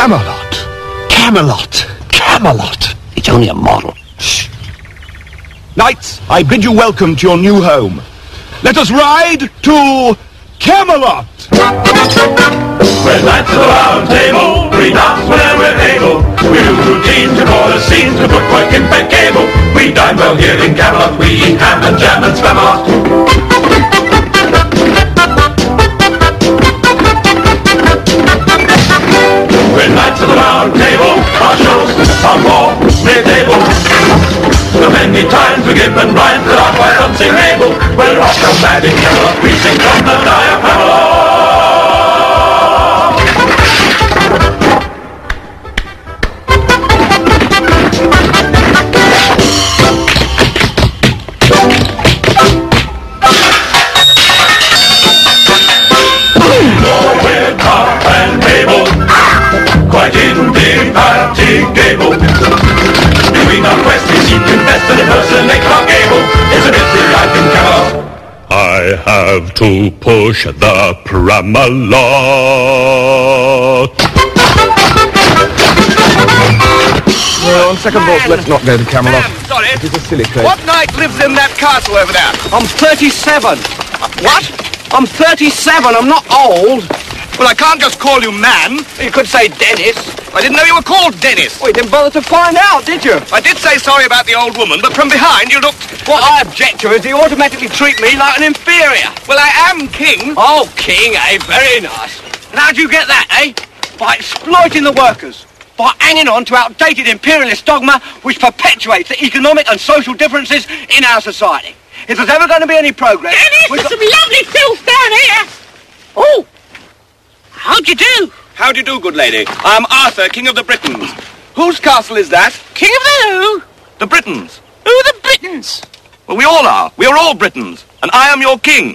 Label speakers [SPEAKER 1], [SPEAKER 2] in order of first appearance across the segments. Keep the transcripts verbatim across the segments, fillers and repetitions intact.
[SPEAKER 1] Camelot. Camelot. Camelot.
[SPEAKER 2] It's only a model.
[SPEAKER 1] Shh. Knights, I bid you welcome to your new home. Let us ride to Camelot.
[SPEAKER 3] We're knights of the round table, we dance whenever we're able. We do routines to order scenes to put work in bed cable. We dine well here in Camelot, we eat ham and jam and Spamalot. We're knights of the round table, our shows are more mid-table. So many times we give and rhymes that are quite unsingable. We're off and mad in Camelot, we sing from the diaphragm. Quite indefatigable. Doing our quest, we seem to invest and impersonate Clark Gable. It's a busy life in Camelot.
[SPEAKER 4] I have to push the Pramalot.
[SPEAKER 1] Well, on second thoughts, let's not go to Camelot.
[SPEAKER 5] Man, sorry.
[SPEAKER 1] It's a silly place.
[SPEAKER 5] What knight lives in that castle over there?
[SPEAKER 2] I'm thirty-seven.
[SPEAKER 5] Uh, what?
[SPEAKER 2] I'm thirty-seven. I'm not old.
[SPEAKER 5] Well, I can't just call you man.
[SPEAKER 2] You could say Dennis.
[SPEAKER 5] I didn't know you were called Dennis.
[SPEAKER 2] Well, you didn't bother to find out, did you?
[SPEAKER 5] I did say sorry about the old woman, but from behind you looked...
[SPEAKER 2] What I object to is you automatically treat me like an inferior.
[SPEAKER 5] Well, I am king.
[SPEAKER 2] Oh, king, eh? Very nice. And how'd you get that, eh? By exploiting the workers. By hanging on to outdated imperialist dogma which perpetuates the economic and social differences in our society. If there's ever going to be any progress...
[SPEAKER 6] Dennis, there's
[SPEAKER 2] got...
[SPEAKER 6] some lovely filth down here. Oh, how'd you do?
[SPEAKER 5] How do you do, good lady? I'm Arthur, King of the Britons. Whose castle is that?
[SPEAKER 6] King of the who?
[SPEAKER 5] The Britons.
[SPEAKER 6] Who are the Britons?
[SPEAKER 5] Well, we all are. We are all Britons. And I am your king.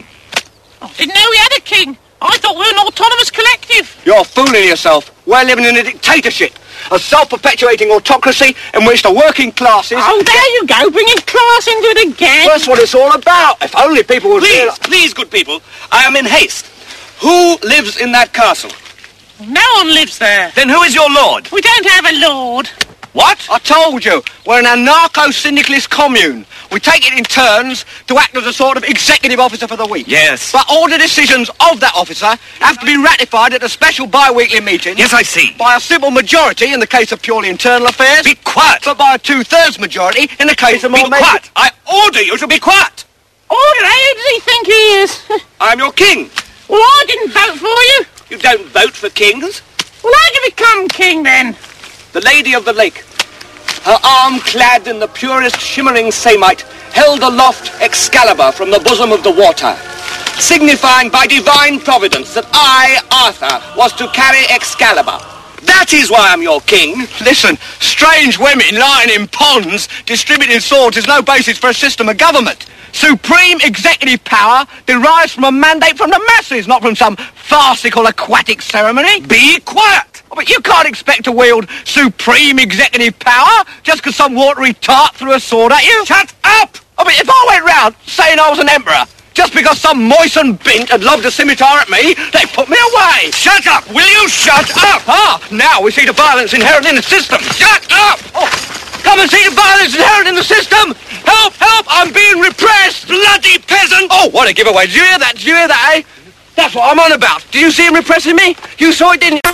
[SPEAKER 6] I didn't know we had a king. I thought we were an autonomous collective.
[SPEAKER 2] You're fooling yourself. We're living in a dictatorship. A self-perpetuating autocracy in which the working classes...
[SPEAKER 6] Oh, there you go, bringing class into it again.
[SPEAKER 2] That's what it's all about. If only people would...
[SPEAKER 5] Please,
[SPEAKER 2] realize...
[SPEAKER 5] please, good people. I am in haste. Who lives in that castle?
[SPEAKER 6] No one lives there.
[SPEAKER 5] Then who is your lord?
[SPEAKER 6] We don't have a lord.
[SPEAKER 5] What?
[SPEAKER 2] I told you, we're an anarcho-syndicalist commune. We take it in turns to act as a sort of executive officer for the week.
[SPEAKER 5] Yes.
[SPEAKER 2] But all the decisions of that officer have to be ratified at a special bi-weekly meeting.
[SPEAKER 5] Yes, I see.
[SPEAKER 2] By a simple majority in the case of purely internal affairs.
[SPEAKER 5] Be quiet.
[SPEAKER 2] But by a two-thirds majority in the case of more...
[SPEAKER 5] Be quiet. I order you to be quiet.
[SPEAKER 6] Order, who does he think he is?
[SPEAKER 5] I am your king.
[SPEAKER 6] Well, I didn't vote for you.
[SPEAKER 5] You don't vote for kings.
[SPEAKER 6] Well, how'd you become king, then?
[SPEAKER 5] The Lady of the Lake, her arm clad in the purest shimmering samite, held aloft Excalibur from the bosom of the water, signifying by divine providence that I, Arthur, was to carry Excalibur. That is why I'm your king.
[SPEAKER 2] Listen, strange women lying in ponds distributing swords is no basis for a system of government. Supreme executive power derives from a mandate from the masses, not from some farcical aquatic ceremony.
[SPEAKER 5] Be quiet.
[SPEAKER 2] Oh, but you can't expect to wield supreme executive power just because some watery tart threw a sword at you.
[SPEAKER 5] Shut up!
[SPEAKER 2] Oh, but if I went round saying I was an emperor, just because some moistened bint had lobbed a scimitar at me, they put me away.
[SPEAKER 5] Shut up! Will you shut up?
[SPEAKER 2] Ah, now we see the violence inherent in the system.
[SPEAKER 5] Shut up!
[SPEAKER 2] Oh, come and see the violence inherent in the system. Help, help, I'm being repressed.
[SPEAKER 5] Bloody peasant!
[SPEAKER 2] Oh, what a giveaway. Did you hear that? Did you hear that, eh? That's what I'm on about. Did you see him repressing me? You saw it, didn't you?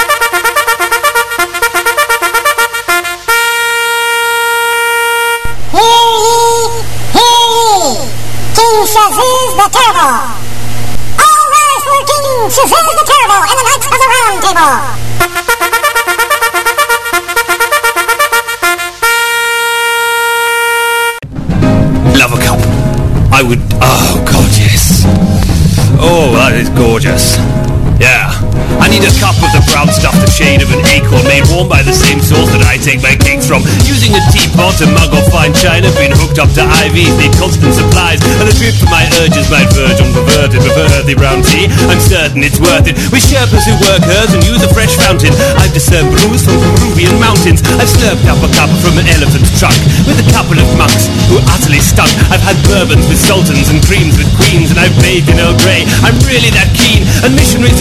[SPEAKER 7] King Shazuz the Terrible. All rise for King Shazuz the Terrible and the Knights of the Round Table.
[SPEAKER 4] Love a cup. I would... Oh, God, yes. Oh, that is gorgeous. Yeah. I need a cup of the brown stuff, the shade of an acorn, made warm by the same source that I take my cakes from. Using a teapot, a mug of fine china, been hooked up to I Vs, need constant supplies, and a drip for my urges might verge on perverted, prefer earthy brown tea. I'm certain it's worth it. With Sherpas who work hers and use a fresh fountain, I've discerned brews from Peruvian mountains. I've slurped up a cup from an elephant's trunk with a couple of monks who utterly stunk. I've had bourbons with sultans and creams with queens, and I've bathed in Earl Grey. I'm really that keen, and missionaries dismiss me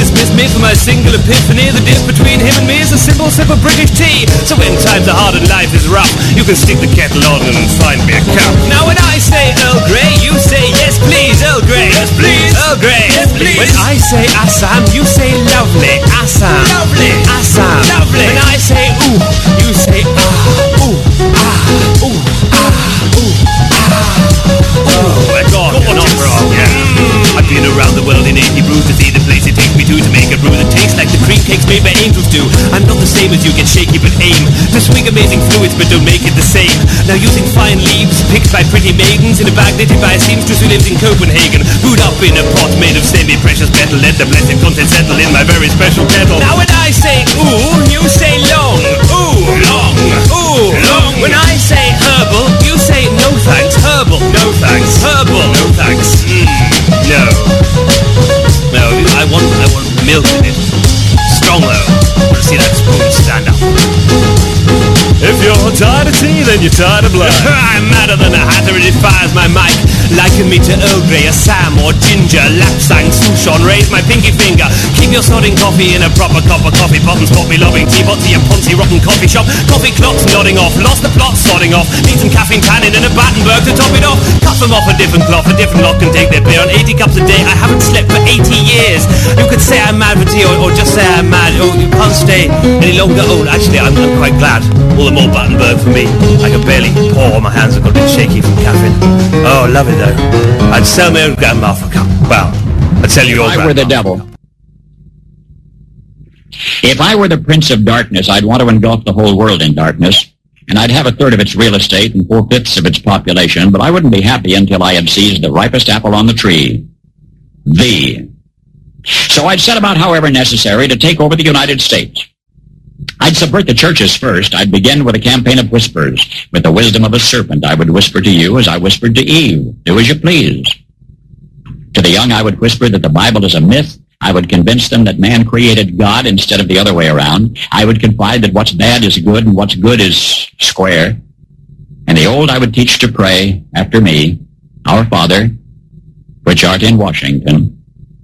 [SPEAKER 4] day for my single epiphany. The diff between him and me is a simple sip of British tea. So when times are hard and life is rough, you can stick the kettle on and find me a cup. Now when I say Earl Grey, you say yes please, Earl Grey. Yes please, Earl Grey. Yes please. When I say Assam, you say lovely, Assam. Lovely, Assam. Lovely. When I say ooh, you say ah, ooh, ah, ooh, ah, ooh, ah. Oh, my God, you're not wrong, yeah. Mm. I've been around the world in eighty brews to see the place it takes me to to make a brew that tastes like the cream cakes made by angels do. I'm not the same as you, get shaky but aim to swing amazing fluids but don't make it the same. Now using fine leaves picked by pretty maidens in a bag knitted by a seamstress who lives in Copenhagen, brewed up in a pot made of semi-precious metal, let the blessed content settle in my very special kettle. Now when I say ooh, you say long, ooh, long, ooh, long. When I say herbal, you say no thanks, herbal, no thanks, herbal, no thanks. Mm, no, no. I want, I want milk in it. Strong though. I want to see that spoon stand up. If you're tired of tea, then you're tired of blood. I'm madder than a hatter, it fires my mic. Liken me to Earl Grey, Assam or Ginger, Lapsang, Souchon, raise my pinky finger. Keep your sodding coffee in a proper cup of coffee pot and spot me lobbing teapot to your poncy rotten coffee shop. Coffee clocks nodding off, lost the plot, sodding off. Need some caffeine tannin and a Battenberg to top it off. Cut them off a different cloth, a different lot can take their beer on eighty cups a day. I haven't slept for eighty years. You could say I'm mad for tea or, or just say I'm mad. Oh, you can't stay any longer. Oh, actually, I'm, I'm quite glad. All the more Battenberg for me. I can barely pour. My hands have got a bit shaky from caffeine. Oh, love it though. I'd sell my old grandma for a cup. Well, I'd sell your grandma.
[SPEAKER 8] If I were the devil. If I were the prince of darkness, I'd want to engulf the whole world in darkness, and I'd have a third of its real estate and four-fifths of its population, but I wouldn't be happy until I had seized the ripest apple on the tree. Thee. So I'd set about, however necessary, to take over the United States. I'd subvert the churches first. I'd begin with a campaign of whispers. With the wisdom of a serpent, I would whisper to you as I whispered to Eve, do as you please. To the young, I would whisper that the Bible is a myth. I would convince them that man created God instead of the other way around. I would confide that what's bad is good and what's good is square. And the old I would teach to pray after me, Our Father, which art in Washington.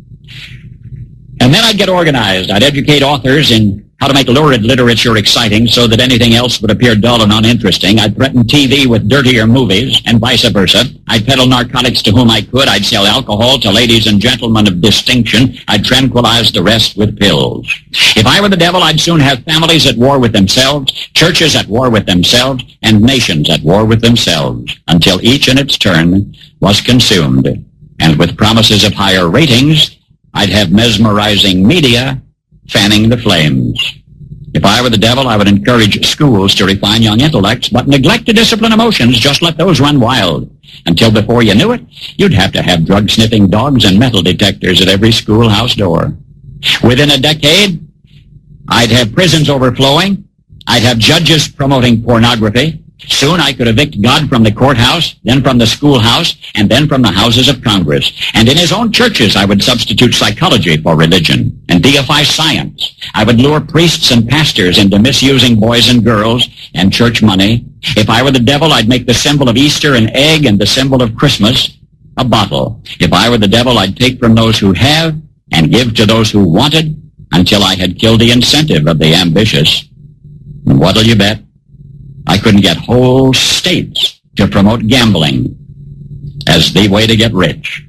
[SPEAKER 8] And then I'd get organized. I'd educate authors in how to make lurid literature exciting so that anything else would appear dull and uninteresting. I'd threaten T V with dirtier movies and vice versa. I'd peddle narcotics to whom I could. I'd sell alcohol to ladies and gentlemen of distinction. I'd tranquilize the rest with pills. If I were the devil, I'd soon have families at war with themselves, churches at war with themselves, and nations at war with themselves, until each in its turn was consumed. And with promises of higher ratings, I'd have mesmerizing media fanning the flames. If I were the devil, I would encourage schools to refine young intellects, but neglect to discipline emotions. Just let those run wild. Until before you knew it, you'd have to have drug-sniffing dogs and metal detectors at every schoolhouse door. Within a decade, I'd have prisons overflowing. I'd have judges promoting pornography. Soon I could evict God from the courthouse, then from the schoolhouse, and then from the houses of Congress. And in his own churches, I would substitute psychology for religion and deify science. I would lure priests and pastors into misusing boys and girls and church money. If I were the devil, I'd make the symbol of Easter an egg and the symbol of Christmas a bottle. If I were the devil, I'd take from those who have and give to those who wanted until I had killed the incentive of the ambitious. And what'll you bet? I couldn't get whole states to promote gambling as the way to get rich.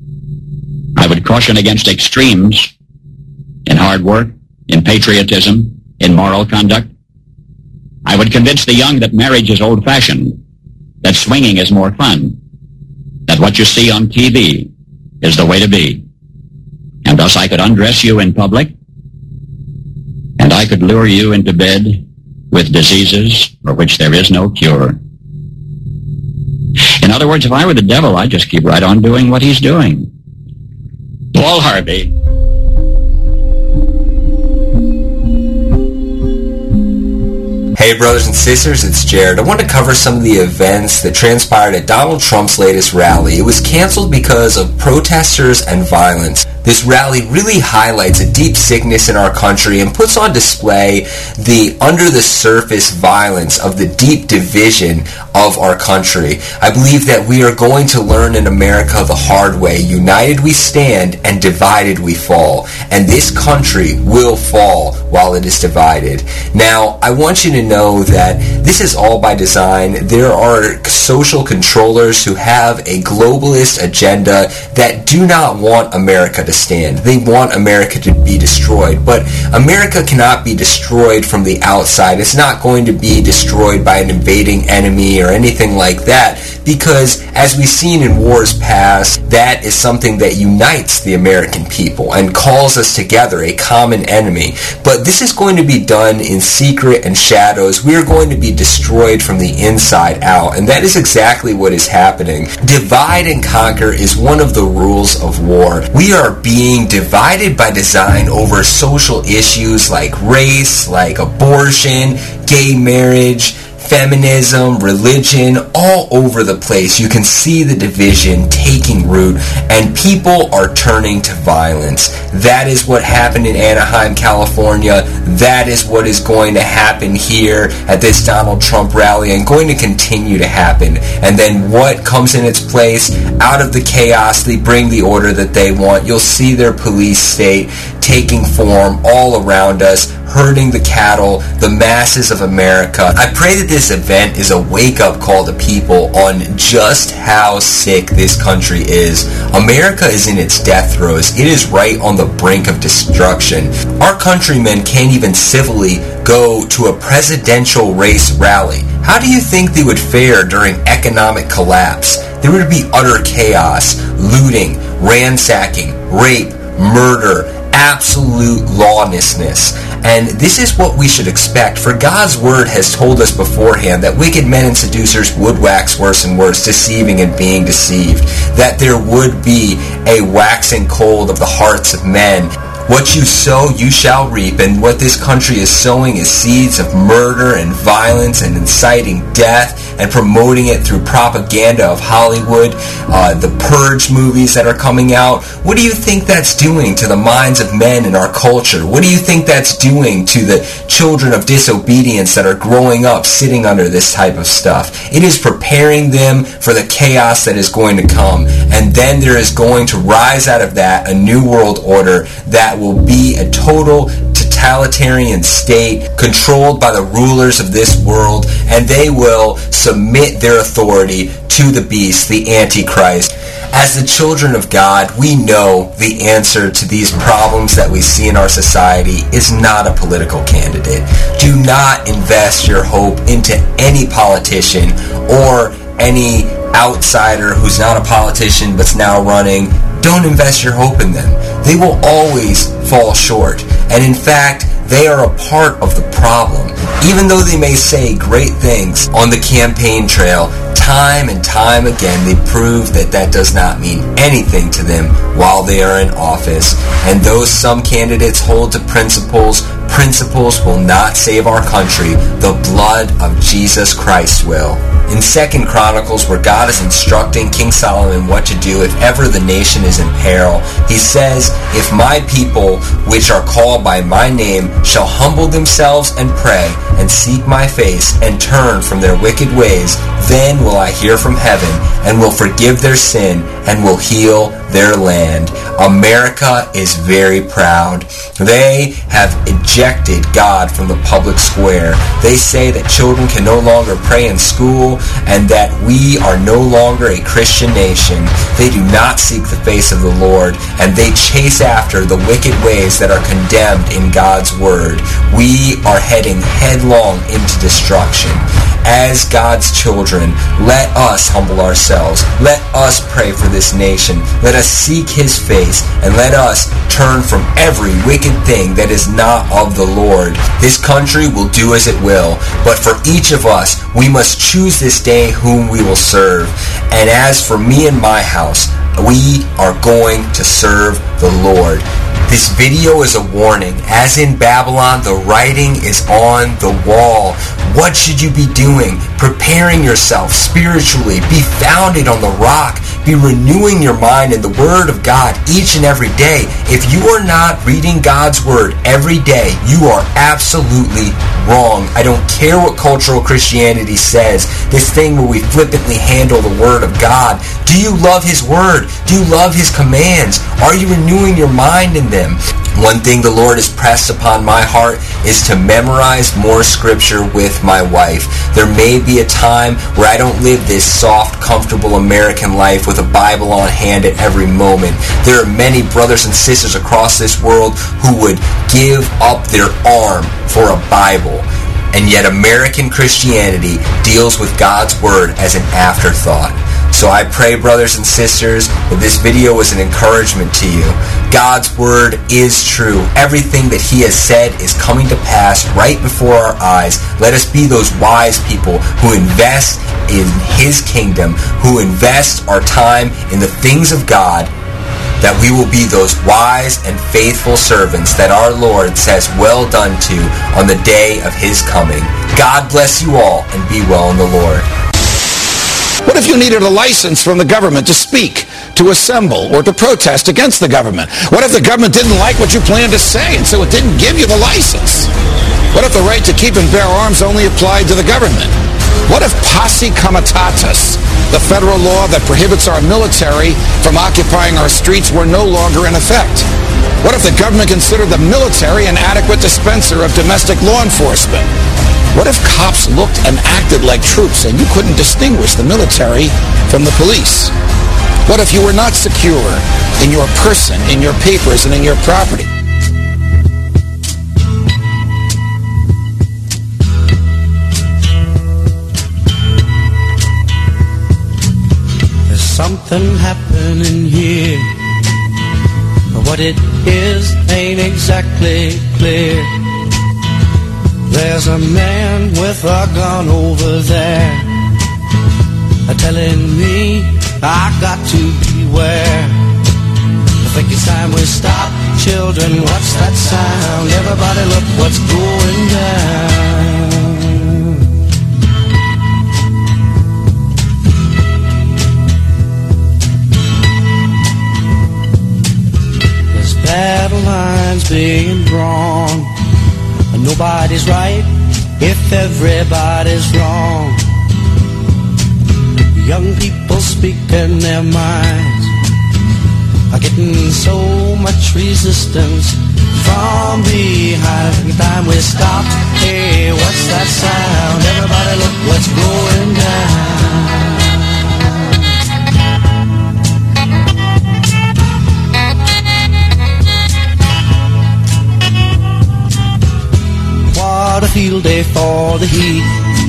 [SPEAKER 8] I would caution against extremes in hard work, in patriotism, in moral conduct. I would convince the young that marriage is old-fashioned, that swinging is more fun, that what you see on T V is the way to be. And thus I could undress you in public, and I could lure you into bed with diseases for which there is no cure. In other words, if I were the devil, I'd just keep right on doing what he's doing. Paul Harvey.
[SPEAKER 9] Hey brothers and sisters, it's Jared. I want to cover some of the events that transpired at Donald Trump's latest rally. It was canceled because of protesters and violence. This rally really highlights a deep sickness in our country and puts on display the under-the-surface violence of the deep division of our country. I believe that we are going to learn in America the hard way. United we stand and divided we fall. And this country will fall while it is divided. Now, I want you to know that this is all by design. There are social controllers who have a globalist agenda that do not want America to stand. They want America to be destroyed. But America cannot be destroyed from the outside. It's not going to be destroyed by an invading enemy or anything like that, because as we've seen in wars past, that is something that unites the American people and calls us together, a common enemy. But this is going to be done in secret and shadows. We are going to be destroyed from the inside out, and that is exactly what is happening. Divide and conquer is one of the rules of war. We are being divided by design over social issues like race, like abortion, gay marriage, feminism, religion, all over the place. You can see the division taking root, and people are turning to violence. That is what happened in Anaheim, California. That is what is going to happen here at this Donald Trump rally, and going to continue to happen. And then what comes in its place? Out of the chaos, they bring the order that they want. You'll see their police state taking form all around us, herding the cattle, the masses of America. I pray that this event is a wake-up call to people on just how sick this country is. America is in its death throes. It is right on the brink of destruction. Our countrymen can't even civilly go to a presidential race rally. How do you think they would fare during economic collapse? There would be utter chaos, looting, ransacking, rape, murder, absolute lawlessness. And this is what we should expect, for God's word has told us beforehand that wicked men and seducers would wax worse and worse, deceiving and being deceived, that there would be a waxing cold of the hearts of men. What you sow, you shall reap, and what this country is sowing is seeds of murder and violence and inciting death and promoting it through propaganda of Hollywood, uh, the Purge movies that are coming out. What do you think that's doing to the minds of men in our culture? What do you think that's doing to the children of disobedience that are growing up sitting under this type of stuff? It is preparing them for the chaos that is going to come, and then there is going to rise out of that a new world order that will be a total totalitarian state controlled by the rulers of this world, and they will submit their authority to the beast, the Antichrist. As the children of God, we know the answer to these problems that we see in our society is not a political candidate. Do not invest your hope into any politician or any outsider who's not a politician but's now running. Don't invest your hope in them. They will always fall short. And in fact, they are a part of the problem. Even though they may say great things on the campaign trail, time and time again they prove that that does not mean anything to them while they are in office. And though some candidates hold to principles, principles will not save our country. The blood of Jesus Christ will. In Second Chronicles, where God is instructing King Solomon what to do if ever the nation is in peril, he says, "If my people, which are called by my name, shall humble themselves and pray, and seek my face, and turn from their wicked ways, then will I hear from heaven, and will forgive their sin, and will heal their land." America is very proud. They have ejected God from the public square. They say that children can no longer pray in school, and that we are no longer a Christian nation. They do not seek the face of the Lord, and they chase after the wicked ways that are condemned in God's word. We are heading headlong into destruction. As God's children, let us humble ourselves. Let us pray for this nation. Let us seek his face, and let us turn from every wicked thing that is not of the Lord. This country will do as it will, but for each of us, we must choose this day whom we will serve. And as for me and my house, we are going to serve the Lord. This video is a warning. As in Babylon, the writing is on the wall. What should you be doing? Preparing yourself spiritually. Be founded on the rock. Be renewing your mind in the Word of God each and every day. If you are not reading God's Word every day, you are absolutely wrong. I don't care what cultural Christianity says. This thing where we flippantly handle the Word of God. Do you love His Word? Do you love His commands? Are you renewing your mind in them? One thing the Lord has pressed upon my heart is to memorize more scripture with my wife. There may be a time where I don't live this soft, comfortable American life with a Bible on hand at every moment. There are many brothers and sisters across this world who would give up their arm for a Bible. And yet American Christianity deals with God's Word as an afterthought. So I pray, brothers and sisters, that this video was an encouragement to you. God's Word is true. Everything that He has said is coming to pass right before our eyes. Let us be those wise people who invest in His kingdom, who invest our time in the things of God, that we will be those wise and faithful servants that our Lord says well done to on the day of His coming. God bless you all, and be well in the Lord.
[SPEAKER 10] What if you needed a license from the government to speak, to assemble, or to protest against the government? What if the government didn't like what you planned to say, and so it didn't give you the license? What if the right to keep and bear arms only applied to the government? What if posse comitatus, the federal law that prohibits our military from occupying our streets, were no longer in effect? What if the government considered the military an adequate dispenser of domestic law enforcement? What if cops looked and acted like troops and you couldn't distinguish the military from the police? What if you were not secure in your person, in your papers, and in your property?
[SPEAKER 11] There's something happening here, but what it is ain't exactly clear. There's a man with a gun over there, telling me I got to beware. I think it's time we stop. Children, what's that sound? Everybody look what's going down. There's battle lines being drawn. Nobody's right if everybody's wrong. Young people speaking their minds are getting so much resistance from behind. Every time we stop, hey, what's that sound? Everybody look what's going down. What a field day for the heat.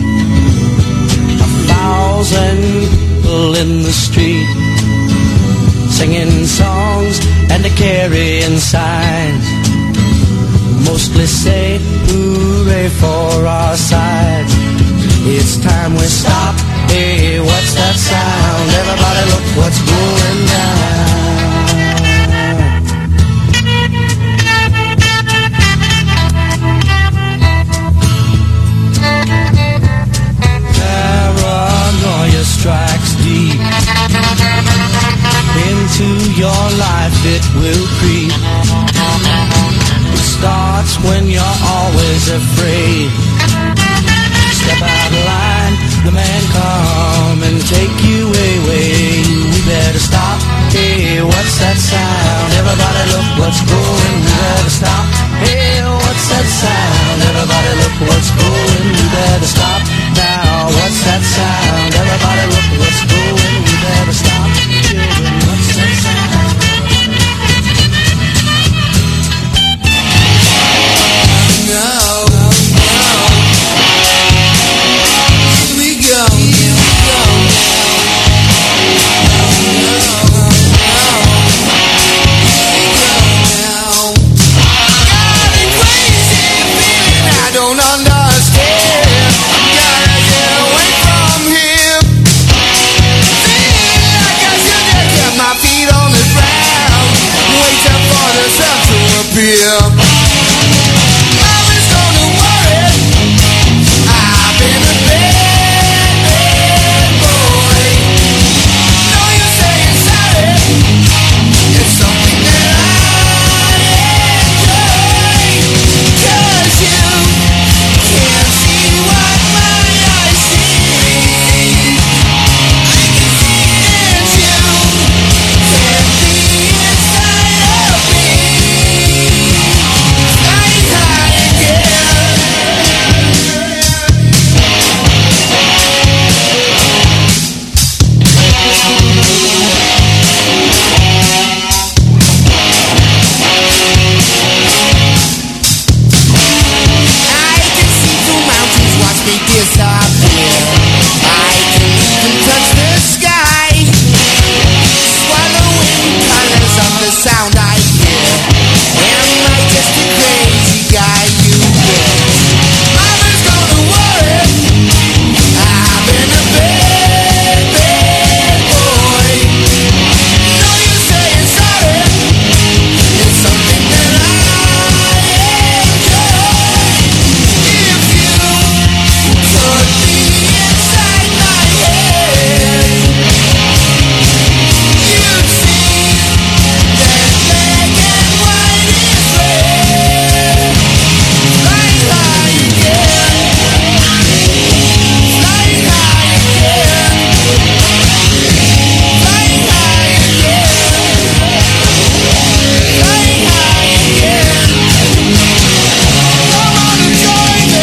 [SPEAKER 11] A thousand people in the street, singing songs and a carrying signs. Mostly say hooray for our side. It's time we stop. Hey, what's that sound? Everybody look what's going down. Strikes deep into your life, it will creep. It starts when you're always afraid. Step out of line, the man come and take you away. We better stop. Hey, what's that sound? Everybody look what's going. We better stop. Hey, what's that sound? Everybody look what's going. We better stop now. What's that sound? Everybody look what's going. We better stop. Children, what's that sound? No, no. Here we go. Here we go now. No, no. Here we go now. beer. I was gonna worry. I've been a bad, bad boy. No use saying sorry. It's something that I enjoy. 'Cause you can't see what my eyes see. I can see it, you can't be inside of me. Flying high again. I can see through mountains, watch me disappear. I can even touch the sky, swallowing colors of the sound I hear. Am I just a crazy guy you wish? I was gonna worry. I've been a bad, bad boy. No use saying sorry. It's something that I enjoy. If you could be inside my head, you'd see that black and white is red. Flying high again. Flying high again. Flying high again. Flying high again. Come on and join me.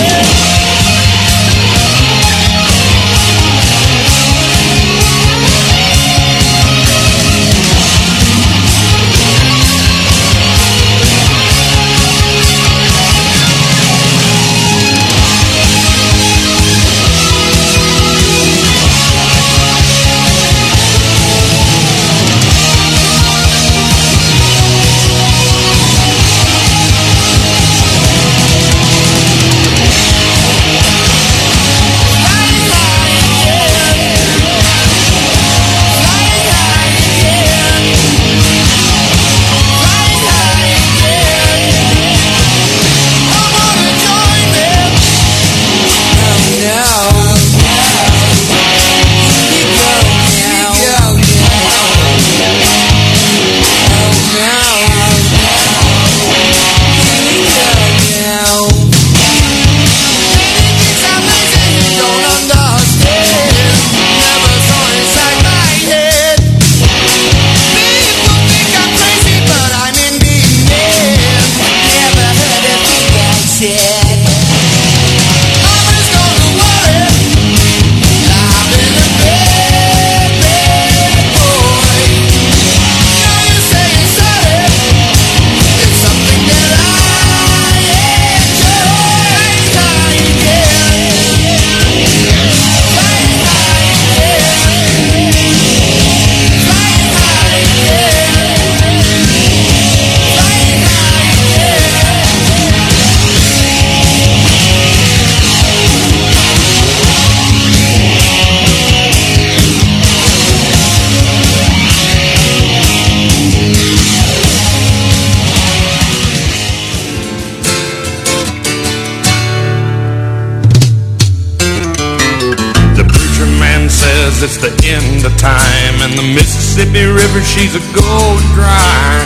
[SPEAKER 3] It's the end of time, and the Mississippi River, she's a going dry.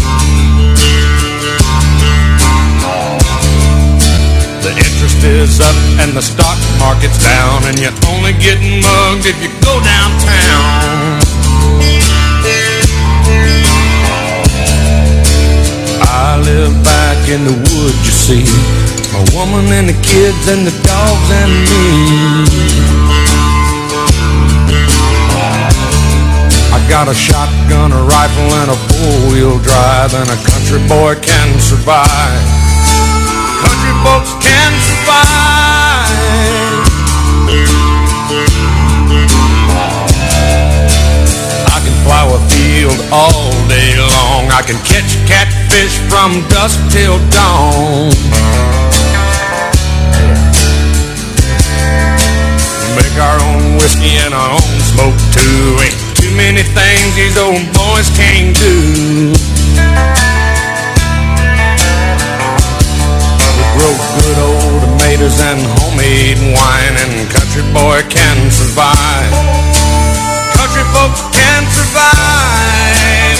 [SPEAKER 3] The interest is up and the stock market's down, and you're only getting mugged if you go downtown. I live back in the woods, you see, my woman and the kids and the dogs and me. I got a shotgun, a rifle, and a four-wheel drive, and a country boy can survive. Country folks can survive. I can plow a field all day long. I can catch catfish from dusk till dawn. Make our own whiskey and our own smoke too. Ain't too many things these old boys can't do.
[SPEAKER 12] pictures and homemade wine, and country boy can survive. Country folks can survive.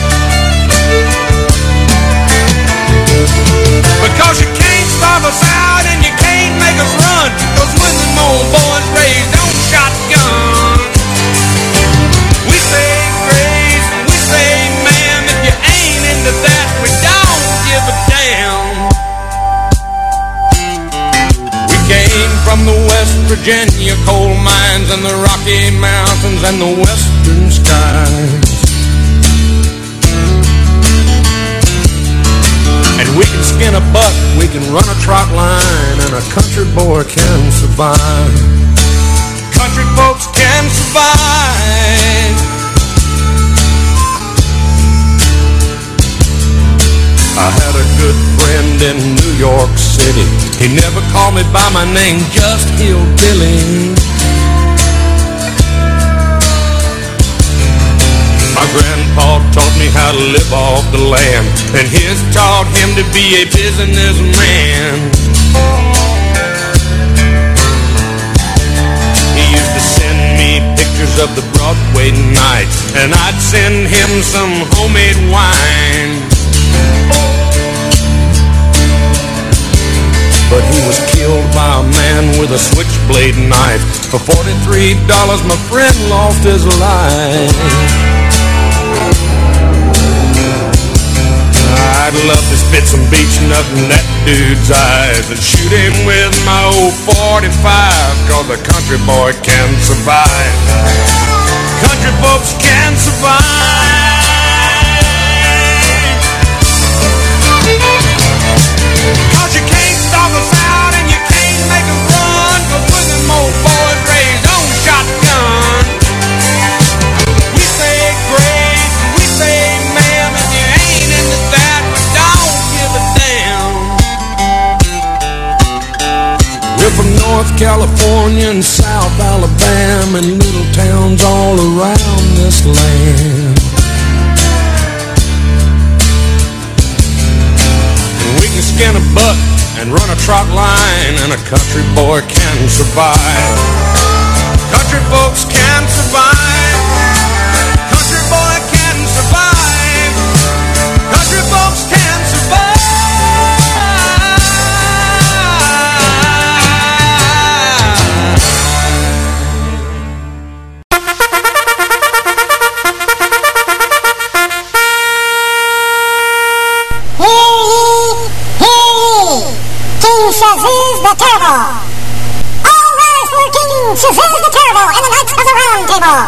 [SPEAKER 12] Because you can't starve us out and you can't make us run, 'cause when them old boys raised on shotgun, we say grace, we say ma'am, if you ain't into that, we don't give a damn. We came from the West Virginia coal mines and the Rocky Mountains and the western skies. And we can skin a buck, we can run a trot line, and a country boy can survive. Country folks can survive. I had a good friend in New York City. He never called me by my name, just Hillbilly. My grandpa taught me how to live off the land, and his taught him to be a businessman. He used to send me pictures of the Broadway nights, and I'd send him some homemade wine. But he was killed by a man with a switchblade knife. For forty-three dollars my friend lost his life. I'd love to spit some beach nut in that dude's eyes and shoot him with my old forty-five, 'cause a country boy can survive. Country folks can survive. 'Cause you can't stop us out and you can't make us run, 'cause we're them old boys raised on shotgun. We say grace, we say ma'am, if you ain't into that, we don't give a damn. We're from North California and South Alabama and little towns all around this land. We can skin a buck and run a trot line, and a country boy can survive. Country folks can survive. Country boy can survive. Country folks can survive.
[SPEAKER 7] Shazuz the Turbo. All rise for King Shazuz the Turbo and the Knights of the Round Table.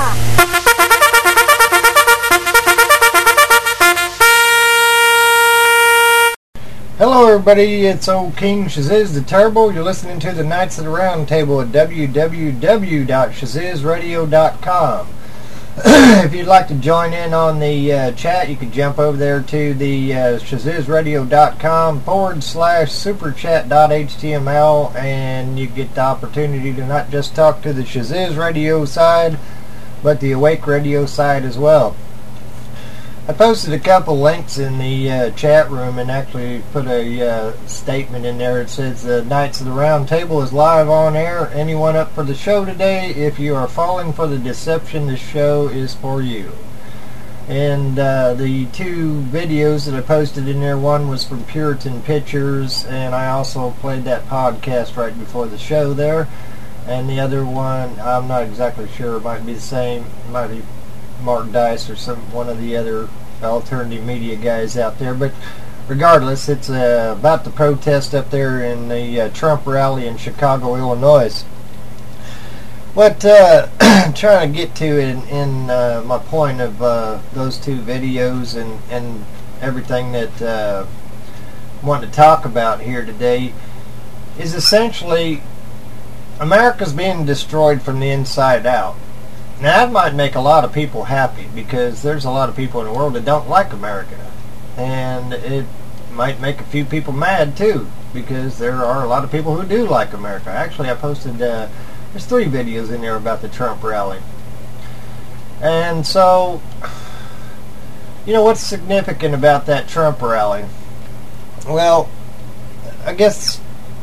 [SPEAKER 13] Hello everybody, it's old King Shazuz the Turbo. You're listening to the Knights of the Round Table at w w w dot shazuz radio dot com. If you'd like to join in on the uh, chat, you can jump over there to the uh, shazuz radio dot com forward slash super chat dot h t m l, and you get the opportunity to not just talk to the Shazuz Radio side, but the Awake Radio side as well. I posted a couple links in the uh, chat room and actually put a uh, statement in there. It says the Knights of the Round Table is live on air. Anyone up for the show today? If you are falling for the deception, the show is for you. And uh, the two videos that I posted in there, one was from Puritan Pictures, and I also played that podcast right before the show there. And the other one, I'm not exactly sure, it might be the same, it might be Mark Dice or some one of the other alternative media guys out there, but regardless, it's uh, about the protest up there in the uh, Trump rally in Chicago, Illinois. What uh, I'm trying to get to in, in uh, my point of uh, those two videos and, and everything that uh, I want to talk about here today is essentially America's being destroyed from the inside out. Now, that might make a lot of people happy because there's a lot of people in the world that don't like America. And it might make a few people mad, too, because there are a lot of people who do like America. Actually, I posted, uh, there's three videos in there about the Trump rally. And so, you know, what's significant about that Trump rally? Well, I guess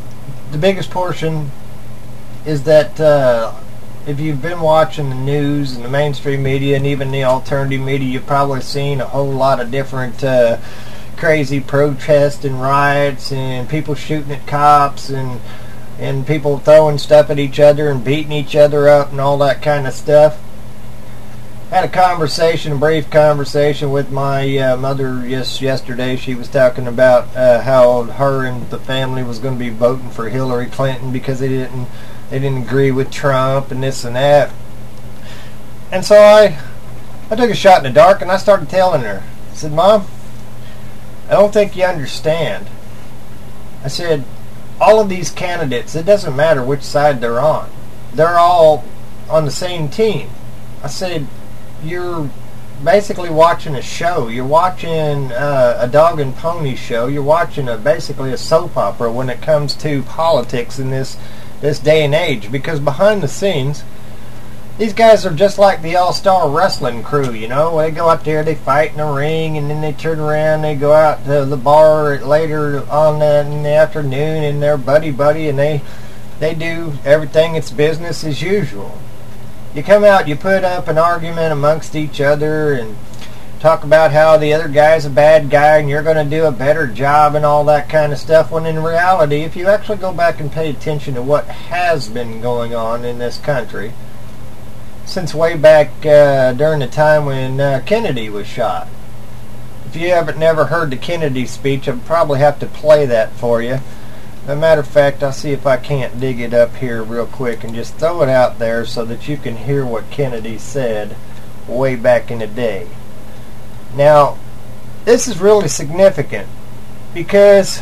[SPEAKER 13] the biggest portion is that uh, if you've been watching the news and the mainstream media and even the alternative media, you've probably seen a whole lot of different uh, crazy protests and riots and people shooting at cops and and people throwing stuff at each other and beating each other up and all that kind of stuff. Had a conversation, a brief conversation with my uh, mother yes, yesterday. She was talking about uh, how her and the family was going to be voting for Hillary Clinton because they didn't they didn't agree with Trump and this and that. And so I I took a shot in the dark and I started telling her. I said, Mom, I don't think you understand. I said, all of these candidates, it doesn't matter which side they're on. They're all on the same team. I said, you're basically watching a show. You're watching uh, a dog and pony show. You're watching a basically a soap opera when it comes to politics in this this day and age. Because behind the scenes, these guys are just like the all-star wrestling crew, you know. They go out there, they fight in the ring, and then they turn around, they go out to the bar later on the, in the afternoon, and they're buddy-buddy, and they they do everything. It's business as usual. You come out, you put up an argument amongst each other, and talk about how the other guy's a bad guy, and you're going to do a better job, and all that kind of stuff, when in reality, if you actually go back and pay attention to what has been going on in this country, since way back uh, during the time when uh, Kennedy was shot. If you haven't never heard the Kennedy speech, I'll probably have to play that for you. As a matter of fact, I'll see if I can't dig it up here real quick and just throw it out there so that you can hear what Kennedy said way back in the day. Now, this is really significant because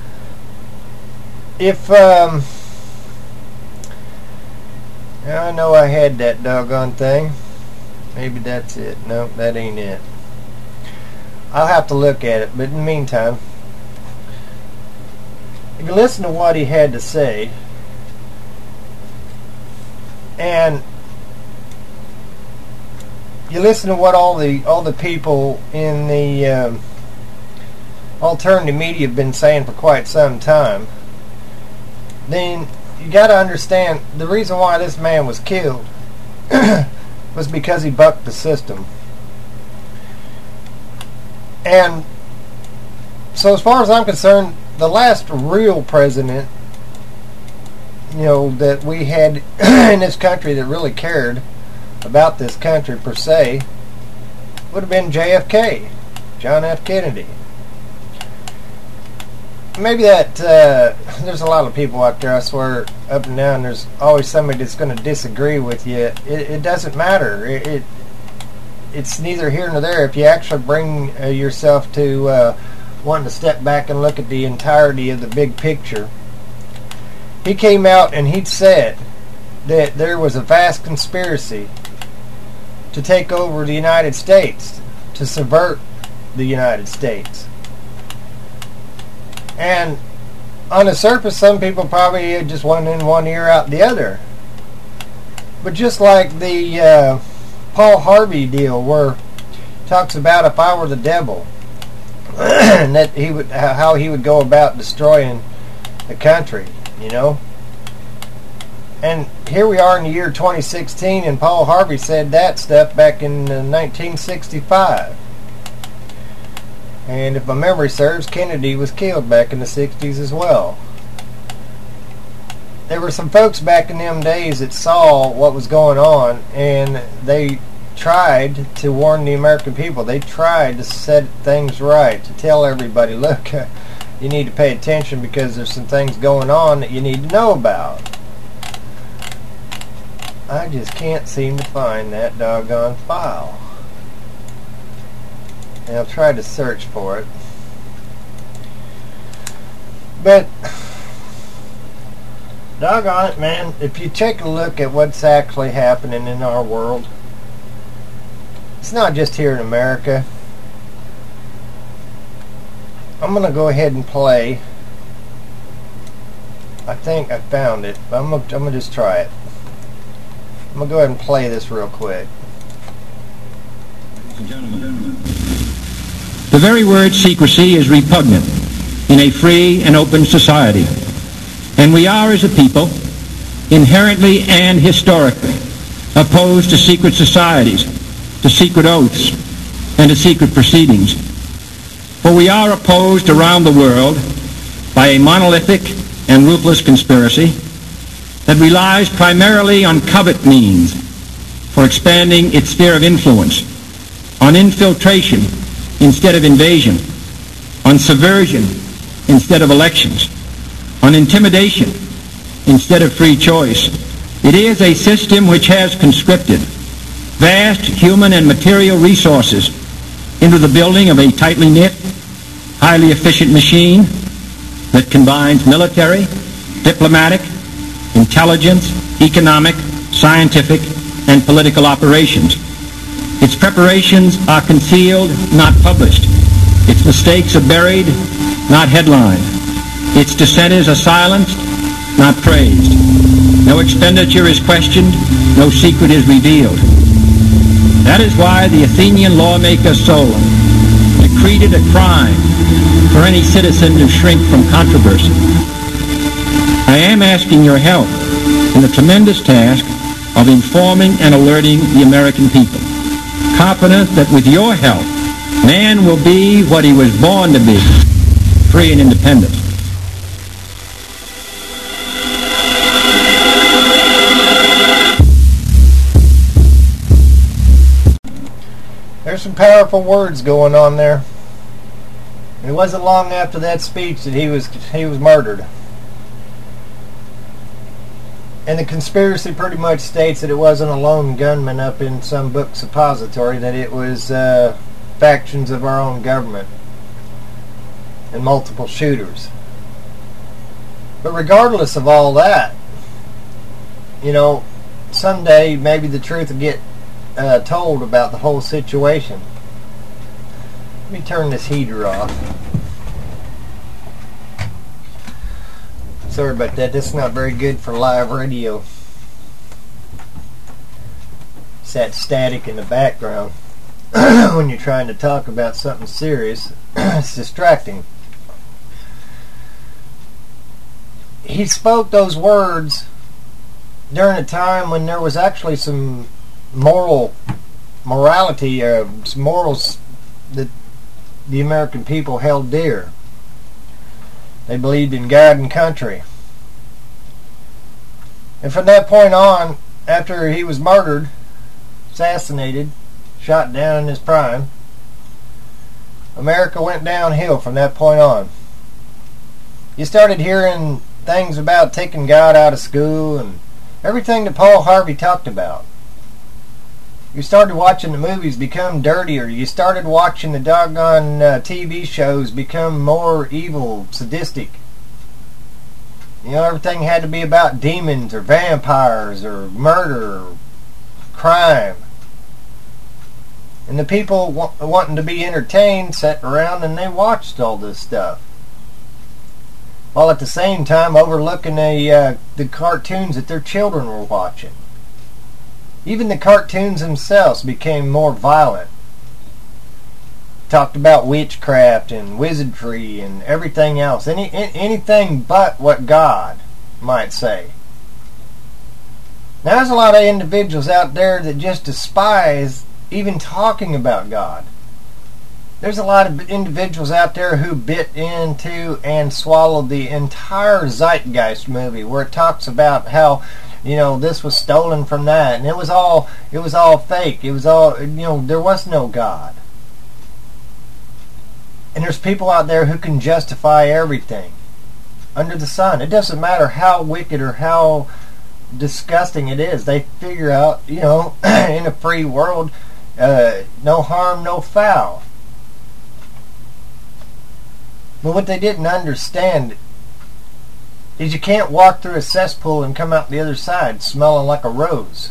[SPEAKER 13] if... Um, I know I had that doggone thing. Maybe that's it. No, that ain't it. I'll have to look at it, but in the meantime, if you listen to what he had to say, and you listen to what all the all the people in the um, alternative media have been saying for quite some time, then you got to understand the reason why this man was killed was because he bucked the system. And so as far as I'm concerned, the last real president, you know, that we had in this country that really cared about this country per se would have been J F K, John F. Kennedy. Maybe that, uh, there's a lot of people out there, I swear, up and down, there's always somebody that's going to disagree with you. It, it doesn't matter. It, it It's neither here nor there. If you actually bring uh, yourself to uh, wanting to step back and look at the entirety of the big picture. He came out and he'd said that there was a vast conspiracy to take over the United States, to subvert the United States. And on the surface, some people probably just one in one ear out the other. But just like the uh, Paul Harvey deal, where it talks about if I were the devil, and that he would, how he would go about destroying the country, you know. And here we are in the year twenty sixteen, and Paul Harvey said that stuff back in uh, nineteen sixty-five. And if my memory serves, Kennedy was killed back in the sixties as well. There were some folks back in them days that saw what was going on, and they tried to warn the American people. They tried to set things right, to tell everybody, look, you need to pay attention because there's some things going on that you need to know about. I just can't seem to find that doggone file. And I'll try to search for it. But, doggone it, man, if you take a look at what's actually happening in our world, it's not just here in America. I'm going to go ahead and play. I think I found it, but I'm going I'm to just try it. I'm going to go ahead and play this real quick.
[SPEAKER 14] The very word secrecy is repugnant in a free and open society. And we are, as a people, inherently and historically opposed to secret societies, to secret oaths, and to secret proceedings. For we are opposed around the world by a monolithic and ruthless conspiracy that relies primarily on covert means for expanding its sphere of influence, on infiltration instead of invasion, on subversion instead of elections, on intimidation instead of free choice. It is a system which has conscripted vast human and material resources into the building of a tightly knit, highly efficient machine that combines military, diplomatic, intelligence, economic, scientific, and political operations. Its preparations are concealed, not published. Its mistakes are buried, not headlined. Its dissenters are silenced, not praised. No expenditure is questioned, no secret is revealed. That is why the Athenian lawmaker Solon decreed it a crime for any citizen to shrink from controversy. I am asking your help in the tremendous task of informing and alerting the American people, confident that with your help, man will be what he was born to be, free and independent.
[SPEAKER 13] There's some powerful words going on there. It wasn't long after that speech that he was he was murdered. And the conspiracy pretty much states that it wasn't a lone gunman up in some book suppository, that it was uh, factions of our own government and multiple shooters. But regardless of all that, you know, someday maybe the truth will get uh, told about the whole situation. Let me turn this heater off. Sorry about that. That's not very good for live radio. It's that static in the background. When you're trying to talk about something serious, it's distracting. He spoke those words during a time when there was actually some moral morality, uh, some morals that the American people held dear. They believed in God and country. And from that point on, after he was murdered, assassinated, shot down in his prime, America went downhill from that point on. You started hearing things about taking God out of school and everything that Paul Harvey talked about. You started watching the movies become dirtier. You started watching the doggone uh, T V shows become more evil, sadistic. You know, everything had to be about demons or vampires or murder or crime. And the people wa- wanting to be entertained sat around and they watched all this stuff, while at the same time overlooking the, uh, the cartoons that their children were watching. Even the cartoons themselves became more violent. Talked about witchcraft and wizardry and everything else. Any anything but what God might say. Now there's a lot of individuals out there that just despise even talking about God. There's a lot of individuals out there who bit into and swallowed the entire Zeitgeist movie, where it talks about how, you know, this was stolen from that, and it was all it was all fake. It was all, you know, there was no God. And there's people out there who can justify everything under the sun. It doesn't matter how wicked or how disgusting it is. They figure out, you know, in a free world, uh, no harm, no foul. But what they didn't understand is you can't walk through a cesspool and come out the other side smelling like a rose.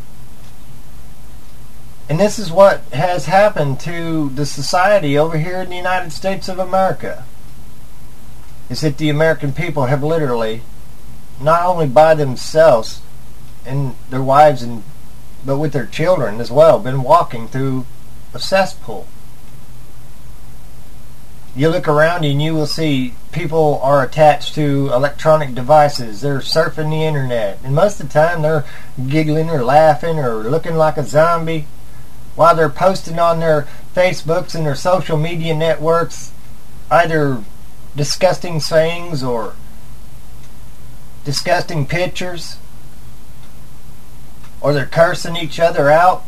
[SPEAKER 13] And this is what has happened to the society over here in the United States of America. Is that the American people have literally, not only by themselves and their wives, and but with their children as well, been walking through a cesspool. You look around you and you will see people are attached to electronic devices. They're surfing the internet, and most of the time they're giggling or laughing or looking like a zombie while they're posting on their Facebooks and their social media networks either disgusting sayings or disgusting pictures, or they're cursing each other out.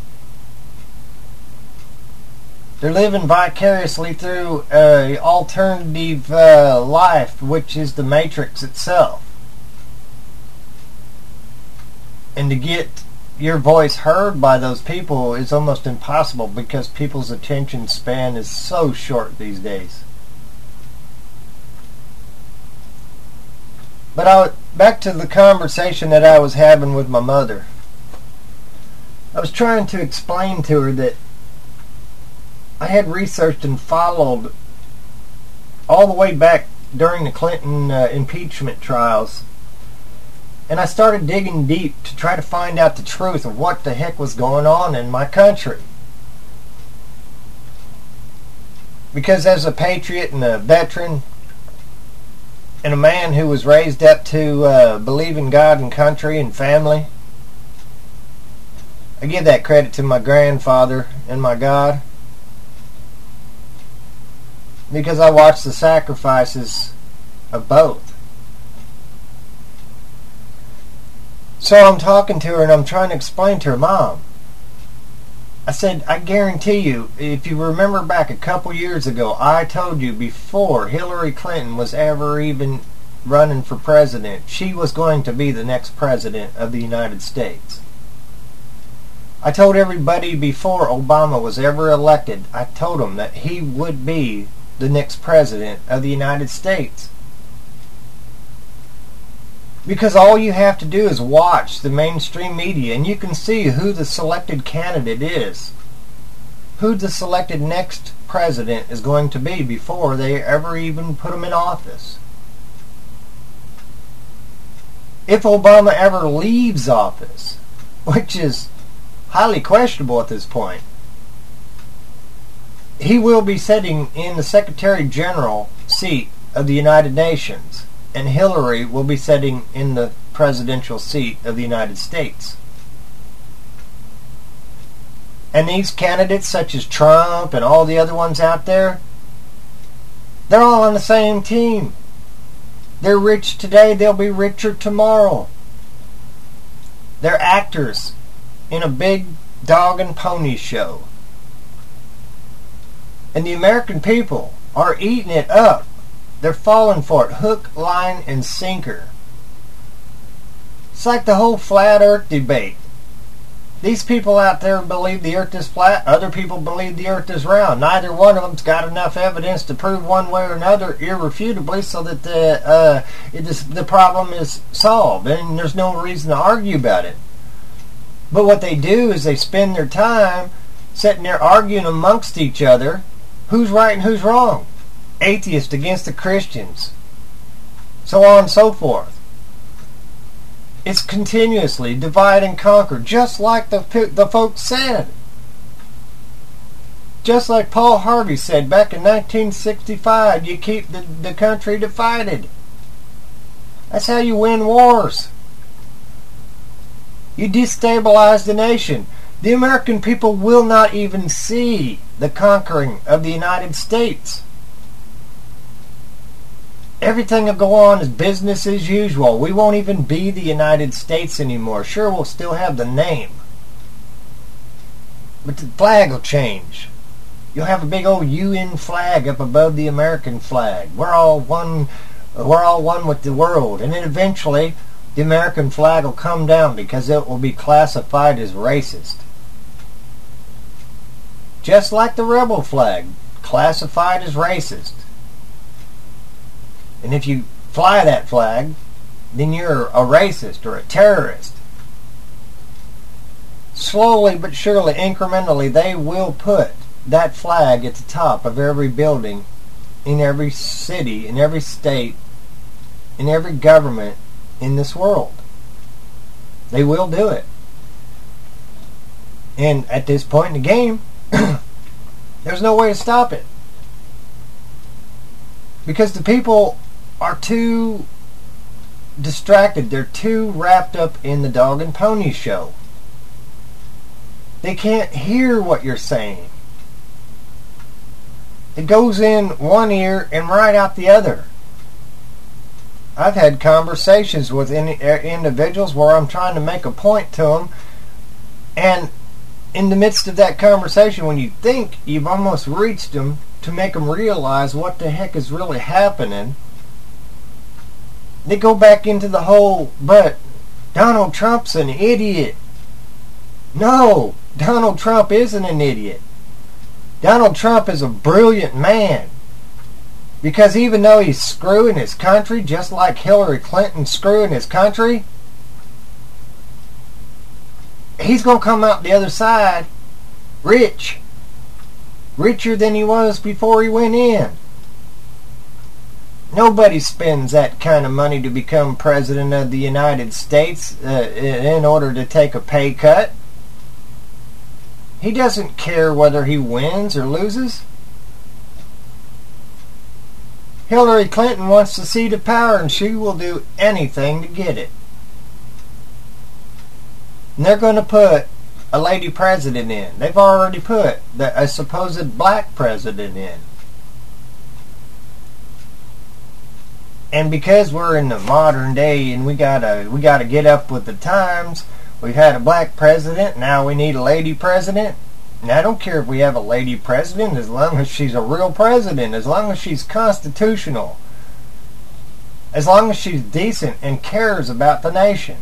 [SPEAKER 13] They're living vicariously through an alternative uh, life, which is the Matrix itself. And to get your voice heard by those people is almost impossible because people's attention span is so short these days. But I, back to the conversation that I was having with my mother. I was trying to explain to her that I had researched and followed all the way back during the Clinton uh, impeachment trials, and I started digging deep to try to find out the truth of what the heck was going on in my country. Because as a patriot and a veteran and a man who was raised up to uh, believe in God and country and family, I give that credit to my grandfather and my God, because I watched the sacrifices of both. So I'm talking to her and I'm trying to explain to her, Mom, I said, I guarantee you, if you remember back a couple years ago, I told you before Hillary Clinton was ever even running for president, she was going to be the next president of the United States. I told everybody before Obama was ever elected, I told them that he would be the next president of the United States. Because all you have to do is watch the mainstream media and you can see who the selected candidate is. Who the selected next president is going to be before they ever even put him in office. If Obama ever leaves office, which is highly questionable at this point, he will be sitting in the Secretary General seat of the United Nations, and Hillary will be sitting in the presidential seat of the United States. And these candidates, such as Trump and all the other ones out there, they're all on the same team. They're rich today, they'll be richer tomorrow. They're actors in a big dog and pony show. And the American people are eating it up. They're falling for it, hook, line, and sinker. It's like the whole flat earth debate. These people out there believe the earth is flat, other people believe the earth is round. Neither one of them's got enough evidence to prove one way or another irrefutably so that the, uh, it is, the problem is solved, and there's no reason to argue about it. But what they do is they spend their time sitting there arguing amongst each other who's right and who's wrong. Atheists against the Christians. So on and so forth. It's continuously divide and conquer, just like the, the folks said. Just like Paul Harvey said back in nineteen sixty-five, you keep the, the country divided. That's how you win wars. You destabilize the nation. The American people will not even see the conquering of the United States. Everything will go on as business as usual. We won't even be the United States anymore. Sure, we'll still have the name, but the flag will change. You'll have a big old U N flag up above the American flag. We're all one. We're all one with the world, and then eventually the American flag will come down because it will be classified as racist. Just like the rebel flag, classified as racist. And if you fly that flag, then you're a racist or a terrorist. Slowly but surely, incrementally, they will put that flag at the top of every building, in every city, in every state, in every government in this world. They will do it. And at this point in the game, there's no way to stop it. Because the people are too distracted. They're too wrapped up in the dog and pony show. They can't hear what you're saying. It goes in one ear and right out the other. I've had conversations with any, individuals where I'm trying to make a point to them, and in the midst of that conversation, when you think you've almost reached them to make them realize what the heck is really happening, they go back into the whole, but Donald Trump's an idiot. No, Donald Trump isn't an idiot. Donald Trump is a brilliant man. Because even though he's screwing his country, just like Hillary Clinton screwing his country, he's going to come out the other side rich. Richer than he was before he went in. Nobody spends that kind of money to become president of the United States uh, in order to take a pay cut. He doesn't care whether he wins or loses. Hillary Clinton wants the seat of power, and she will do anything to get it. And they're going to put a lady president in. They've already put the, a supposed black president in. And because we're in the modern day and we gotta we gotta get up with the times, we've had a black president, now we need a lady president. And I don't care if we have a lady president as long as she's a real president, as long as she's constitutional, as long as she's decent and cares about the nation.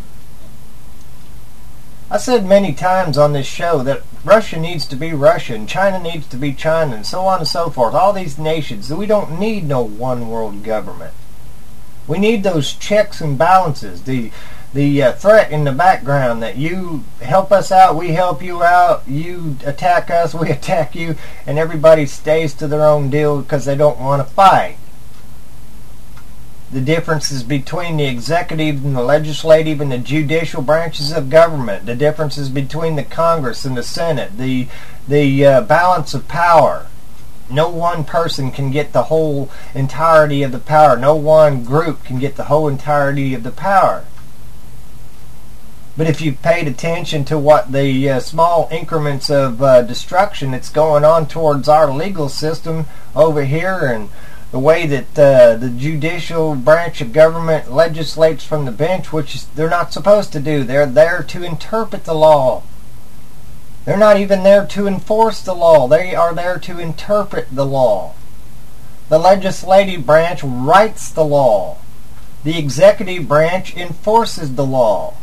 [SPEAKER 13] I said many times on this show that Russia needs to be Russia and China needs to be China and so on and so forth. All these nations, we don't need no one world government. We need those checks and balances, the the uh, threat in the background that you help us out, we help you out, you attack us, we attack you, and everybody stays to their own deal because they don't want to fight. The differences between the executive and the legislative and the judicial branches of government, the differences between the Congress and the Senate, the the uh, balance of power. No one person can get the whole entirety of the power. No one group can get the whole entirety of the power. But if you've paid attention to what the uh, small increments of uh, destruction that's going on towards our legal system over here, and the way that uh, the judicial branch of government legislates from the bench, which is, they're not supposed to do. They're there to interpret the law. They're not even there to enforce the law. They are there to interpret the law. The legislative branch writes the law. The executive branch enforces the law.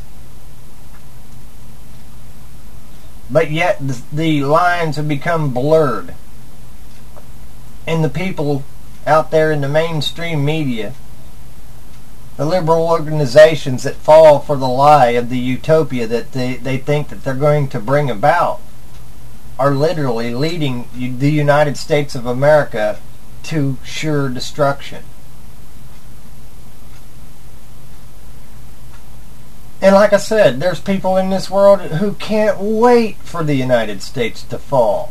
[SPEAKER 13] But yet the, the lines have become blurred. And the people out there in the mainstream media, the liberal organizations that fall for the lie of the utopia that they, they think that they're going to bring about, are literally leading the United States of America to sure destruction. And like I said, there's people in this world who can't wait for the United States to fall.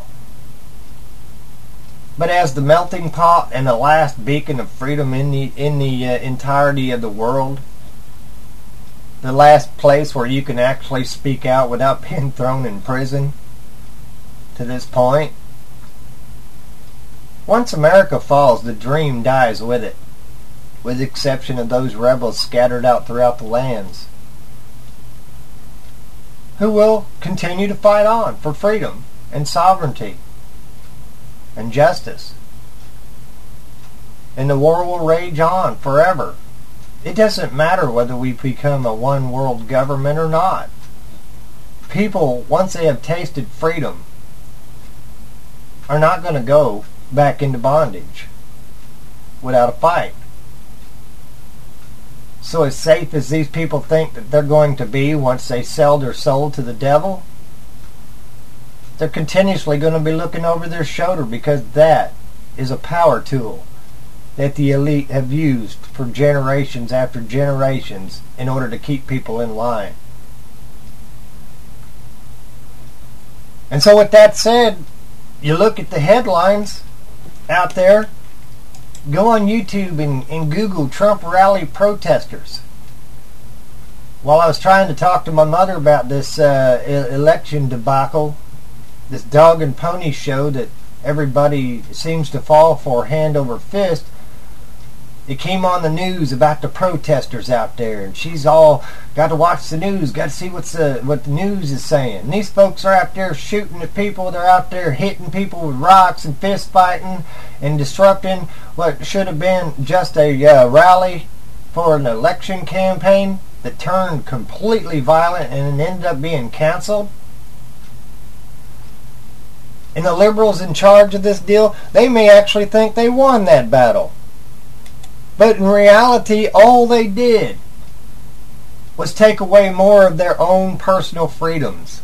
[SPEAKER 13] But as the melting pot and the last beacon of freedom in the in the uh, entirety of the world, the last place where you can actually speak out without being thrown in prison, to this point, once America falls, the dream dies with it, with the exception of those rebels scattered out throughout the lands, who will continue to fight on for freedom and sovereignty and justice. And the war will rage on forever. It doesn't matter whether we become a one world government or not. People, once they have tasted freedom, are not going to go back into bondage without a fight. So as safe as these people think that they're going to be once they sell their soul to the devil, they're continuously going to be looking over their shoulder, because that is a power tool that the elite have used for generations after generations in order to keep people in line. And so with that said, you look at the headlines out there, Go on YouTube and, and Google Trump rally protesters. While I was trying to talk to my mother about this uh, e- election debacle, this dog and pony show that everybody seems to fall for hand over fist, it came on the news about the protesters out there, and she's all got to watch the news, got to see what's the, what the news is saying. And these folks are out there shooting at people, they're out there hitting people with rocks and fist fighting and disrupting what should have been just a uh, rally for an election campaign that turned completely violent and ended up being canceled. And the liberals in charge of this deal, they may actually think they won that battle. But in reality, all they did was take away more of their own personal freedoms.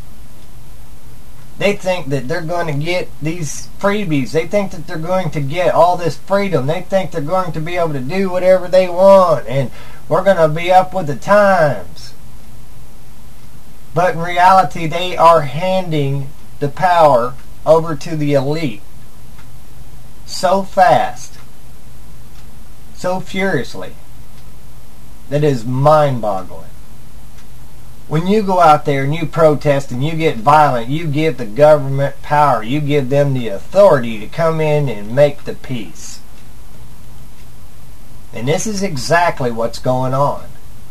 [SPEAKER 13] They think that they're going to get these freebies. They think that they're going to get all this freedom. They think they're going to be able to do whatever they want, and we're going to be up with the times. But in reality, they are handing the power over to the elite so fast, so furiously, that is mind-boggling. When you go out there and you protest and you get violent, you give the government power. You give them the authority to come in and make the peace. And this is exactly what's going on.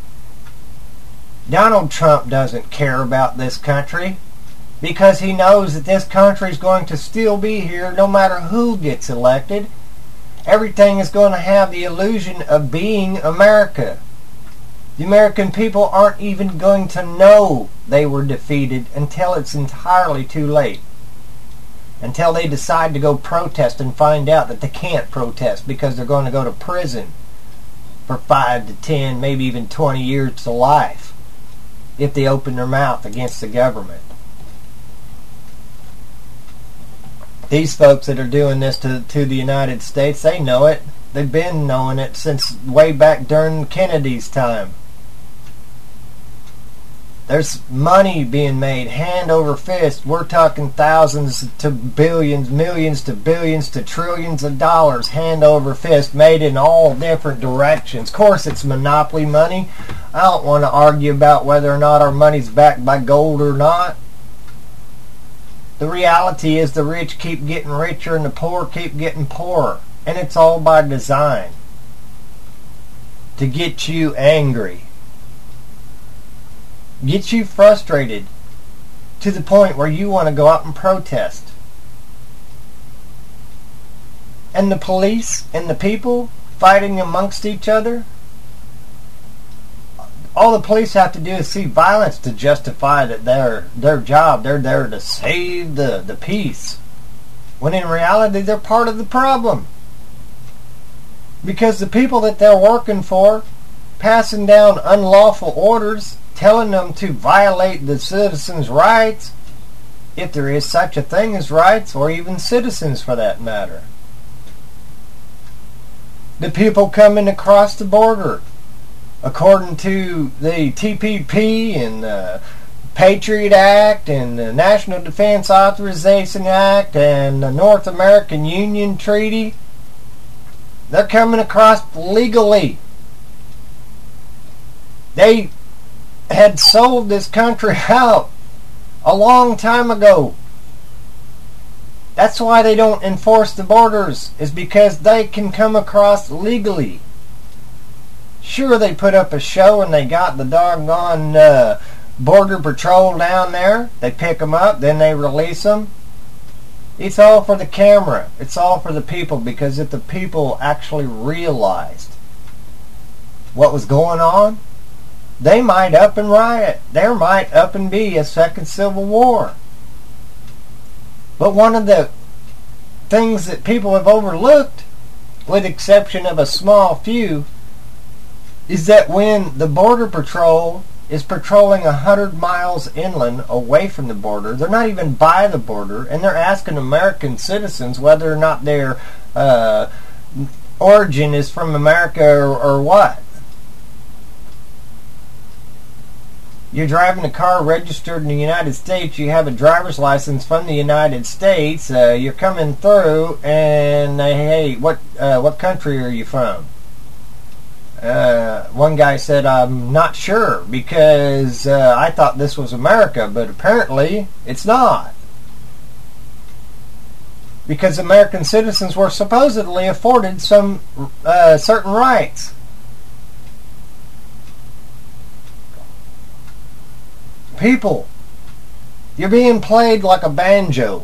[SPEAKER 13] Donald Trump doesn't care about this country because he knows that this country is going to still be here no matter who gets elected. Everything is going to have the illusion of being America. The American people aren't even going to know they were defeated until it's entirely too late. Until they decide to go protest and find out that they can't protest because they're going to go to prison for five to ten, maybe even twenty years to life if they open their mouth against the government. These folks that are doing this to, to the United States, they know it. They've been knowing it since way back during Kennedy's time. There's money being made hand over fist. We're talking thousands to billions, millions to billions to trillions of dollars hand over fist made in all different directions. Of course, it's monopoly money. I don't want to argue about whether or not our money's backed by gold or not. The reality is the rich keep getting richer and the poor keep getting poorer. And it's all by design. To get you angry. Get you frustrated to the point where you want to go out and protest. And the police and the people fighting amongst each other, all the police have to do is see violence to justify that their their job, they're there to save the, the peace. When in reality, they're part of the problem. Because the people that they're working for, passing down unlawful orders, telling them to violate the citizens' rights, if there is such a thing as rights, or even citizens for that matter. The people coming across the border, according to the T P P and the Patriot Act and the National Defense Authorization Act and the North American Union Treaty, they're coming across legally. They had sold this country out a long time ago. That's why they don't enforce the borders, is because they can come across legally. Sure, they put up a show and they got the doggone uh, border patrol down there. They pick them up, then they release them. It's all for the camera. It's all for the people, because if the people actually realized what was going on, they might up and riot. There might up and be a second civil war. But one of the things that people have overlooked, with exception of a small few, is that when the Border Patrol is patrolling one hundred miles inland away from the border, they're not even by the border, and they're asking American citizens whether or not their uh, origin is from America or, or what. You're driving a car registered in the United States. You have a driver's license from the United States. Uh, you're coming through, and uh, hey, what uh, what country are you from? Uh, one guy said, I'm not sure, because uh, I thought this was America, but apparently it's not. Because American citizens were supposedly afforded some uh, certain rights. People, you're being played like a banjo.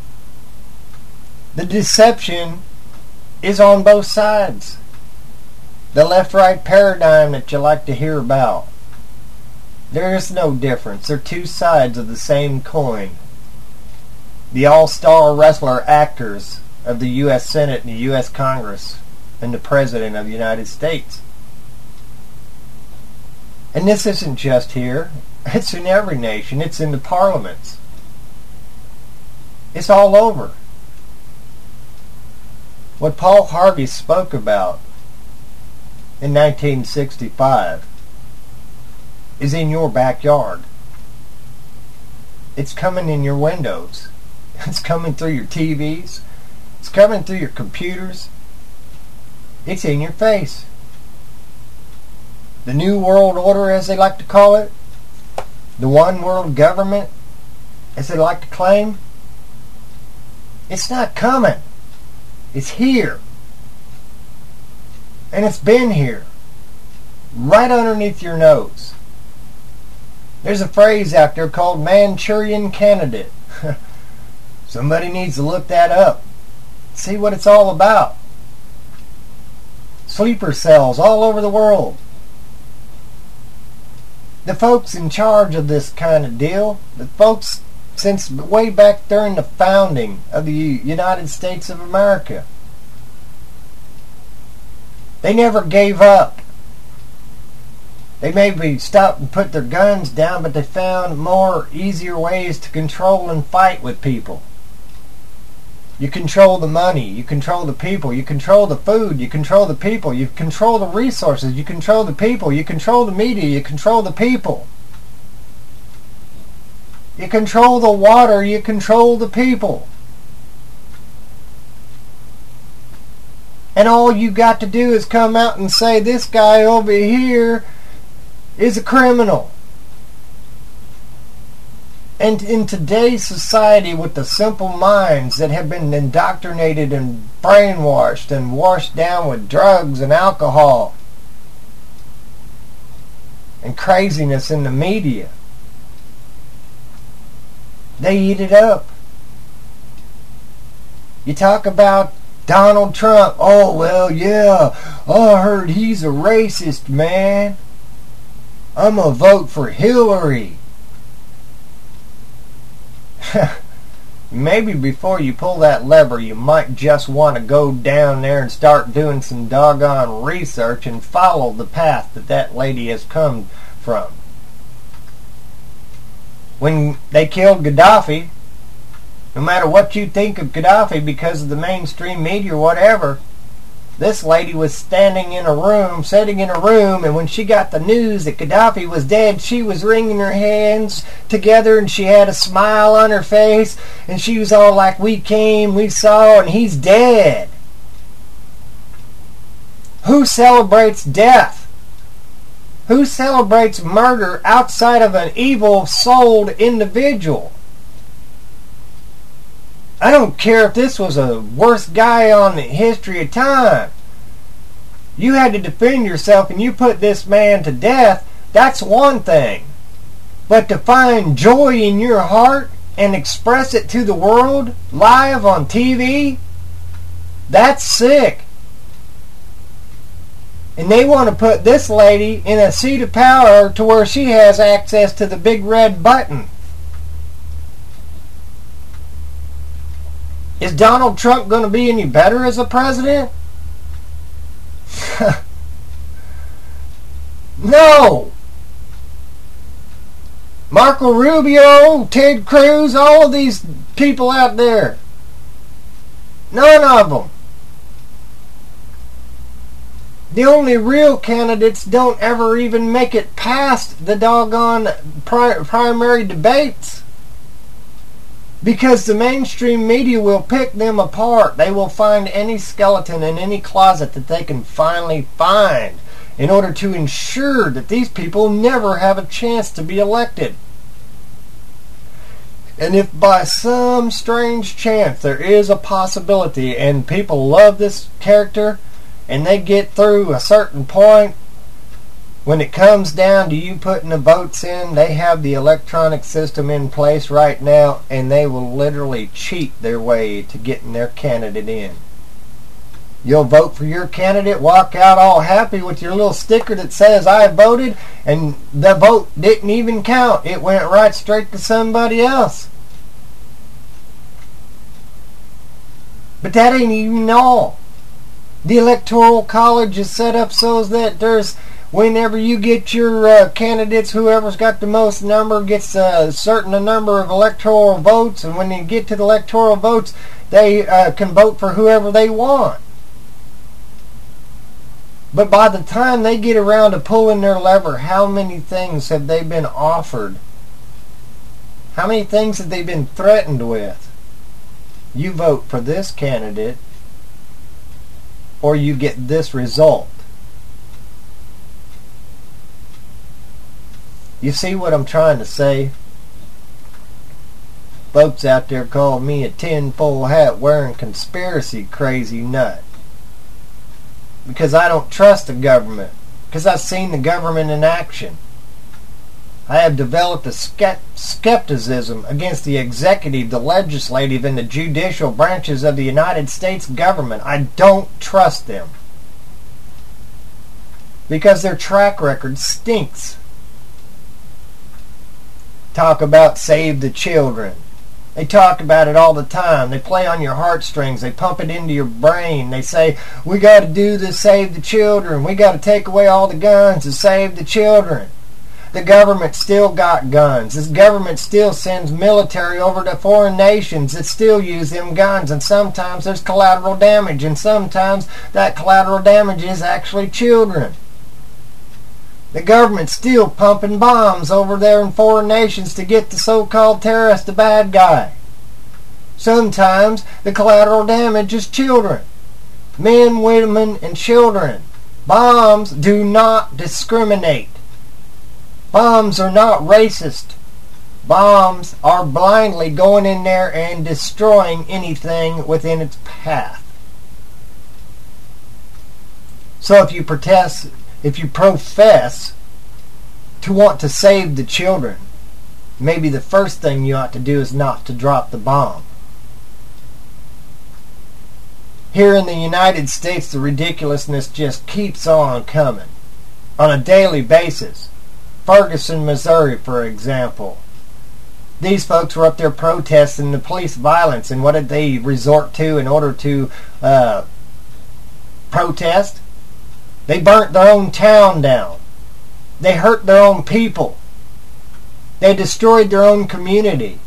[SPEAKER 13] The deception is on both sides. The left-right paradigm that you like to hear about. There is no difference. They're two sides of the same coin. The all-star wrestler actors of the U S Senate and the U S Congress and the President of the United States. And this isn't just here. It's in every nation. It's in the parliaments. It's all over. What Paul Harvey spoke about in nineteen sixty-five is in your backyard. It's coming in your windows. It's coming through your T Vs. It's coming through your computers. It's in your face. The New World Order, as they like to call it, the one world government, as they like to claim, it's not coming. It's here. And it's been here. Right underneath your nose. There's a phrase out there called Manchurian Candidate. Somebody needs to look that up. See what it's all about. Sleeper cells all over the world. The folks in charge of this kind of deal, the folks since way back during the founding of the United States of America, they never gave up. They maybe stopped and put their guns down, but they found more easier ways to control and fight with people. You control the money, you control the people, you control the food, you control the people, you control the resources, you control the people, you control the media, you control the people. You control the water, you control the people. And all you got to do is come out and say, this guy over here is a criminal. And in today's society, with the simple minds that have been indoctrinated and brainwashed and washed down with drugs and alcohol and craziness in the media, they eat it up. You talk about Donald Trump. Oh, well, yeah, I heard he's a racist, man. I'm going to vote for Hillary. Maybe before you pull that lever, you might just want to go down there and start doing some doggone research and follow the path that that lady has come from. When they killed Gaddafi, no matter what you think of Gaddafi because of the mainstream media or whatever, this lady was standing in a room, sitting in a room, and when she got the news that Gaddafi was dead, she was wringing her hands together and she had a smile on her face and she was all like, we came, we saw, and he's dead. Who celebrates death? Who celebrates murder outside of an evil-souled individual? I don't care if this was the worst guy on the history of time. You had to defend yourself and you put this man to death, that's one thing. But to find joy in your heart and express it to the world live on T V, that's sick. And they want to put this lady in a seat of power to where she has access to the big red button. Is Donald Trump going to be any better as a president? No. Marco Rubio, Ted Cruz, all of these people out there. None of them. The only real candidates don't ever even make it past the doggone pri- primary debates. Because the mainstream media will pick them apart. They will find any skeleton in any closet that they can finally find in order to ensure that these people never have a chance to be elected. And if by some strange chance there is a possibility and people love this character and they get through a certain point, when it comes down to you putting the votes in, they have the electronic system in place right now, and they will literally cheat their way to getting their candidate in. You'll vote for your candidate, walk out all happy with your little sticker that says I voted, and the vote didn't even count. It went right straight to somebody else. But that ain't even all. The Electoral College is set up so that there's, whenever you get your uh, candidates, whoever's got the most number gets a certain number of electoral votes, and when they get to the electoral votes, they uh, can vote for whoever they want. But by the time they get around to pulling their lever, how many things have they been offered? How many things have they been threatened with? You vote for this candidate, or you get this result. You see what I'm trying to say? Folks out there call me a tinfoil hat wearing conspiracy crazy nut. Because I don't trust the government. Because I've seen the government in action. I have developed a skepticism against the executive, the legislative, and the judicial branches of the United States government. I don't trust them. Because their track record stinks. Talk about save the children. They talk about it all the time. They play on your heartstrings. They pump it into your brain. They say, we got to do this, save the children. We got to take away all the guns and save the children. The government still got guns. This government still sends military over to foreign nations that still use them guns. And sometimes there's collateral damage. And sometimes that collateral damage is actually children. The government's still pumping bombs over there in foreign nations to get the so-called terrorist the bad guy. Sometimes the collateral damage is children. Men, women, and children. Bombs do not discriminate. Bombs are not racist. Bombs are blindly going in there and destroying anything within its path. So if you protest, if you profess to want to save the children, maybe the first thing you ought to do is not to drop the bomb. Here in the United States, the ridiculousness just keeps on coming on a daily basis. Ferguson, Missouri, for example. These folks were up there protesting the police violence, and what did they resort to in order to uh, protest? They burnt their own town down. They hurt their own people. They destroyed their own community.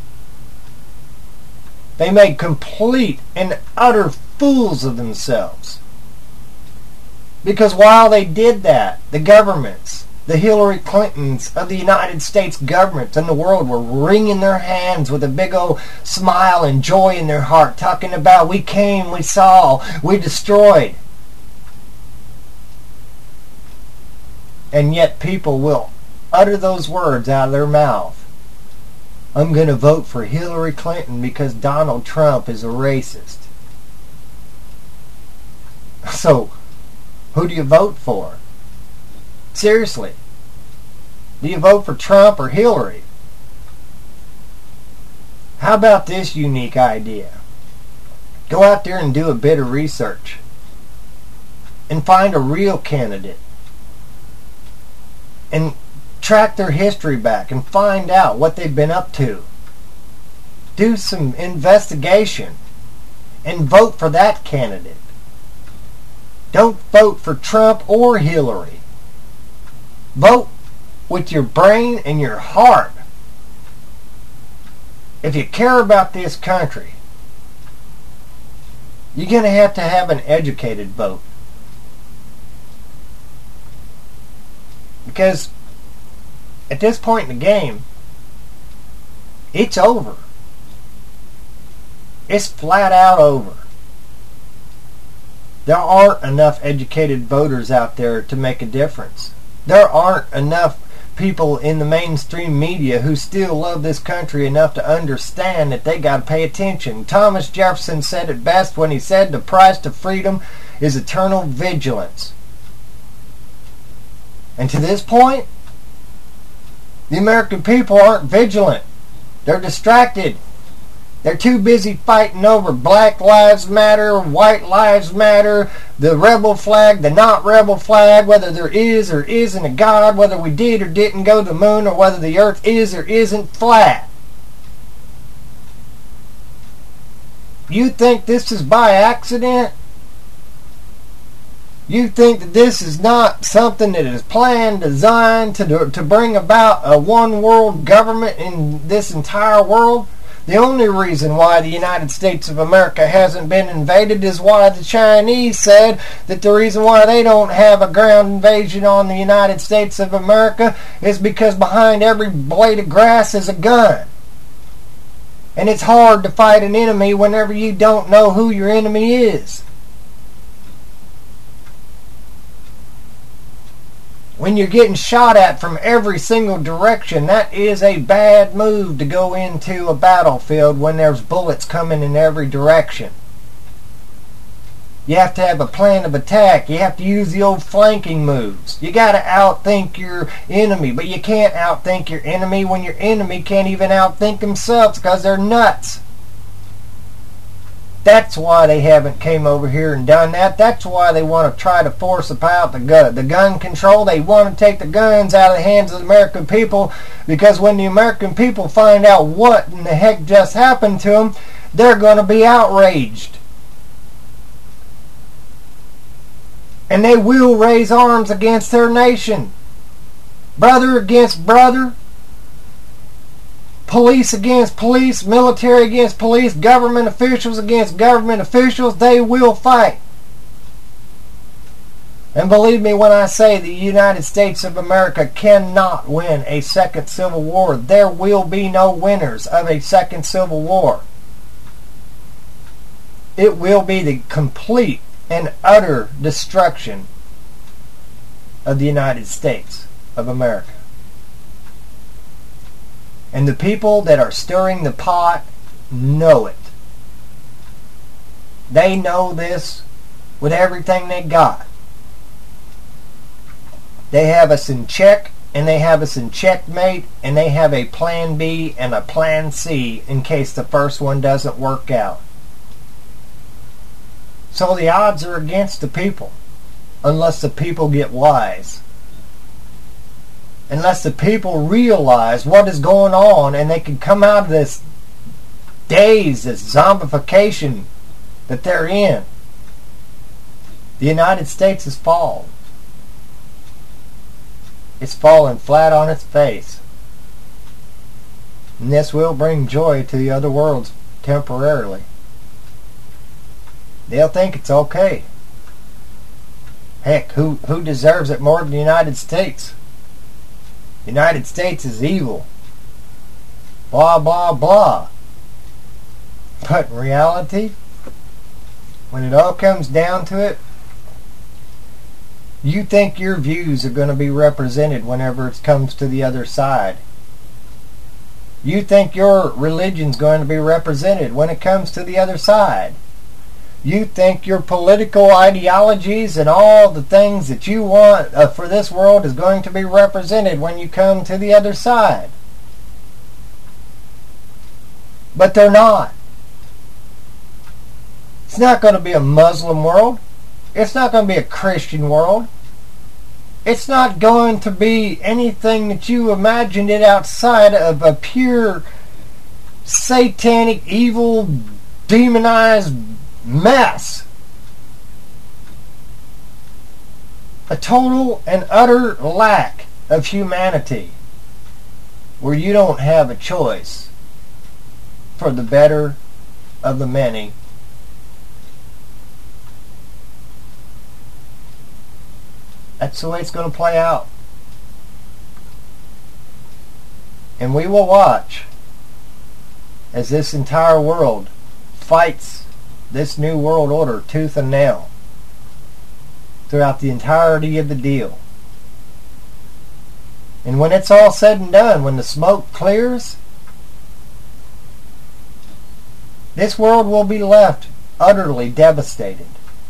[SPEAKER 13] They made complete and utter fools of themselves. Because while they did that, the governments, the Hillary Clintons of the United States government and the world were wringing their hands with a big old smile and joy in their heart, talking about, we came, we saw, we destroyed. And yet people will utter those words out of their mouth. I'm going to vote for Hillary Clinton because Donald Trump is a racist. So, who do you vote for? Seriously. Do you vote for Trump or Hillary? How about this unique idea? Go out there and do a bit of research. And find a real candidate. And track their history back and find out what they've been up to. Do some investigation. And vote for that candidate. Don't vote for Trump or Hillary. Vote with your brain and your heart. If you care about this country, you're going to have to have an educated vote. Because at this point in the game, it's over. It's flat out over. There aren't enough educated voters out there to make a difference. There aren't enough people in the mainstream media who still love this country enough to understand that they got to pay attention. Thomas Jefferson said it best when he said the price to freedom is eternal vigilance. And to this point, the American people aren't vigilant. They're distracted. They're too busy fighting over Black Lives Matter, White Lives Matter, the rebel flag, the not rebel flag, whether there is or isn't a God, whether we did or didn't go to the moon, or whether the earth is or isn't flat. You think this is by accident? You think that this is not something that is planned, designed to, to bring about a one world government in this entire world? The only reason why the United States of America hasn't been invaded is why the Chinese said that the reason why they don't have a ground invasion on the United States of America is because behind every blade of grass is a gun. And it's hard to fight an enemy whenever you don't know who your enemy is. When you're getting shot at from every single direction, that is a bad move to go into a battlefield when there's bullets coming in every direction. You have to have a plan of attack. You have to use the old flanking moves. You got to outthink your enemy, but you can't outthink your enemy when your enemy can't even outthink themselves because they're nuts. That's why they haven't came over here and done that. That's why they want to try to force about the gun, the gun control. They want to take the guns out of the hands of the American people, because when the American people find out what in the heck just happened to them, they're going to be outraged. And they will raise arms against their nation. Brother against brother. Police against police, military against police, government officials against government officials, they will fight. And believe me when I say the United States of America cannot win a second civil war. There will be no winners of a second civil war. It will be the complete and utter destruction of the United States of America. And the people that are stirring the pot know it. They know this with everything they got. They have us in check, and they have us in checkmate, and they have a plan B and a plan C in case the first one doesn't work out. So the odds are against the people, unless the people get wise. Unless the people realize what is going on and they can come out of this daze, this zombification that they're in. The United States has fallen. It's fallen flat on its face. And this will bring joy to the other worlds temporarily. They'll think it's okay. Heck, who, who deserves it more than the United States? The United States is evil. Blah, blah, blah. But in reality, when it all comes down to it, you think your views are going to be represented whenever it comes to the other side. You think your religion's going to be represented when it comes to the other side. You think your political ideologies and all the things that you want uh, for this world is going to be represented when you come to the other side. But they're not. It's not going to be a Muslim world. It's not going to be a Christian world. It's not going to be anything that you imagined it outside of a pure satanic, evil, demonized mess. A total and utter lack of humanity, where you don't have a choice for the better of the many. That's the way it's going to play out. And we will watch as this entire world fights this new world order tooth and nail throughout the entirety of the deal. And when it's all said and done, when the smoke clears, this world will be left utterly devastated.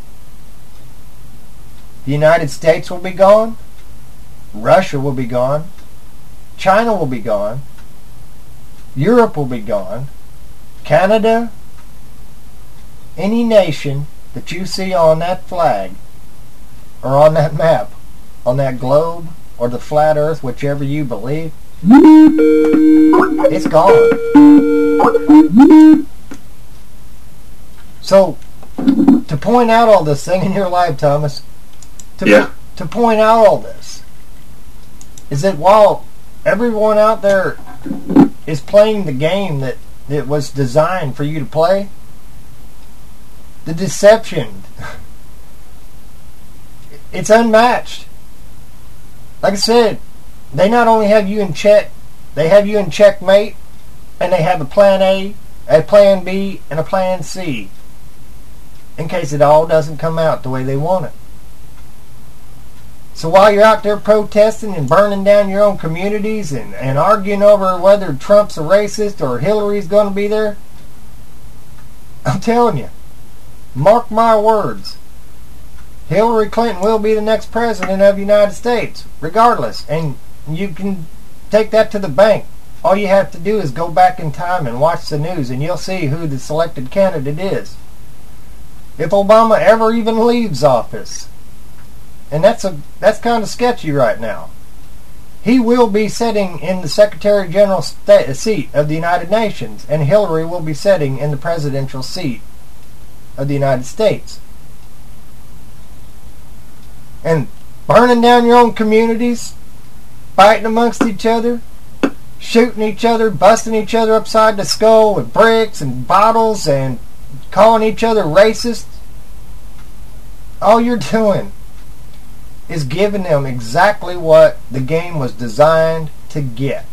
[SPEAKER 13] The United States will be gone. Russia will be gone. China will be gone. Europe will be gone. Canada, any nation that you see on that flag or on that map, on that globe or the flat earth, whichever you believe, it's gone. So, to point out all this thing in your life, Thomas, to,
[SPEAKER 1] yeah.
[SPEAKER 13] to point out all this, is that while everyone out there is playing the game that, that was designed for you to play, the deception, it's unmatched. Like I said, they not only have you in check, they have you in checkmate, and they have a plan A, a plan B, and a plan C, in case it all doesn't come out the way they want it. So while you're out there protesting and burning down your own communities and, and arguing over whether Trump's a racist or Hillary's going to be there, I'm telling you, mark my words, Hillary Clinton will be the next president of the United States, regardless. And you can take that to the bank. All you have to do is go back in time and watch the news, and you'll see who the selected candidate is. If Obama ever even leaves office, and that's a that's kind of sketchy right now, he will be sitting in the Secretary General sta- seat of the United Nations, and Hillary will be sitting in the presidential seat of the United States. And burning down your own communities, fighting amongst each other, shooting each other, busting each other upside the skull with bricks and bottles, and calling each other racist, all you're doing is giving them exactly what the game was designed to get.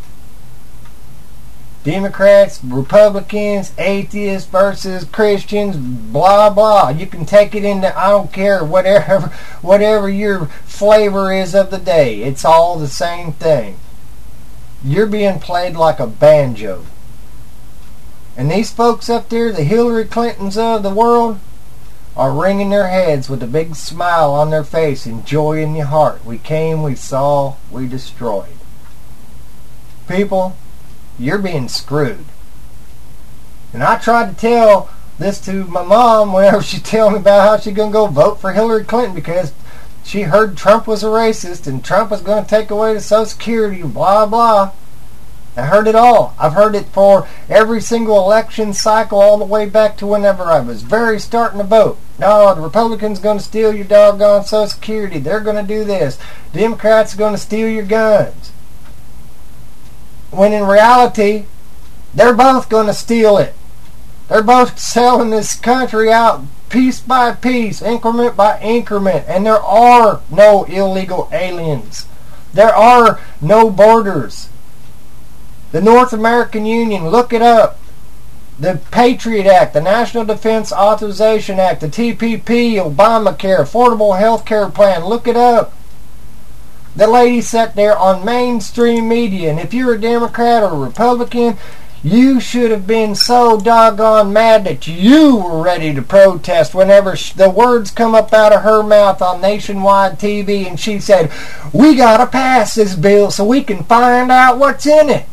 [SPEAKER 13] Democrats, Republicans, atheists versus Christians, blah blah. You can take it into, I don't care, whatever whatever your flavor is of the day. It's all the same thing. You're being played like a banjo. And these folks up there, the Hillary Clintons of the world, are wringing their heads with a big smile on their face and joy in your heart. We came, we saw, we destroyed. People, you're being screwed. And I tried to tell this to my mom whenever she told me about how she's going to go vote for Hillary Clinton because she heard Trump was a racist and Trump was going to take away the Social Security and blah blah. I heard it all. I've heard it for every single election cycle all the way back to whenever I was very starting to vote. No, the Republicans going to steal your doggone Social Security. They're going to do this. Democrats are going to steal your guns. When in reality, they're both going to steal it. They're both selling this country out piece by piece, increment by increment, and there are no illegal aliens. There are no borders. The North American Union, look it up. The Patriot Act, the National Defense Authorization Act, the T P P, Obamacare, Affordable Health Care Plan, look it up. The lady sat there on mainstream media, and if you're a Democrat or a Republican, you should have been so doggone mad that you were ready to protest whenever the words come up out of her mouth on nationwide T V, and she said, we gotta pass this bill so we can find out what's in it.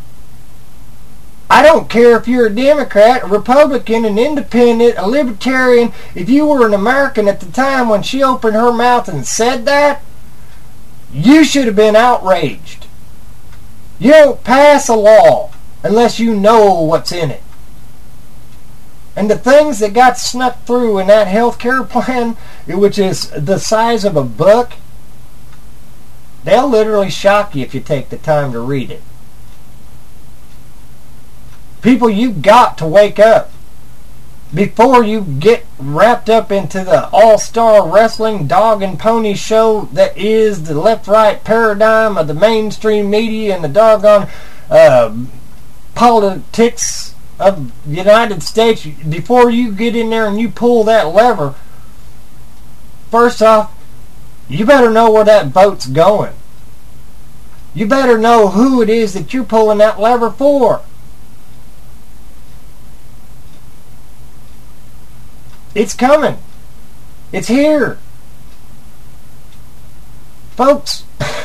[SPEAKER 13] I don't care if you're a Democrat, a Republican, an independent, a libertarian. If you were an American at the time when she opened her mouth and said that, you should have been outraged. You don't pass a law unless you know what's in it. And the things that got snuck through in that health care plan, which is the size of a book, they'll literally shock you if you take the time to read it. People, you've got to wake up before you get wrapped up into the all-star wrestling dog and pony show that is the left-right paradigm of the mainstream media and the doggone uh, politics of the United States, before you get in there and you pull that lever, first off, you better know where that vote's going. You better know who it is that you're pulling that lever for. It's coming. It's here. Folks,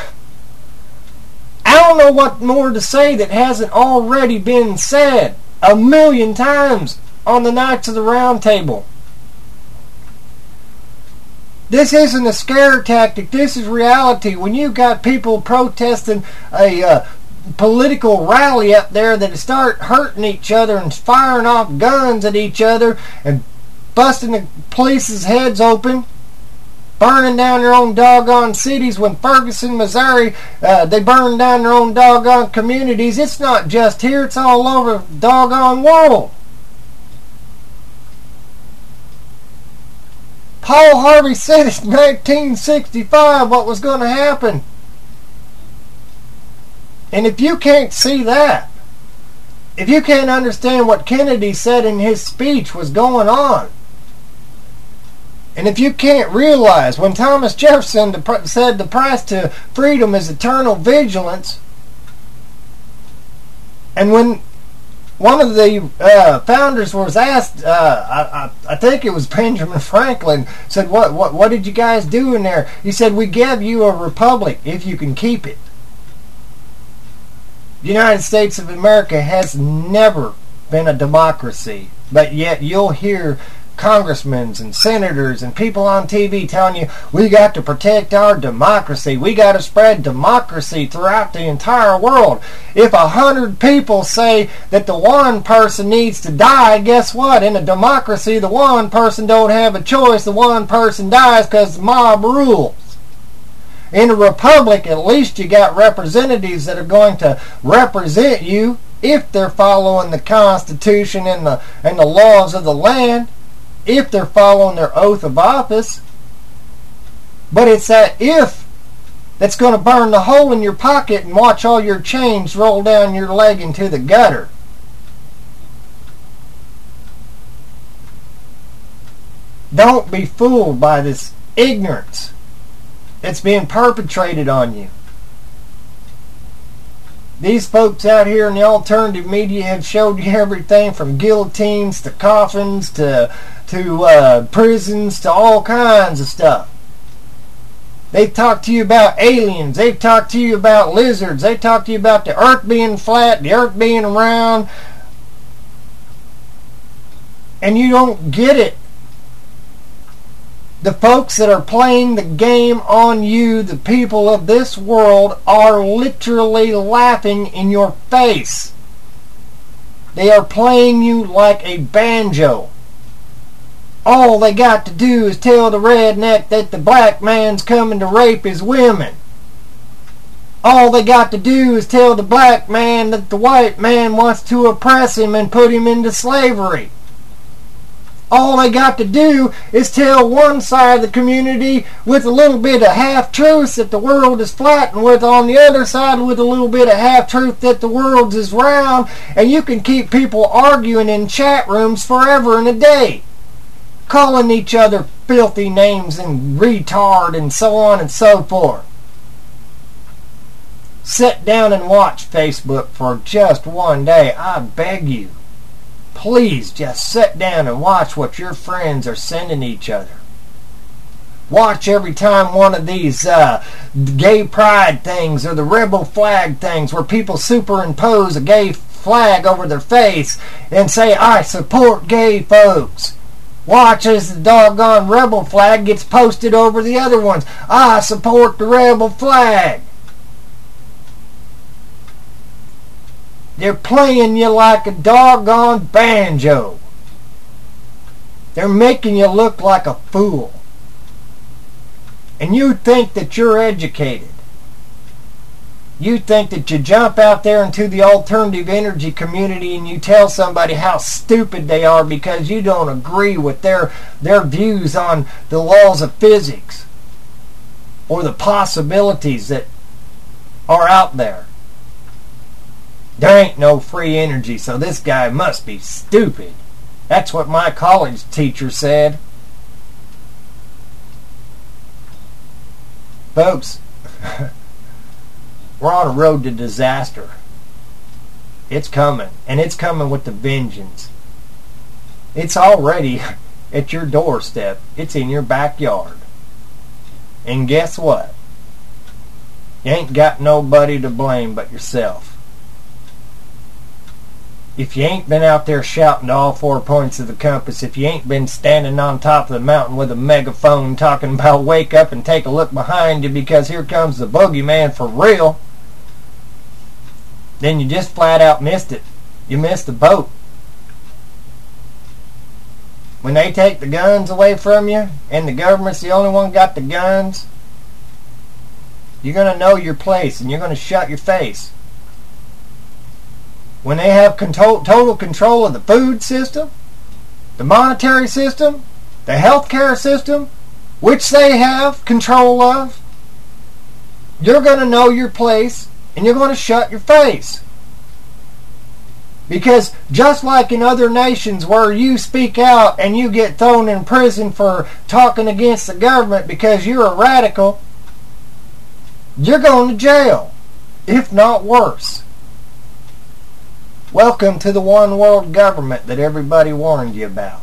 [SPEAKER 13] I don't know what more to say that hasn't already been said a million times on the Knights of the Round Table. This isn't a scare tactic. This is reality. When you got people protesting a uh, political rally up there that start hurting each other and firing off guns at each other and busting the police's heads open, burning down their own doggone cities. When Ferguson, Missouri, uh, they burned down their own doggone communities. It's not just here. It's all over the doggone world. Paul Harvey said in nineteen sixty-five what was going to happen. And if you can't see that, if you can't understand what Kennedy said in his speech was going on, and if you can't realize when Thomas Jefferson said the price to freedom is eternal vigilance, and when one of the uh, founders was asked, uh, I, I, I think it was Benjamin Franklin, said, what, what, what did you guys do in there? He said, we gave you a republic if you can keep it. The United States of America has never been a democracy, but yet you'll hear congressmen and senators and people on T V telling you, we got to protect our democracy. We got to spread democracy throughout the entire world. If a hundred people say that the one person needs to die, guess what? In a democracy, the one person don't have a choice. The one person dies because the mob rules. In a republic, at least you got representatives that are going to represent you if they're following the Constitution and the and the laws of the land, if they're following their oath of office. But it's that if that's going to burn the hole in your pocket and watch all your change roll down your leg into the gutter. Don't be fooled by this ignorance that's being perpetrated on you. These folks out here in the alternative media have showed you everything from guillotines to coffins to to uh, prisons to all kinds of stuff. They've talked to you about aliens. They've talked to you about lizards. They've talked to you about the earth being flat, the earth being round. And you don't get it. The folks that are playing the game on you, the people of this world, are literally laughing in your face. They are playing you like a banjo. All they got to do is tell the redneck that the black man's coming to rape his women. All they got to do is tell the black man that the white man wants to oppress him and put him into slavery. All they got to do is tell one side of the community with a little bit of half-truth that the world is flat, and with on the other side with a little bit of half-truth that the world is round, and you can keep people arguing in chat rooms forever and a day, calling each other filthy names and retard and so on and so forth. Sit down and watch Facebook for just one day. I beg you. Please just sit down and watch what your friends are sending each other. Watch every time one of these uh, gay pride things or the rebel flag things where people superimpose a gay flag over their face and say, I support gay folks. Watch as the doggone rebel flag gets posted over the other ones. I support the rebel flag. They're playing you like a doggone banjo. They're making you look like a fool. And you think that you're educated. You think that you jump out there into the alternative energy community and you tell somebody how stupid they are because you don't agree with their, their views on the laws of physics or the possibilities that are out there. There ain't no free energy, so this guy must be stupid. That's what my college teacher said. Folks, we're on a road to disaster. It's coming, and it's coming with a vengeance. It's already at your doorstep. It's in your backyard. And guess what? You ain't got nobody to blame but yourself. If you ain't been out there shouting to all four points of the compass, if you ain't been standing on top of the mountain with a megaphone talking about wake up and take a look behind you because here comes the boogeyman for real, then you just flat out missed it. You missed the boat. When they take the guns away from you and the government's the only one got the guns, you're going to know your place and you're going to shut your face. When they have control, total control of the food system, the monetary system, the healthcare system, which they have control of, you're going to know your place and you're going to shut your face. Because just like in other nations where you speak out and you get thrown in prison for talking against the government because you're a radical, you're going to jail, if not worse. Welcome to the one world government that everybody warned you about.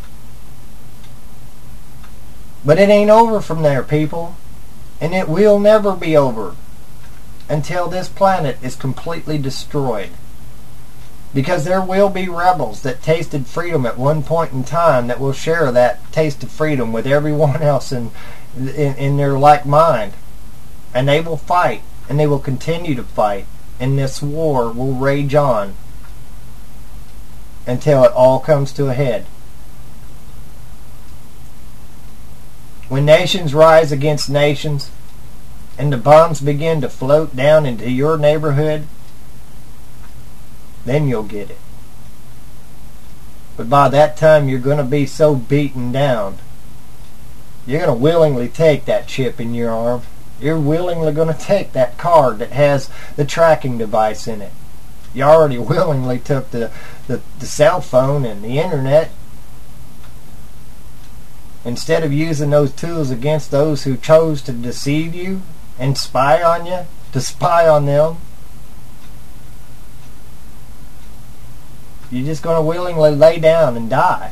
[SPEAKER 13] But it ain't over from there, people. And it will never be over until this planet is completely destroyed. Because there will be rebels that tasted freedom at one point in time that will share that taste of freedom with everyone else in, in, in their like mind. And they will fight. And they will continue to fight. And this war will rage on until it all comes to a head. When nations rise against nations and the bombs begin to float down into your neighborhood, then you'll get it. But by that time you're going to be so beaten down, you're going to willingly take that chip in your arm. You're willingly going to take that card that has the tracking device in it. You already willingly took the, the, the cell phone and the internet. Instead of using those tools against those who chose to deceive you and spy on you, to spy on them, you're just going to willingly lay down and die.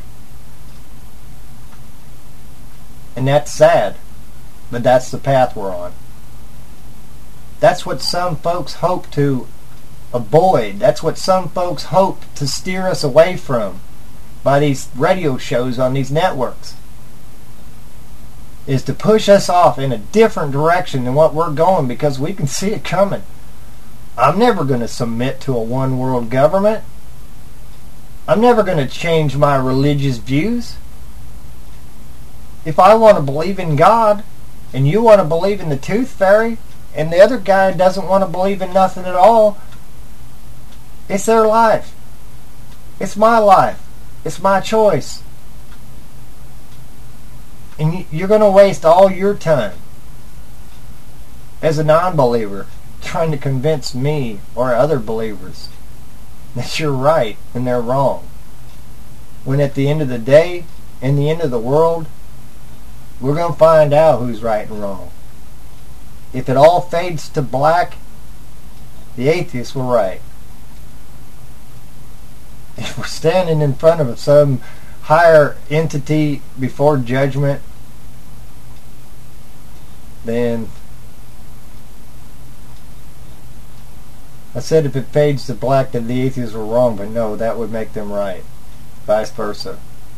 [SPEAKER 13] And that's sad, but that's the path we're on. That's what some folks hope to avoid. That's what some folks hope to steer us away from by these radio shows on these networks, is to push us off in a different direction than what we're going, because we can see it coming. I'm never going to submit to a one world government. I'm never going to change my religious views. If I want to believe in God and you want to believe in the Tooth Fairy and the other guy doesn't want to believe in nothing at all, it's their life. It's my life. It's my choice. And you're going to waste all your time as a non-believer trying to convince me or other believers that you're right and they're wrong. When at the end of the day, in the end of the world, we're going to find out who's right and wrong. If it all fades to black, the atheists were right. If we're standing in front of some higher entity before judgment, then I said if it fades to black then the atheists were wrong, but no, that would make them right. Vice versa.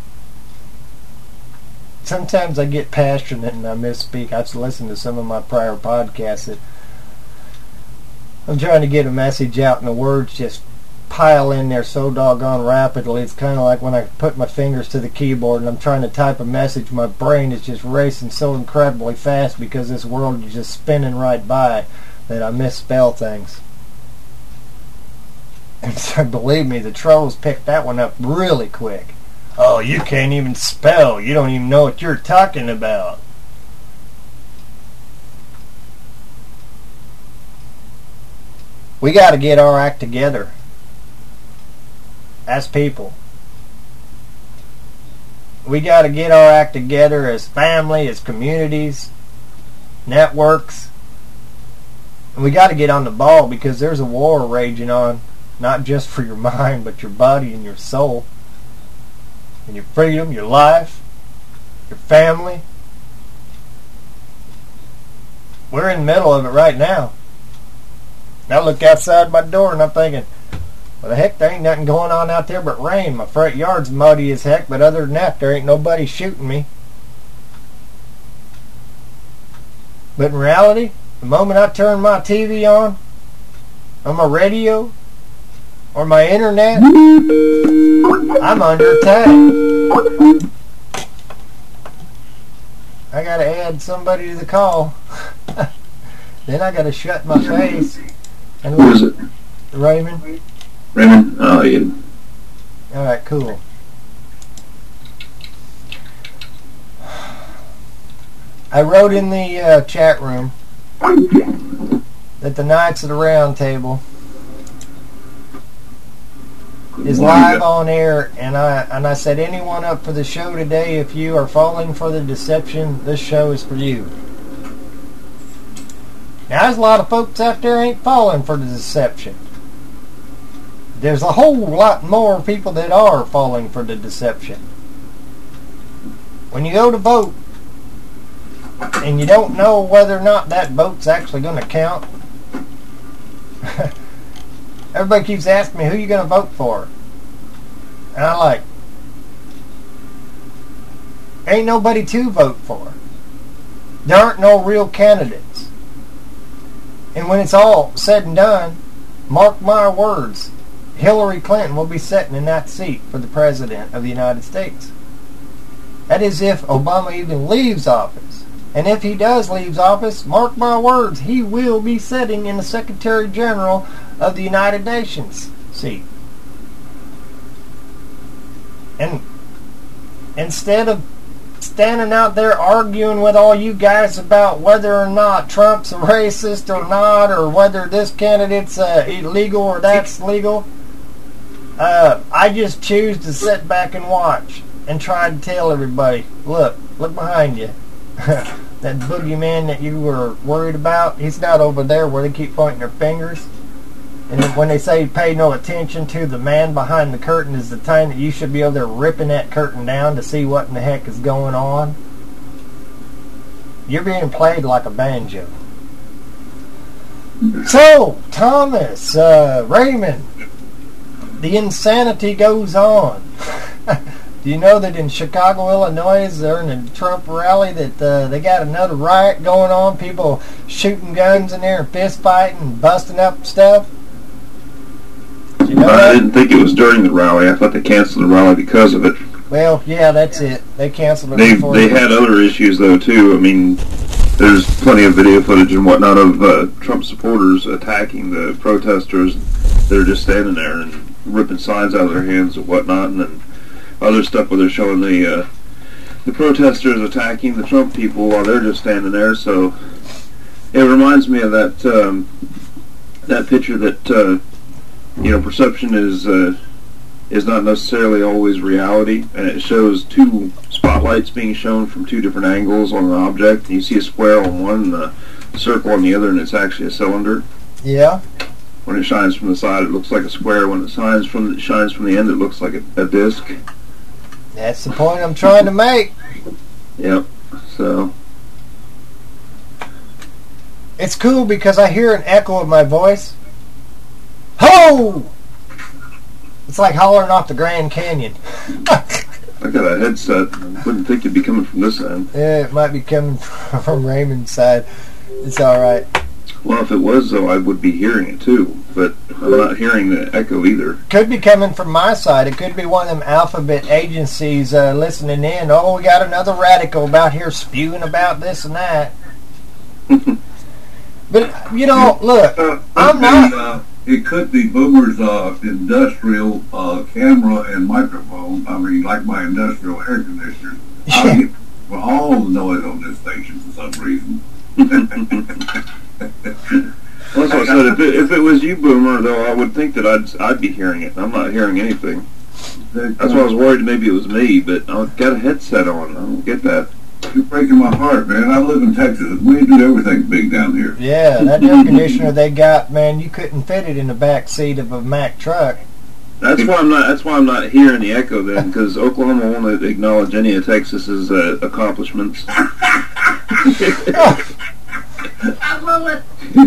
[SPEAKER 13] Sometimes I get passionate and I misspeak. I've listened to some of my prior podcasts that I'm trying to get a message out and the words just pile in there so doggone rapidly. It's kind of like when I put my fingers to the keyboard and I'm trying to type a message, my brain is just racing so incredibly fast because this world is just spinning right by that I misspell things. And so believe me, the trolls picked that one up really quick. Oh, you can't even spell. You don't even know what you're talking about. We got to get our act together as people. We got to get our act together as family, as communities, networks. And we got to get on the ball because there's a war raging on, not just for your mind, but your body and your soul. And your freedom, your life, your family. We're in the middle of it right now. I look outside my door and I'm thinking, well, the heck, there ain't nothing going on out there but rain. My front yard's muddy as heck, but other than that, there ain't nobody shooting me. But in reality, the moment I turn my T V on, on my radio, or my internet, I'm under attack. I gotta add somebody to the call. Then I gotta shut my face. And
[SPEAKER 15] Who is it?
[SPEAKER 13] Raymond.
[SPEAKER 15] Raymond? Oh, yeah.
[SPEAKER 13] Alright, cool. I wrote in the uh, chat room that the Knights of the Round Table is live on air, and I and I said, anyone up for the show today, if you are falling for the deception, this show is for you. Now, there's a lot of folks out there ain't falling for the deception. There's a whole lot more people that are falling for the deception. When you go to vote, and you don't know whether or not that vote's actually going to count, everybody keeps asking me, who you going to vote for? And I'm like, ain't nobody to vote for. There aren't no real candidates. And when it's all said and done, mark my words, Hillary Clinton will be sitting in that seat for the President of the United States. That is if Obama even leaves office. And if he does leave office, mark my words, he will be sitting in the Secretary General of the United Nations seat. And instead of standing out there arguing with all you guys about whether or not Trump's a racist or not, or whether this candidate's uh, illegal or that's legal, uh, I just choose to sit back and watch and try to tell everybody, look, look behind you. That boogeyman that you were worried about, he's not over there where they keep pointing their fingers. And when they say pay no attention to the man behind the curtain is the time that you should be over there ripping that curtain down to see what in the heck is going on. You're being played like a banjo. So, Thomas, uh, Raymond, the insanity goes on. Do you know that in Chicago, Illinois, during the Trump rally, that uh, they got another riot going on? People shooting guns in there and fist fighting and busting up stuff? Did you know
[SPEAKER 15] I
[SPEAKER 13] that?
[SPEAKER 15] didn't think it was during the rally. I thought they canceled the rally because of it.
[SPEAKER 13] Well, yeah, that's it. They canceled it
[SPEAKER 15] They
[SPEAKER 13] before.
[SPEAKER 15] they had other issues though too. I mean, there's plenty of video footage and whatnot of uh, Trump supporters attacking the protesters. They're just standing there and ripping signs out of their hands and whatnot, and then other stuff where they're showing the uh, the protesters attacking the Trump people while they're just standing there. So it reminds me of that um, that picture that uh, you know, perception is uh, is not necessarily always reality, and it shows two spotlights being shown from two different angles on an object. And you see a square on one and a circle on the other, and it's actually a cylinder.
[SPEAKER 13] Yeah.
[SPEAKER 15] When it shines from the side, it looks like a square. When it shines from the, shines from the end, it looks like a, a disc.
[SPEAKER 13] That's the point I'm trying to make.
[SPEAKER 15] Yep. So
[SPEAKER 13] it's cool because I hear an echo of my voice. Ho! It's like hollering off the Grand Canyon.
[SPEAKER 15] I got a headset. I wouldn't think it'd be coming from this end.
[SPEAKER 13] Yeah, it might be coming from Raymond's side. It's alright.
[SPEAKER 15] Well, if it was, though, I would be hearing it, too. But I'm not hearing the echo either.
[SPEAKER 13] Could be coming from my side. It could be one of them alphabet agencies uh, listening in. Oh, we got another radical about here spewing about this and that. But, you know, look,
[SPEAKER 16] Uh,
[SPEAKER 13] I'm
[SPEAKER 16] the,
[SPEAKER 13] not...
[SPEAKER 16] Uh, it could be Boomer's uh, industrial uh, camera and microphone. I mean, like my industrial air conditioner. I get all the noise on this station for some reason.
[SPEAKER 15] Well, that's what I I said, if it, if it was you, Boomer, though, I would think that I'd I'd be hearing it. I'm not hearing anything. That's why I was worried maybe it was me, but I've got a headset on. I don't get that.
[SPEAKER 16] You're breaking my heart, man. I live in Texas. We do everything big down here.
[SPEAKER 13] Yeah, that air conditioner they got, man, you couldn't fit it in the back seat of a Mack truck.
[SPEAKER 15] That's why I'm not. That's why I'm not hearing the echo then, because Oklahoma won't acknowledge any of Texas's uh, accomplishments.
[SPEAKER 16] I love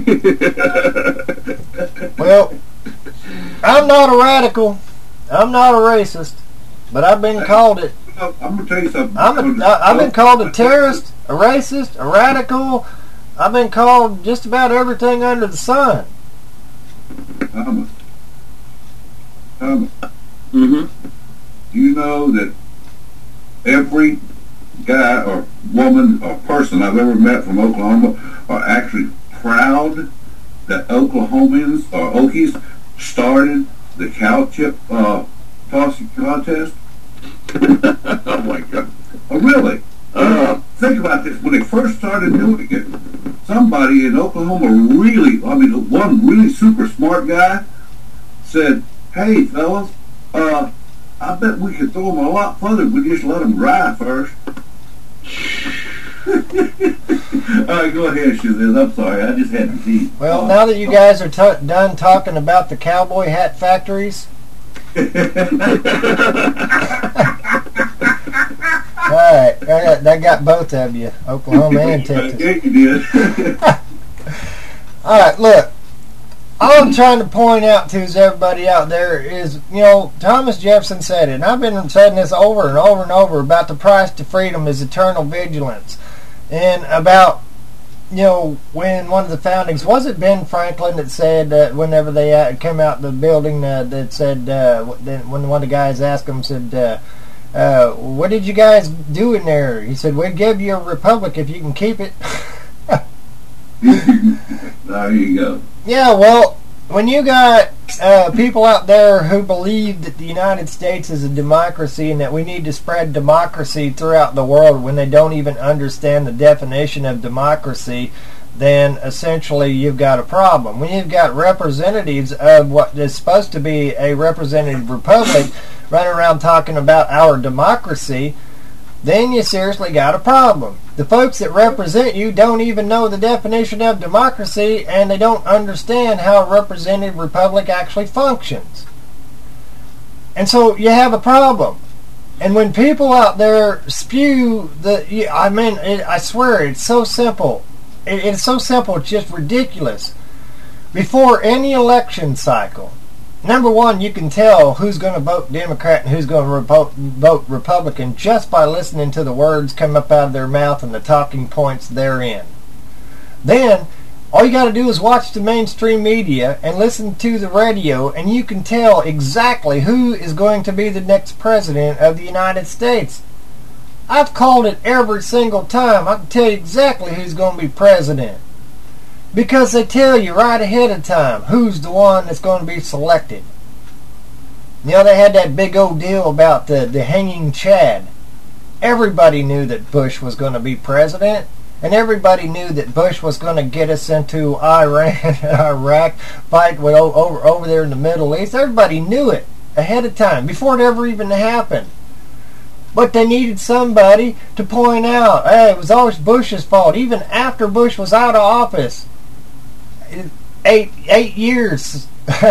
[SPEAKER 13] it. Well, I'm not a radical. I'm not a racist, but I've been called it.
[SPEAKER 16] I'm gonna tell you something.
[SPEAKER 13] I'm a, I've been called a terrorist, a racist, a radical. I've been called just about everything under the sun.
[SPEAKER 16] Thomas. Thomas.
[SPEAKER 15] Mm-hmm.
[SPEAKER 16] Do you know that every guy or woman or person I've ever met from Oklahoma are actually proud that Oklahomans or Okies started the cow chip uh, tossing contest?
[SPEAKER 15] Oh my God!
[SPEAKER 16] Oh really?
[SPEAKER 15] Uh,
[SPEAKER 16] Think about this. When they first started doing it, somebody in Oklahoma really, I mean, one really super smart guy said, "Hey, fellas, uh, I bet we could throw them a lot further if we just let them dry first." All right, go ahead, Shazam. I'm sorry, I just had to see.
[SPEAKER 13] Well, now that you guys are t- done talking about the cowboy hat factories, all right, I got, that got both of you, Oklahoma and Texas.
[SPEAKER 16] Yeah, you did.
[SPEAKER 13] All right, look. All I'm trying to point out to is everybody out there is, you know, Thomas Jefferson said it, and I've been saying this over and over and over about the price to freedom is eternal vigilance. And about, you know, when one of the foundings, was it Ben Franklin that said that whenever they uh, came out the building uh, that said, uh, when one of the guys asked him, said, uh, uh, what did you guys do in there? He said, we'll give you a republic if you can keep it.
[SPEAKER 16] There you go.
[SPEAKER 13] Yeah, well, when you got uh, people out there who believe that the United States is a democracy and that we need to spread democracy throughout the world when they don't even understand the definition of democracy, then essentially you've got a problem. When you've got representatives of what is supposed to be a representative republic running around talking about our democracy, then you seriously got a problem. The folks that represent you don't even know the definition of democracy, and they don't understand how a representative republic actually functions. And so you have a problem. And when people out there spew the, I mean, it, I swear, it's so simple. It, it's so simple, it's just ridiculous. Before any election cycle, number one, you can tell who's going to vote Democrat and who's going to repo- vote Republican just by listening to the words come up out of their mouth and the talking points therein. Then, all you got to do is watch the mainstream media and listen to the radio, and you can tell exactly who is going to be the next president of the United States. I've called it every single time. I can tell you exactly who's going to be president. Because they tell you right ahead of time who's the one that's going to be selected. You know, they had that big old deal about the, the hanging Chad. Everybody knew that Bush was going to be president, and everybody knew that Bush was going to get us into Iran and Iraq, fight with, over, over there in the Middle East. Everybody knew it ahead of time, before it ever even happened. But they needed somebody to point out, hey, it was always Bush's fault, even after Bush was out of office. Eight eight years.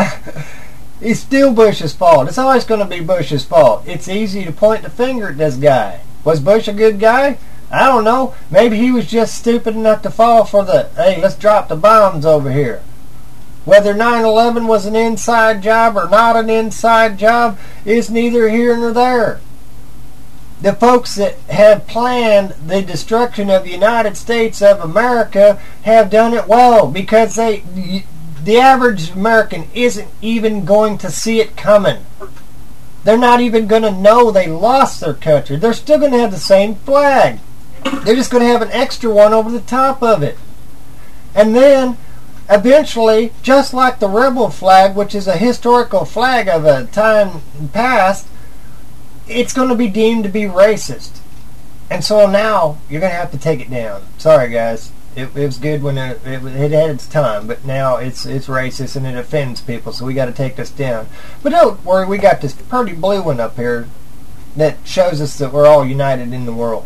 [SPEAKER 13] It's still Bush's fault. It's always going to be Bush's fault. It's easy to point the finger at this guy. Was Bush a good guy? I don't know. Maybe he was just stupid enough to fall for the, hey, let's drop the bombs over here. Whether nine eleven was an inside job or not an inside job is neither here nor there. The folks that have planned the destruction of the United States of America have done it well, because they, the average American isn't even going to see it coming. They're not even going to know they lost their country. They're still going to have the same flag. They're just going to have an extra one over the top of it. And then, eventually, just like the rebel flag, which is a historical flag of a time past, it's going to be deemed to be racist. And so now, you're going to have to take it down. Sorry, guys. It, it was good when it, it, it had its time, but now it's it's racist and it offends people, so we got to take this down. But don't worry, we got this pretty blue one up here that shows us that we're all united in the world.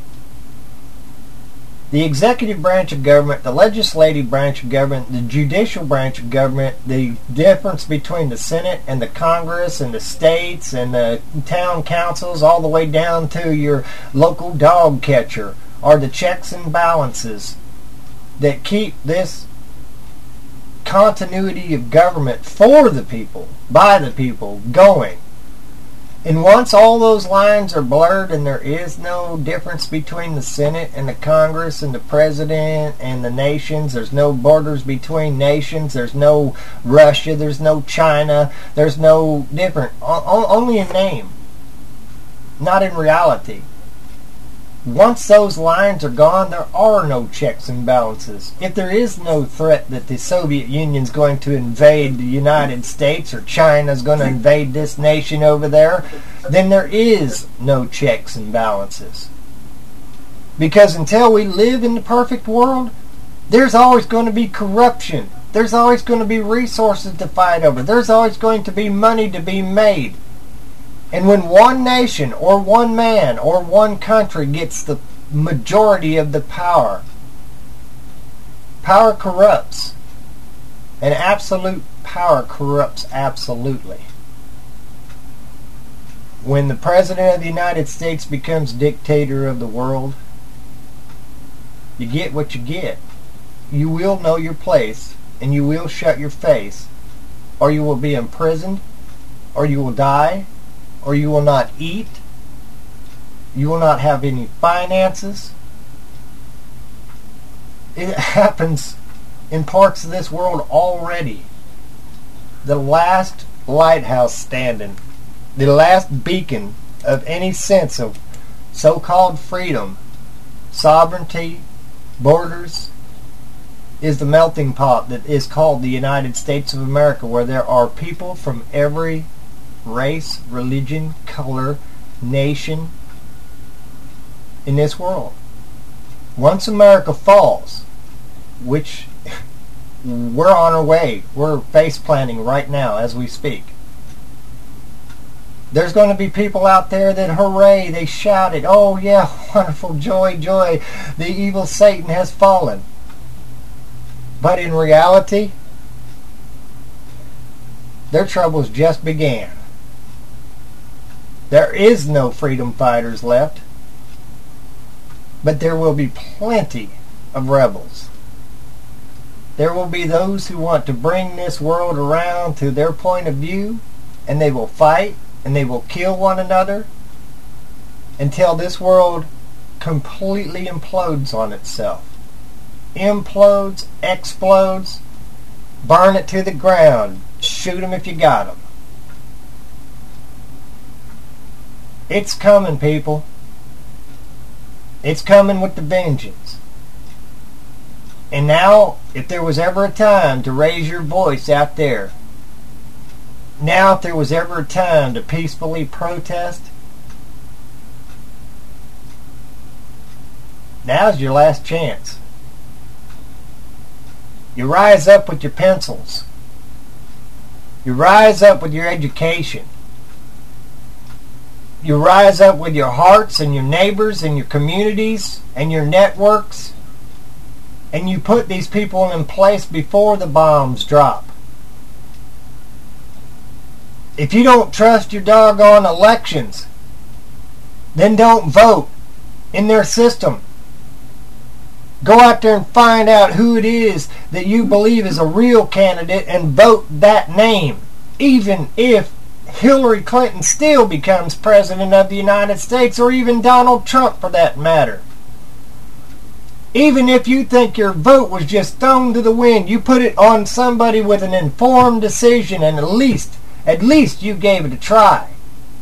[SPEAKER 13] The executive branch of government, the legislative branch of government, the judicial branch of government, the difference between the Senate and the Congress and the states and the town councils all the way down to your local dog catcher are the checks and balances that keep this continuity of government for the people, by the people, going. And once all those lines are blurred and there is no difference between the Senate and the Congress and the President and the nations, there's no borders between nations, there's no Russia, there's no China, there's no different, o- only in name, not in reality. Once those lines are gone, there are no checks and balances. If there is no threat that the Soviet Union's going to invade the United States or China's going to invade this nation over there, then there is no checks and balances. Because until we live in the perfect world, there's always going to be corruption. There's always going to be resources to fight over. There's always going to be money to be made. And when one nation or one man or one country gets the majority of the power, power corrupts. And absolute power corrupts absolutely. When the President of the United States becomes dictator of the world, you get what you get. You will know your place, and you will shut your face, or you will be imprisoned, or you will die, or you will not eat, you will not have any finances. It happens in parts of this world already. The last lighthouse standing, the last beacon of any sense of so-called freedom, sovereignty, borders, is the melting pot that is called the United States of America, where there are people from every race, religion, color, nation in this world. Once America falls, which we're on our way, we're face planting right now as we speak, there's going to be people out there that hooray, they shouted, oh yeah, wonderful, joy, joy, the evil Satan has fallen. But in reality, their troubles just began. There is no freedom fighters left, but there will be plenty of rebels. There will be those who want to bring this world around to their point of view, and they will fight, and they will kill one another until this world completely implodes on itself. Implodes, explodes, burn it to the ground, shoot them if you got them. It's coming, people. It's coming with the vengeance. And now, if there was ever a time to raise your voice out there, now if there was ever a time to peacefully protest, now's your last chance. You rise up with your pencils. You rise up with your education. You rise up with your hearts and your neighbors and your communities and your networks, and you put these people in place before the bombs drop. If you don't trust your doggone elections, then don't vote in their system. Go out there and find out who it is that you believe is a real candidate and vote that name, even if Hillary Clinton still becomes President of the United States, or even Donald Trump for that matter. Even if you think your vote was just thrown to the wind, you put it on somebody with an informed decision, and at least, at least you gave it a try.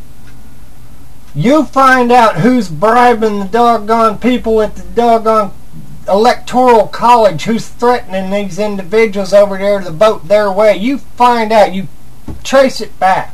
[SPEAKER 13] You find out who's bribing the doggone people at the doggone electoral college, who's threatening these individuals over there to vote their way. You find out, you trace it back.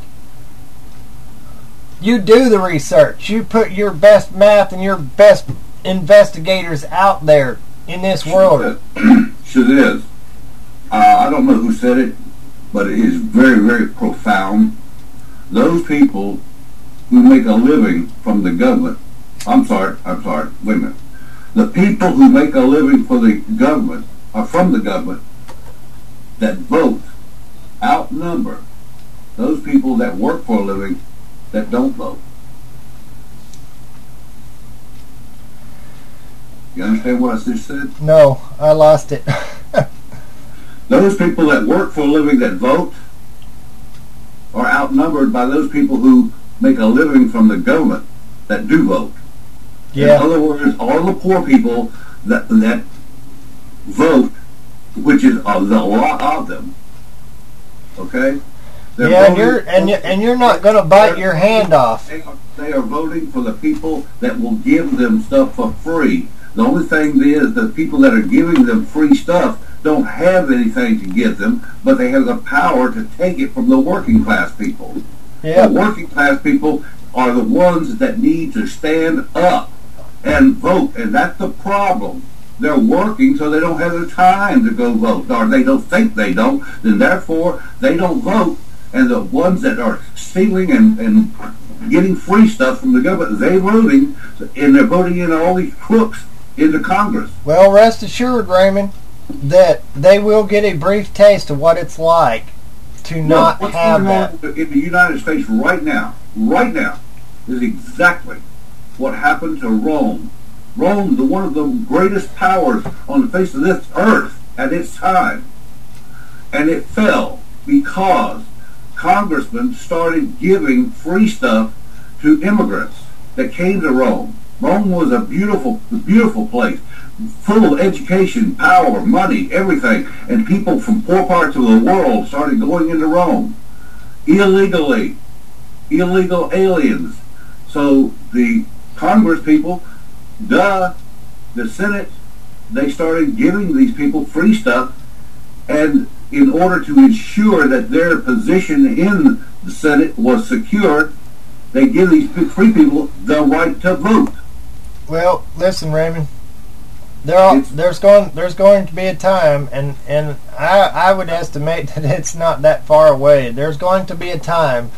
[SPEAKER 13] You do the research. You put your best math and your best investigators out there in this world.
[SPEAKER 16] Sure is. Uh, I don't know who said it, but it is very, very profound. Those people who make a living from the government, I'm sorry, I'm sorry, wait a minute. The people who make a living for the government, or from the government, that vote, outnumber those people that work for a living that don't vote. You understand what I just said?
[SPEAKER 13] No, I lost it.
[SPEAKER 16] Those people that work for a living that vote are outnumbered by those people who make a living from the government that do vote.
[SPEAKER 13] Yeah.
[SPEAKER 16] In other words, all the poor people that that vote, which is a, a lot of them, okay? They're
[SPEAKER 13] yeah, and
[SPEAKER 16] voting
[SPEAKER 13] you're and you're, and you're not going to bite your hand off.
[SPEAKER 16] They are, they are voting for the people that will give them stuff for free. The only thing is the people that are giving them free stuff don't have anything to give them, but they have the power to take it from the working class people.
[SPEAKER 13] Yeah.
[SPEAKER 16] The working class people are the ones that need to stand up and vote, and that's the problem. They're working, so they don't have the time to go vote, or they don't think they don't, then therefore they don't vote, and the ones that are stealing and, and getting free stuff from the government, they're voting, and they're voting in all these crooks into Congress.
[SPEAKER 13] Well, rest assured, Raymond, that they will get a brief taste of what it's like to
[SPEAKER 16] No,
[SPEAKER 13] not
[SPEAKER 16] what's
[SPEAKER 13] have
[SPEAKER 16] going
[SPEAKER 13] that.
[SPEAKER 16] on in the United States right now, right now, is exactly what happened to Rome. Rome, the one of the greatest powers on the face of this earth at its time, and it fell because congressmen started giving free stuff to immigrants that came to Rome. Rome was a beautiful, beautiful place, full of education, power, money, everything, and people from poor parts of the world started going into Rome illegally, illegal aliens. So the Congress people, duh, the Senate, they started giving these people free stuff, and in order to ensure that their position in the Senate was secure, they give these free people the right to vote.
[SPEAKER 13] Well, listen, Raymond. There are, there's going there's going to be a time, and and I I would estimate that it's not that far away. There's going to be a time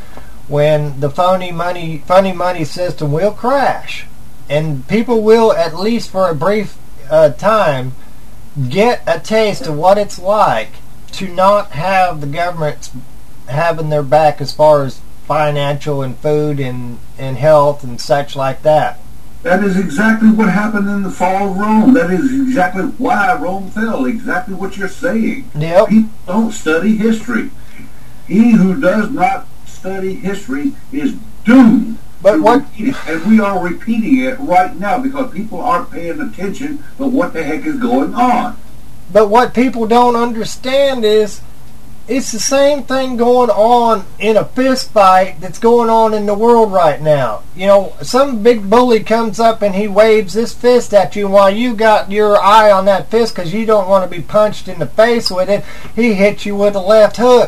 [SPEAKER 13] when the phony money funny money system will crash, and people will, at least for a brief uh, time, get a taste of what it's like to not have the government having their back as far as financial and food and and health and such like that.
[SPEAKER 16] That is exactly what happened in the fall of Rome. That is exactly why Rome fell. Exactly what you're saying.
[SPEAKER 13] Yep.
[SPEAKER 16] People don't study history. He who does not study history is doomed.
[SPEAKER 13] But what?
[SPEAKER 16] Repeat it. And we are repeating it right now because people aren't paying attention to what the heck is going on.
[SPEAKER 13] But what people don't understand is it's the same thing going on in a fist fight that's going on in the world right now. You know, some big bully comes up and he waves this fist at you, and while you got your eye on that fist because you don't want to be punched in the face with it, he hits you with a left hook.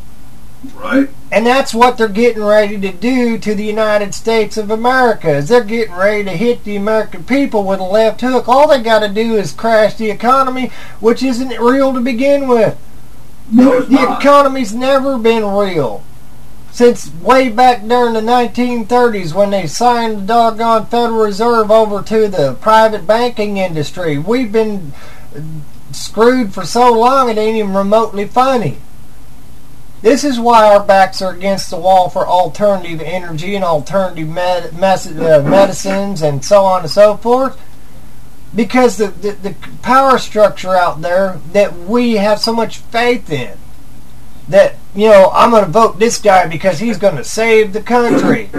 [SPEAKER 16] Right.
[SPEAKER 13] And that's what they're getting ready to do to the United States of America, is they're getting ready to hit the American people with a left hook. All they got to do is crash the economy, which isn't real to begin with.
[SPEAKER 16] No, it's
[SPEAKER 13] the
[SPEAKER 16] not.
[SPEAKER 13] economy's never been real. Since way back during the nineteen thirties when they signed the doggone Federal Reserve over to the private banking industry. We've been screwed for so long it ain't even remotely funny. This is why our backs are against the wall for alternative energy and alternative med- mes- uh, medicines and so on and so forth. Because the, the, the power structure out there that we have so much faith in, that, you know, I'm going to vote this guy because he's going to save the country.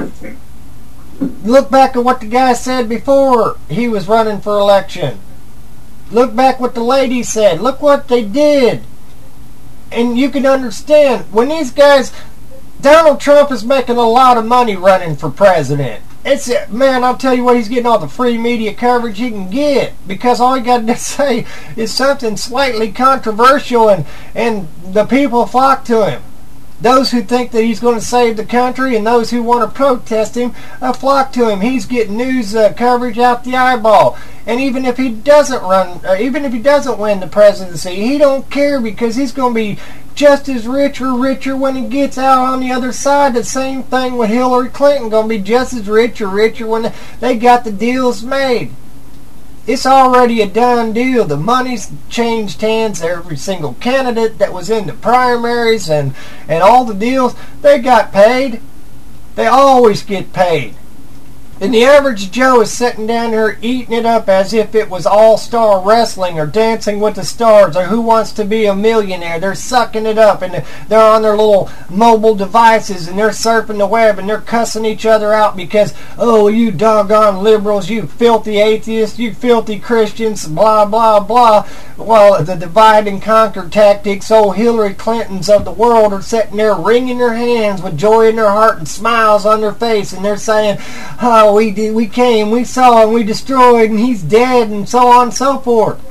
[SPEAKER 13] Look back at what the guy said before he was running for election. Look back what the lady said. Look what they did. And you can understand, when these guys, Donald Trump is making a lot of money running for president. It's man, I'll tell you what, he's getting all the free media coverage he can get because all he got to say is something slightly controversial, and and the people flock to him. Those who think that he's going to save the country and those who want to protest him uh, flock to him. He's getting news uh, coverage out the eyeball. And even if he doesn't run, uh, even if he doesn't win the presidency, he don't care because he's going to be just as rich or richer when he gets out on the other side. The same thing with Hillary Clinton, going to be just as rich or richer when they got the deals made. It's already a done deal. The money's changed hands. Every single candidate that was in the primaries and, and all the deals, they got paid. They always get paid. And the average Joe is sitting down there eating it up as if it was All-Star Wrestling or Dancing with the Stars or Who Wants to Be a Millionaire. They're sucking it up and they're on their little mobile devices and they're surfing the web and they're cussing each other out because, oh, you doggone liberals, you filthy atheists, you filthy Christians, blah, blah, blah. While the divide and conquer tactics, old Hillary Clintons of the world are sitting there wringing their hands with joy in their heart and smiles on their face and they're saying, oh, we did, we came, we saw, and we destroyed, and he's dead, and so on and so forth.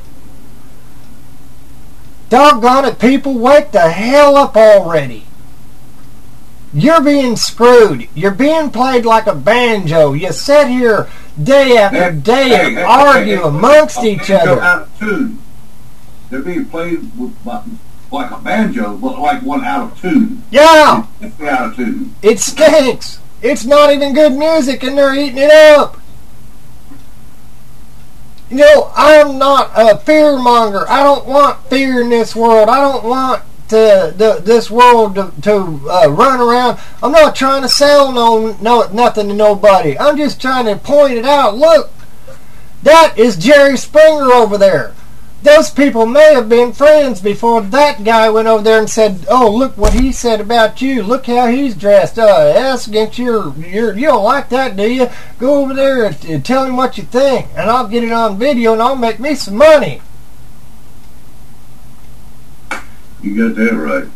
[SPEAKER 13] Doggone it, people, wake the hell up already. You're being screwed. You're being played like a banjo. You sit here day after day
[SPEAKER 16] hey,
[SPEAKER 13] and
[SPEAKER 16] hey,
[SPEAKER 13] argue
[SPEAKER 16] hey, hey,
[SPEAKER 13] amongst
[SPEAKER 16] hey,
[SPEAKER 13] each
[SPEAKER 16] hey,
[SPEAKER 13] other.
[SPEAKER 16] Out of tune. They're being played with, like a banjo, but like one out of tune.
[SPEAKER 13] Yeah.
[SPEAKER 16] It's out of tune.
[SPEAKER 13] It stinks. It's not even good music, and they're eating it up. You know, I'm not a fearmonger. I don't want fear in this world. I don't want to, the, this world to, to uh, run around. I'm not trying to sell no, no nothing to nobody. I'm just trying to point it out. Look, that is Jerry Springer over there. Those people may have been friends before that guy went over there and said, oh, look what he said about you. Look how he's dressed. Uh, that's against your, your, you don't like that, do you? Go over there and, and tell him what you think, and I'll get it on video, and I'll make me some money.
[SPEAKER 16] You got that right.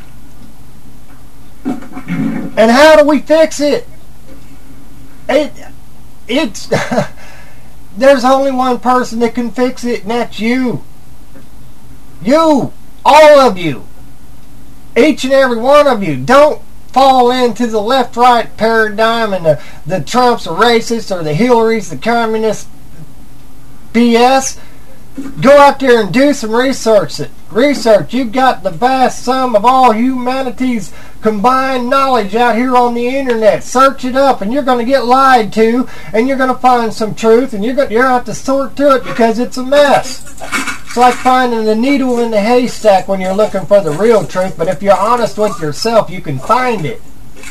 [SPEAKER 13] And how do we fix it? It, it's... There's only one person that can fix it, and that's you. You. All of you. Each and every one of you. Don't fall into the left-right paradigm and the, the Trumps are racist or the Hillarys, the communist B S. Go out there and do some research. Research. You've got the vast sum of all humanity's combined knowledge out here on the internet. Search it up, and you're going to get lied to, and you're going to find some truth, and you're going you're going to have to sort through it because it's a mess. It's like finding the needle in the haystack when you're looking for the real truth. But if you're honest with yourself, you can find it.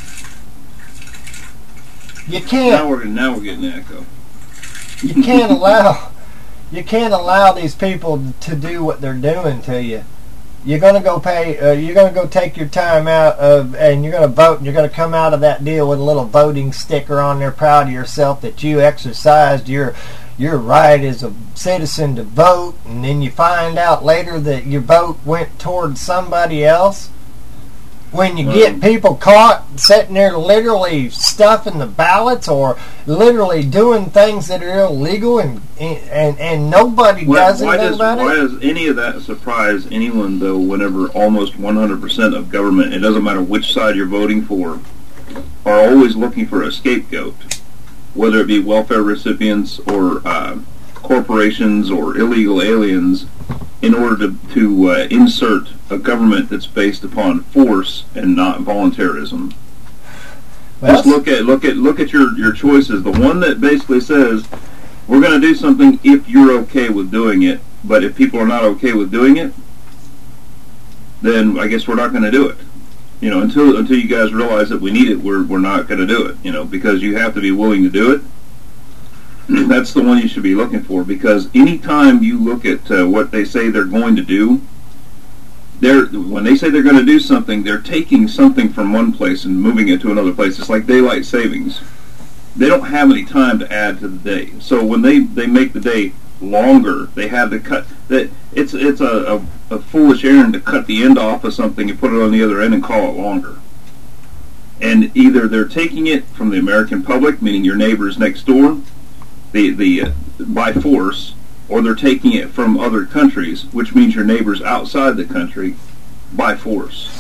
[SPEAKER 13] You can't.
[SPEAKER 15] Now we're now we're getting an echo.
[SPEAKER 13] You can't allow. You can't allow these people to do what they're doing to you. You're gonna go pay. Uh, you're gonna go take your time out of, and you're gonna vote, and you're gonna come out of that deal with a little voting sticker on there, proud of yourself that you exercised your your right as a citizen to vote, and then you find out later that your vote went towards somebody else. When you
[SPEAKER 15] Well,
[SPEAKER 13] get people caught sitting there literally stuffing the ballots or literally doing things that are illegal, and and and nobody
[SPEAKER 15] Why,
[SPEAKER 13] does
[SPEAKER 15] why
[SPEAKER 13] anything
[SPEAKER 15] does
[SPEAKER 13] about
[SPEAKER 15] why
[SPEAKER 13] it.
[SPEAKER 15] does any of that surprise anyone though? Whenever almost one hundred percent of government, it doesn't matter which side you're voting for, are always looking for a scapegoat, whether it be welfare recipients or uh, corporations or illegal aliens, in order to to uh, insert a government that's based upon force and not voluntarism.
[SPEAKER 13] Well,
[SPEAKER 15] Just look at look at look at your your choices. The one that basically says we're going to do something if you're okay with doing it, but if people are not okay with doing it, then I guess we're not going to do it. You know, until until you guys realize that we need it, we're we're not going to do it. You know, because you have to be willing to do it. That's the one you should be looking for, because anytime you look at uh, what they say they're going to do, they're when they say they're going to do something, they're taking something from one place and moving it to another place. It's like daylight savings. They don't have any time to add to the day. So when they, they make the day longer, they have to cut that. It's it's a, a, a foolish errand to cut the end off of something and put it on the other end and call it longer. And either they're taking it from the American public, meaning your neighbors next door, the the uh, by force, or they're taking it from other countries, which means your neighbors outside the country, by force.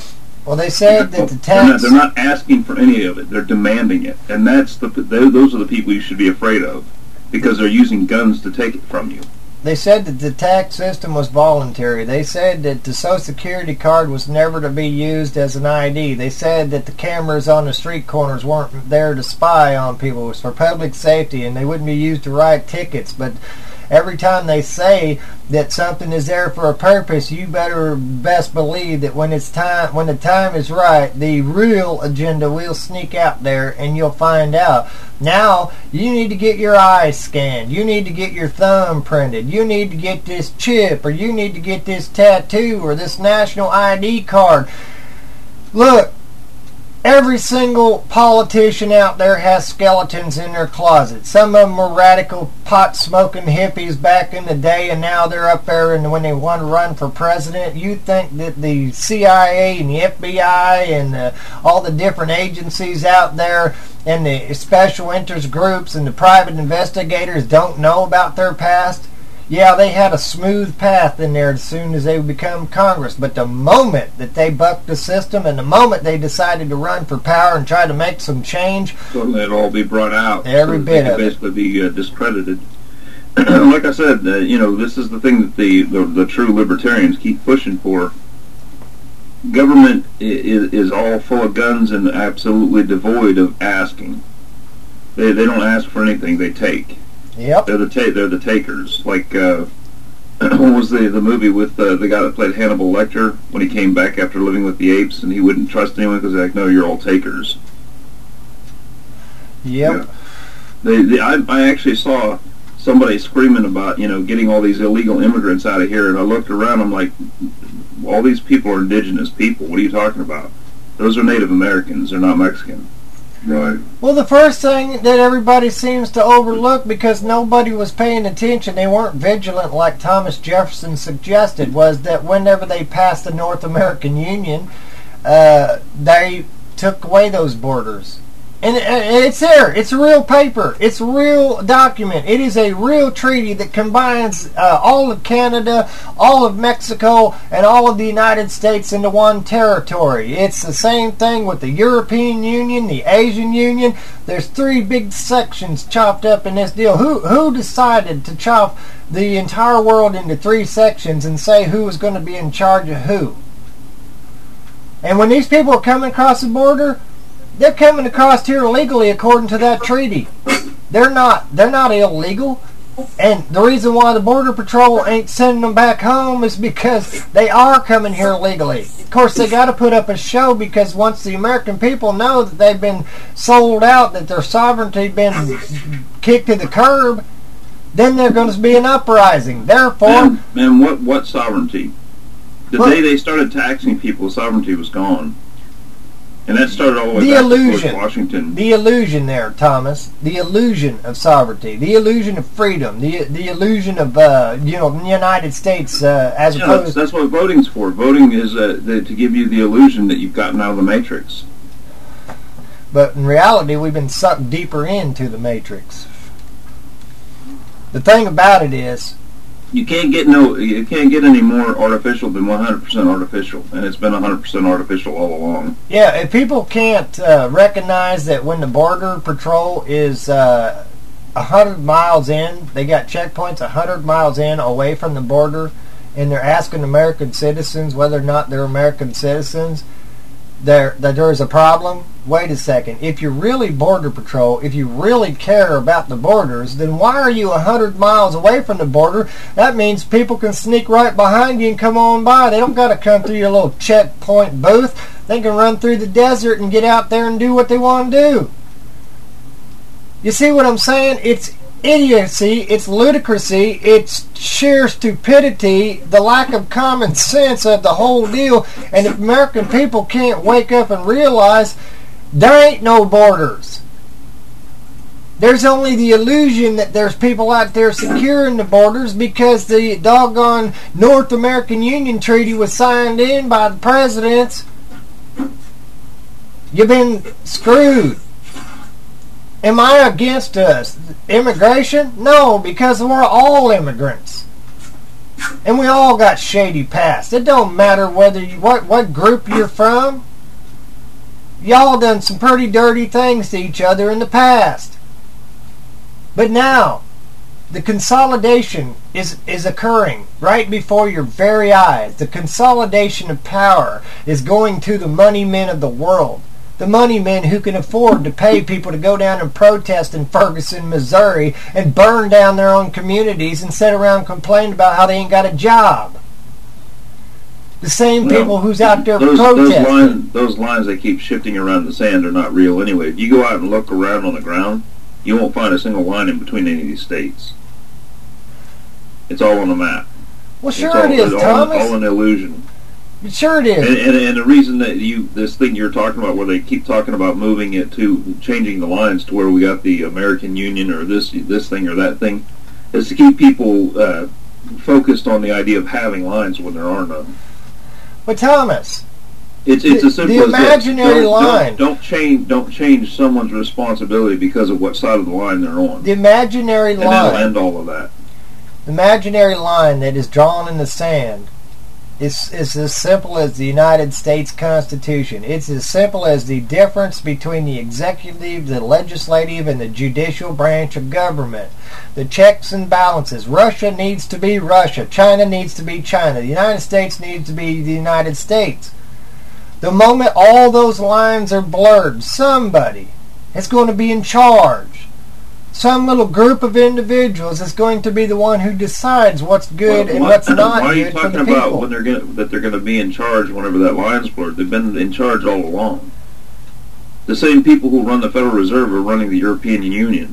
[SPEAKER 13] Well, they said that the
[SPEAKER 15] They're not,
[SPEAKER 13] tax...
[SPEAKER 15] they're not asking for any of it. They're demanding it. And that's the they, those are the people you should be afraid of, because they're using guns to take it from you.
[SPEAKER 13] They said that the tax system was voluntary. They said that the Social Security card was never to be used as an I D. They said that the cameras on the street corners weren't there to spy on people. It was for public safety, and they wouldn't be used to write tickets. But every time they say that something is there for a purpose, you better best believe that when it's time, when the time is right, the real agenda will sneak out there, and you'll find out. Now, you need to get your eyes scanned. You need to get your thumb printed. You need to get this chip, or you need to get this tattoo, or this national I D card. Look, every single politician out there has skeletons in their closet. Some of them were radical pot-smoking hippies back in the day, and now they're up there, and when they want to run for president, you think that the C I A and the F B I and uh, all the different agencies out there and the special interest groups and the private investigators don't know about their past? Yeah, they had a smooth path in there as soon as they would become Congress. But the moment that they bucked the system and the moment they decided to run for power and try to make some change,
[SPEAKER 15] so it'll all be brought out.
[SPEAKER 13] Every
[SPEAKER 15] so
[SPEAKER 13] bit
[SPEAKER 15] they
[SPEAKER 13] of
[SPEAKER 15] can
[SPEAKER 13] it.
[SPEAKER 15] basically be uh, discredited. Like I said, uh, you know, this is the thing that the, the, the true libertarians keep pushing for. Government is, is all full of guns and absolutely devoid of asking. They they don't ask for anything; they take.
[SPEAKER 13] Yep.
[SPEAKER 15] They're the ta- they're the takers. Like uh, what was the the movie with uh, the guy that played Hannibal Lecter when he came back after living with the apes, and he wouldn't trust anyone because they're like, no, you're all takers.
[SPEAKER 13] Yep.
[SPEAKER 15] Yeah. They, they I I actually saw somebody screaming about, you know, getting all these illegal immigrants out of here, and I looked around. I'm like, all these people are indigenous people. What are you talking about? Those are Native Americans. They're not Mexican. Right.
[SPEAKER 13] Well, the first thing that everybody seems to overlook, because nobody was paying attention, they weren't vigilant like Thomas Jefferson suggested, was that whenever they passed the North American Union, uh, they took away those borders. And it's there. It's a real paper. It's a real document. It is a real treaty that combines uh, all of Canada, all of Mexico, and all of the United States into one territory. It's the same thing with the European Union, the Asian Union. There's three big sections chopped up in this deal. Who who decided to chop the entire world into three sections and say who was going to be in charge of who? And when these people are coming across the border, they're coming across here illegally according to that treaty. They're not they're not illegal. And the reason why the Border Patrol ain't sending them back home is because they are coming here legally. Of course, they got to put up a show, because once the American people know that they've been sold out, that their sovereignty been kicked to the curb, then there's going to be an uprising. Therefore...
[SPEAKER 15] Man, man what, what sovereignty? The
[SPEAKER 13] well,
[SPEAKER 15] day they started taxing people, sovereignty was gone. And that started all the way
[SPEAKER 13] the
[SPEAKER 15] back
[SPEAKER 13] illusion,
[SPEAKER 15] to George Washington.
[SPEAKER 13] The illusion there, Thomas. The illusion of sovereignty. The illusion of freedom. The the illusion of, uh, you know, the United States uh, as
[SPEAKER 15] Yeah,
[SPEAKER 13] opposed...
[SPEAKER 15] that's, that's what voting's for. Voting is uh, the, to give you the illusion that you've gotten out of the Matrix.
[SPEAKER 13] But in reality, we've been sucked deeper into the Matrix. The thing about it is...
[SPEAKER 15] You can't get no. You can't get any more artificial than one hundred percent artificial, and it's been one hundred percent artificial all along.
[SPEAKER 13] Yeah, if people can't uh, recognize that when the Border Patrol is uh, one hundred miles in, they got checkpoints one hundred miles in away from the border, and they're asking American citizens whether or not they're American citizens, there that there's a problem. Wait a second. If you're really Border Patrol, if you really care about the borders, then why are you one hundred miles away from the border? That means people can sneak right behind you and come on by. They don't got to come through your little checkpoint booth. They can run through the desert and get out there and do what they want to do. You see what I'm saying? It's idiocy, it's ludicrousy, it's sheer stupidity, the lack of common sense of the whole deal. And if American people can't wake up and realize there ain't no borders, there's only the illusion that there's people out there securing the borders because the doggone North American Union Treaty was signed in by the presidents, you've been screwed. Am I against us? Immigration? No, because we're all immigrants. And we all got shady past. It don't matter whether you, what, what group you're from. y'all done some pretty dirty things to each other in the past. But now, the consolidation is, is occurring right before your very eyes. The consolidation of power is going to the money men of the world. The money men who can afford to pay people to go down and protest in Ferguson, Missouri, and burn down their own communities and sit around and complain about how they ain't got a job. The same
[SPEAKER 15] Well,
[SPEAKER 13] people who's out there
[SPEAKER 15] those,
[SPEAKER 13] protesting.
[SPEAKER 15] Those, line, those lines they keep shifting around the sand are not real anyway. If you go out and look around on the ground, you won't find a single line in between any of these states. It's all on the map.
[SPEAKER 13] Well,
[SPEAKER 15] It's
[SPEAKER 13] sure
[SPEAKER 15] all,
[SPEAKER 13] it is,
[SPEAKER 15] it's all,
[SPEAKER 13] Thomas.
[SPEAKER 15] all an illusion.
[SPEAKER 13] Sure it is.
[SPEAKER 15] And, and, and the reason that you, this thing you're talking about, where they keep talking about moving it to, changing the lines to where we got the American Union or this this thing or that thing, is to keep people uh, focused on the idea of having lines when there are none.
[SPEAKER 13] But Thomas,
[SPEAKER 15] It's it's
[SPEAKER 13] the,
[SPEAKER 15] as simple
[SPEAKER 13] the
[SPEAKER 15] as this.
[SPEAKER 13] imaginary
[SPEAKER 15] Don't,
[SPEAKER 13] line.
[SPEAKER 15] Don't, don't change don't change someone's responsibility because of what side of the line they're on.
[SPEAKER 13] The imaginary
[SPEAKER 15] and that'll
[SPEAKER 13] line.
[SPEAKER 15] end all of that.
[SPEAKER 13] The imaginary line that is drawn in the sand is is as simple as the United States Constitution. It's as simple as the difference between the executive, the legislative, and the judicial branch of government. The checks and balances. Russia needs to be Russia. China needs to be China. The United States needs to be the United States. The moment all those lines are blurred, somebody is going to be in charge. Some little group of individuals is going to be the one who decides what's good
[SPEAKER 15] Well,
[SPEAKER 13] and
[SPEAKER 15] why-
[SPEAKER 13] what's not
[SPEAKER 15] Why are you
[SPEAKER 13] good for
[SPEAKER 15] talking
[SPEAKER 13] the
[SPEAKER 15] about
[SPEAKER 13] people.
[SPEAKER 15] when they're gonna, that they're going to be in charge whenever that line's blurred? They've been in charge all along. The same people who run the Federal Reserve are running the European Union.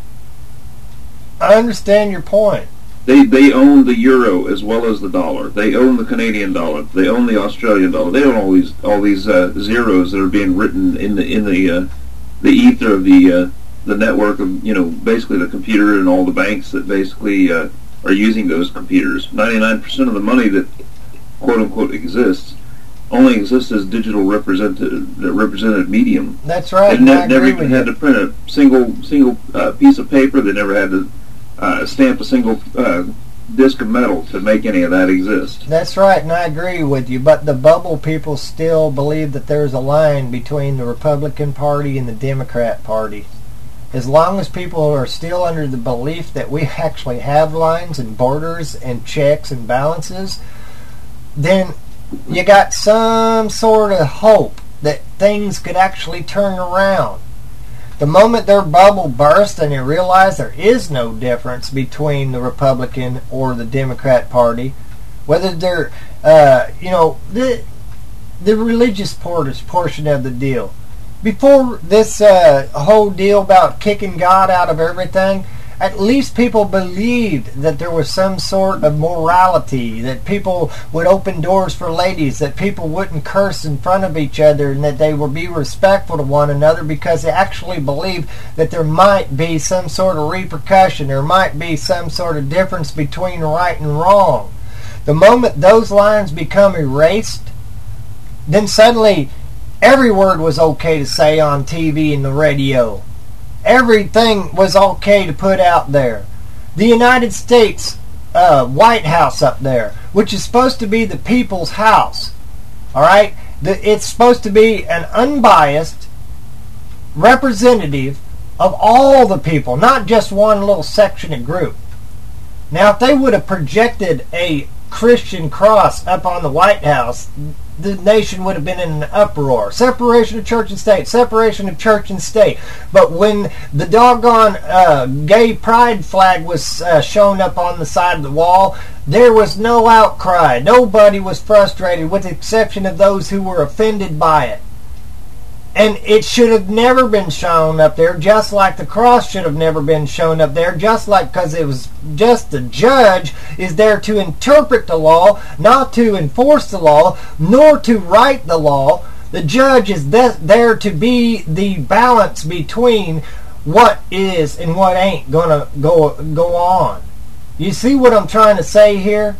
[SPEAKER 13] I understand your point.
[SPEAKER 15] They they own the euro as well as the dollar. They own the Canadian dollar. They own the Australian dollar. They own all these all these uh, zeros that are being written in the in the uh, the ether of the uh, the network of, you know, basically the computer and all the banks that basically uh, are using those computers. ninety-nine percent of the money that quote unquote exists only exists as digital represented represented medium.
[SPEAKER 13] That's right.
[SPEAKER 15] They
[SPEAKER 13] and
[SPEAKER 15] ne-
[SPEAKER 13] I
[SPEAKER 15] never
[SPEAKER 13] agree
[SPEAKER 15] even
[SPEAKER 13] with
[SPEAKER 15] had
[SPEAKER 13] you.
[SPEAKER 15] to print a single single uh, piece of paper. They never had to uh, stamp a single uh, disc of metal to make any of that exist.
[SPEAKER 13] That's right, and I agree with you. But the bubble people still believe that there's a line between the Republican Party and the Democrat Party. As long as people are still under the belief that we actually have lines and borders and checks and balances, then you got some sort of hope that things could actually turn around. The moment their bubble bursts and they realize there is no difference between the Republican or the Democrat Party, whether they're, uh, you know, the the religious portion of the deal. Before this uh, whole deal about kicking God out of everything, at least people believed that there was some sort of morality, that people would open doors for ladies, that people wouldn't curse in front of each other, and that they would be respectful to one another because they actually believed that there might be some sort of repercussion, there might be some sort of difference between right and wrong. The moment those lines become erased, then suddenly every word was okay to say on T V and the radio. Everything was okay to put out there. The United States uh, White House up there, which is supposed to be the people's house, all right? The, it's supposed to be an unbiased representative of all the people, not just one little section and group. Now, if they would have projected a Christian cross up on the White House, the nation would have been in an uproar. Separation of church and state. Separation of church and state. But when the doggone uh, gay pride flag was uh, shown up on the side of the wall, there was no outcry. Nobody was frustrated, with the exception of those who were offended by it. And it should have never been shown up there, just like the cross should have never been shown up there, just like, because it was just the judge is there to interpret the law, not to enforce the law, nor to write the law. The judge is th- there to be the balance between what is and what ain't going to go go on. You see what I'm trying to say here?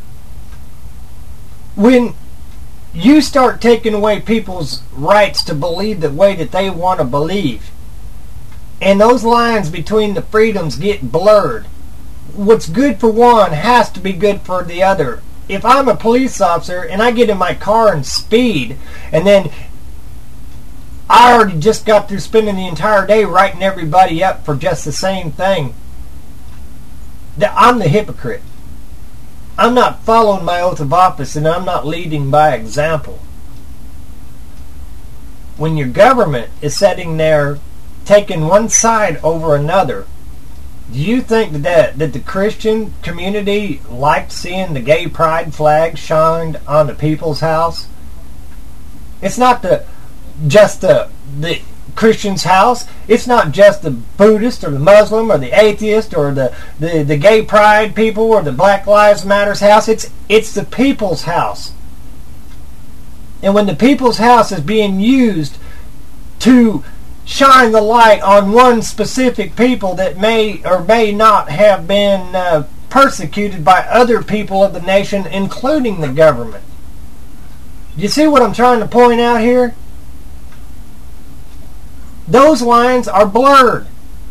[SPEAKER 13] When you start taking away people's rights to believe the way that they want to believe, and those lines between the freedoms get blurred, what's good for one has to be good for the other. If I'm a police officer and I get in my car and speed, and then I already just got through spending the entire day writing everybody up for just the same thing. That I'm the hypocrite. I'm not following my oath of office, and I'm not leading by example. When your government is sitting there taking one side over another, do you think that, that the Christian community liked seeing the gay pride flag shined on the people's house? It's not the just the the Christian's house. It's not just the Buddhist or the Muslim or the atheist or the, the, the gay pride people or the Black Lives Matter's house. It's it's the people's house. And when the people's house is being used to shine the light on one specific people that may or may not have been uh, persecuted by other people of the nation, including the government. You see what I'm trying to point out here? Those lines are blurred.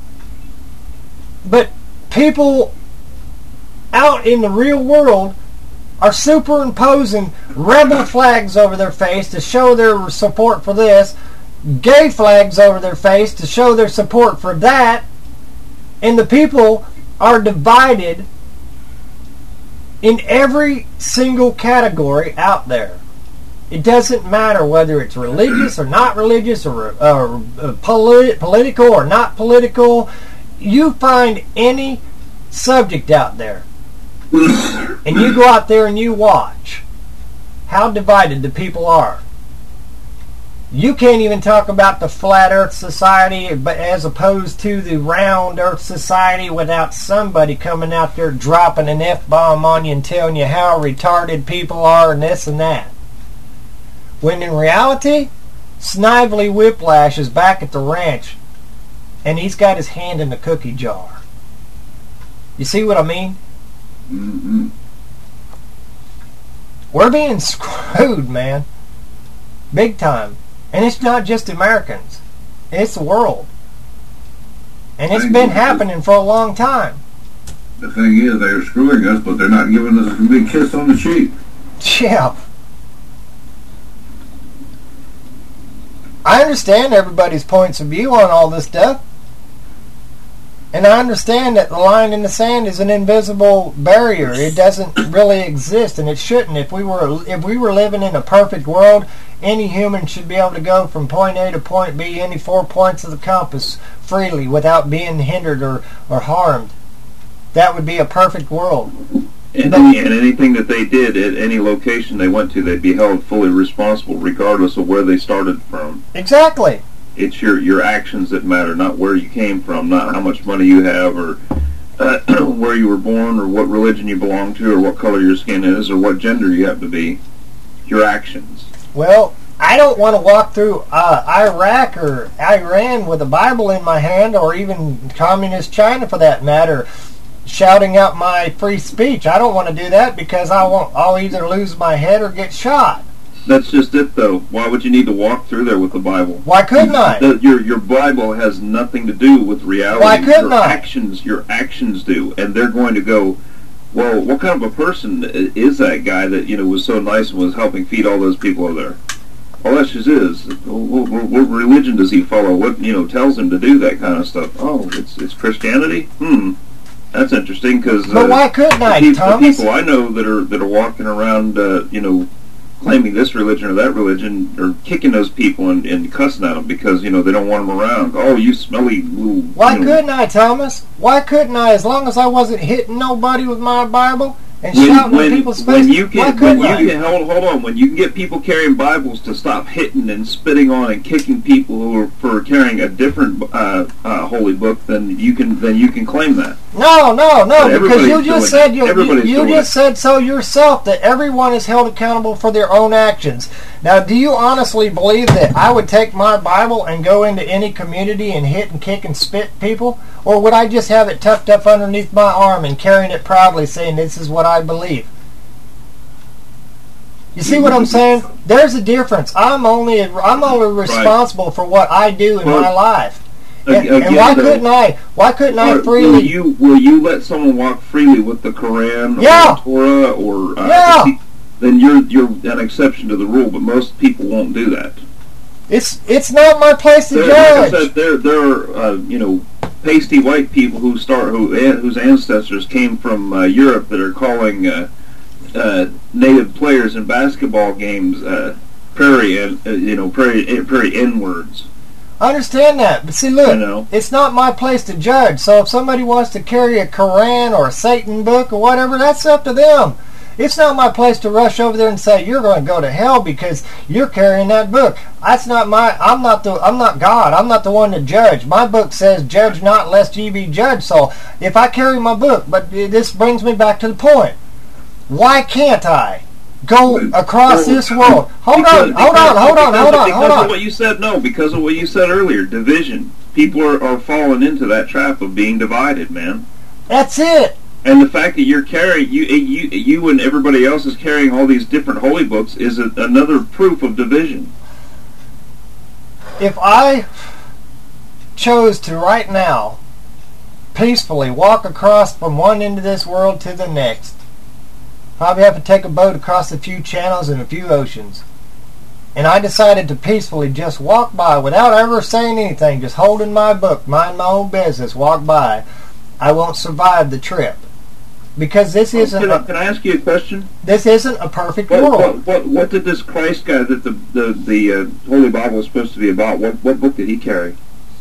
[SPEAKER 13] But people out in the real world are superimposing rebel flags over their face to show their support for this, gay flags over their face to show their support for that, and the people are divided in every single category out there. It doesn't matter whether it's religious or not religious, or, or uh, polit- political or not political. You find any subject out there, and you go out there and you watch how divided the people are. You can't even talk about the Flat Earth Society but as opposed to the Round Earth Society without somebody coming out there dropping an F-bomb on you and telling you how retarded people are and this and that. When in reality, Snively Whiplash is back at the ranch and he's got his hand in the cookie jar. You see what I mean?
[SPEAKER 16] Mm-hmm.
[SPEAKER 13] We're being screwed, man. Big time. And it's not just Americans. It's the world. And it's been happening for a long time.
[SPEAKER 16] The thing is, they're screwing us, but they're not giving us a big kiss on the cheek.
[SPEAKER 13] Yeah. I understand everybody's points of view on all this stuff. And I understand that the line in the sand is an invisible barrier. It doesn't really exist, and it shouldn't. If we were if we were living in a perfect world, any human should be able to go from point A to point B, any four points of the compass, freely without being hindered or, or harmed. That would be a perfect world.
[SPEAKER 15] And, any, and anything that they did at any location they went to, they'd be held fully responsible regardless of where they started from.
[SPEAKER 13] Exactly.
[SPEAKER 15] It's your, your actions that matter, not where you came from, not how much money you have, or uh, where you were born, or what religion you belong to, or what color your skin is, or what gender you have to be. Your actions.
[SPEAKER 13] Well, I don't want to walk through uh, Iraq or Iran with a Bible in my hand, or even communist China for that matter, shouting out my free speech. I don't want to do that because I won't, I'll either lose my head or get shot.
[SPEAKER 15] That's just it, though. Why would you need to walk through there with the Bible?
[SPEAKER 13] Why couldn't I?
[SPEAKER 15] The, your your Bible has nothing to do with reality.
[SPEAKER 13] Why couldn't
[SPEAKER 15] your
[SPEAKER 13] I?
[SPEAKER 15] Actions, your actions do, and they're going to go, well, what kind of a person is that guy that you know was so nice and was helping feed all those people over there? All that just is. What, what, what religion does he follow? What you know tells him to do that kind of stuff? Oh, it's it's Christianity. Hmm. That's interesting because.
[SPEAKER 13] But uh, why couldn't I,
[SPEAKER 15] the,
[SPEAKER 13] Thomas?
[SPEAKER 15] The people I know that are that are walking around, uh, you know. claiming this religion or that religion, or kicking those people and, and cussing at them because, you know, they don't want them around. Oh, you smelly little...
[SPEAKER 13] Why
[SPEAKER 15] you know.
[SPEAKER 13] couldn't I, Thomas? Why couldn't I, as long as I wasn't hitting nobody with my Bible and
[SPEAKER 15] when,
[SPEAKER 13] shouting
[SPEAKER 15] when,
[SPEAKER 13] in people's
[SPEAKER 15] when
[SPEAKER 13] face?
[SPEAKER 15] You can,
[SPEAKER 13] why couldn't
[SPEAKER 15] when
[SPEAKER 13] I?
[SPEAKER 15] You can, hold, hold on. When you can get people carrying Bibles to stop hitting and spitting on and kicking people who are for carrying a different uh, uh, holy book, then you can then you can claim that.
[SPEAKER 13] No, no, no,
[SPEAKER 15] But
[SPEAKER 13] because you
[SPEAKER 15] everybody's
[SPEAKER 13] just
[SPEAKER 15] doing
[SPEAKER 13] said
[SPEAKER 15] it.
[SPEAKER 13] you, you,
[SPEAKER 15] Everybody's
[SPEAKER 13] you
[SPEAKER 15] doing
[SPEAKER 13] just
[SPEAKER 15] it.
[SPEAKER 13] said so yourself that everyone is held accountable for their own actions. Now, do you honestly believe that I would take my Bible and go into any community and hit and kick and spit people? Or would I just have it tucked up underneath my arm and carrying it proudly saying this is what I believe? You see what I'm saying? There's a difference. I'm only I'm only responsible for what I do in
[SPEAKER 15] Well,
[SPEAKER 13] my life. And,
[SPEAKER 15] Again,
[SPEAKER 13] and why
[SPEAKER 15] though,
[SPEAKER 13] couldn't I? Why couldn't I
[SPEAKER 15] will-
[SPEAKER 13] freely?
[SPEAKER 15] Will you will you let someone walk freely with the Quran
[SPEAKER 13] Yeah.
[SPEAKER 15] or the Torah or uh,
[SPEAKER 13] Yeah.
[SPEAKER 15] the- then you're you're an exception to the rule, but most people won't do that.
[SPEAKER 13] It's it's not my place to
[SPEAKER 15] They're,
[SPEAKER 13] judge.
[SPEAKER 15] Like I said, there there are uh, you know pasty white people who start who whose ancestors came from uh, Europe that are calling uh, uh, native players in basketball games uh, prairie and uh, you know prairie prairie N words.
[SPEAKER 13] I understand that, but see, look,
[SPEAKER 15] You know.
[SPEAKER 13] it's not my place to judge. So if somebody wants to carry a Koran or a Satan book or whatever, that's up to them. It's not my place to rush over there and say you're going to go to hell because you're carrying that book. That's not my. I'm not the. I'm not God. I'm not the one to judge. My book says, "Judge not, lest ye be judged." So if I carry my book, but this brings me back to the point: why can't I go across this world? Hold
[SPEAKER 15] Because-
[SPEAKER 13] on, hold on, hold on,
[SPEAKER 15] because-
[SPEAKER 13] hold on,
[SPEAKER 15] because
[SPEAKER 13] hold
[SPEAKER 15] of
[SPEAKER 13] on.
[SPEAKER 15] what you said, no, because of what you said earlier, division. People are, are falling into that trap of being divided, man.
[SPEAKER 13] That's it.
[SPEAKER 15] And the fact that you're carrying, you, you, you and everybody else is carrying all these different holy books is a, another proof of division.
[SPEAKER 13] If I chose to right now peacefully walk across from one end of this world to the next, probably have to take a boat across a few channels and a few oceans, and I decided to peacefully just walk by without ever saying anything, just holding my book, mind my own business, walk by, I won't survive the trip. Because this isn't.
[SPEAKER 15] Can I,
[SPEAKER 13] a,
[SPEAKER 15] can I ask you a question?
[SPEAKER 13] this isn't a perfect
[SPEAKER 15] What,
[SPEAKER 13] world.
[SPEAKER 15] what, what, what did this Christ guy that the the, the uh, Holy Bible is supposed to be about? What what book did he carry?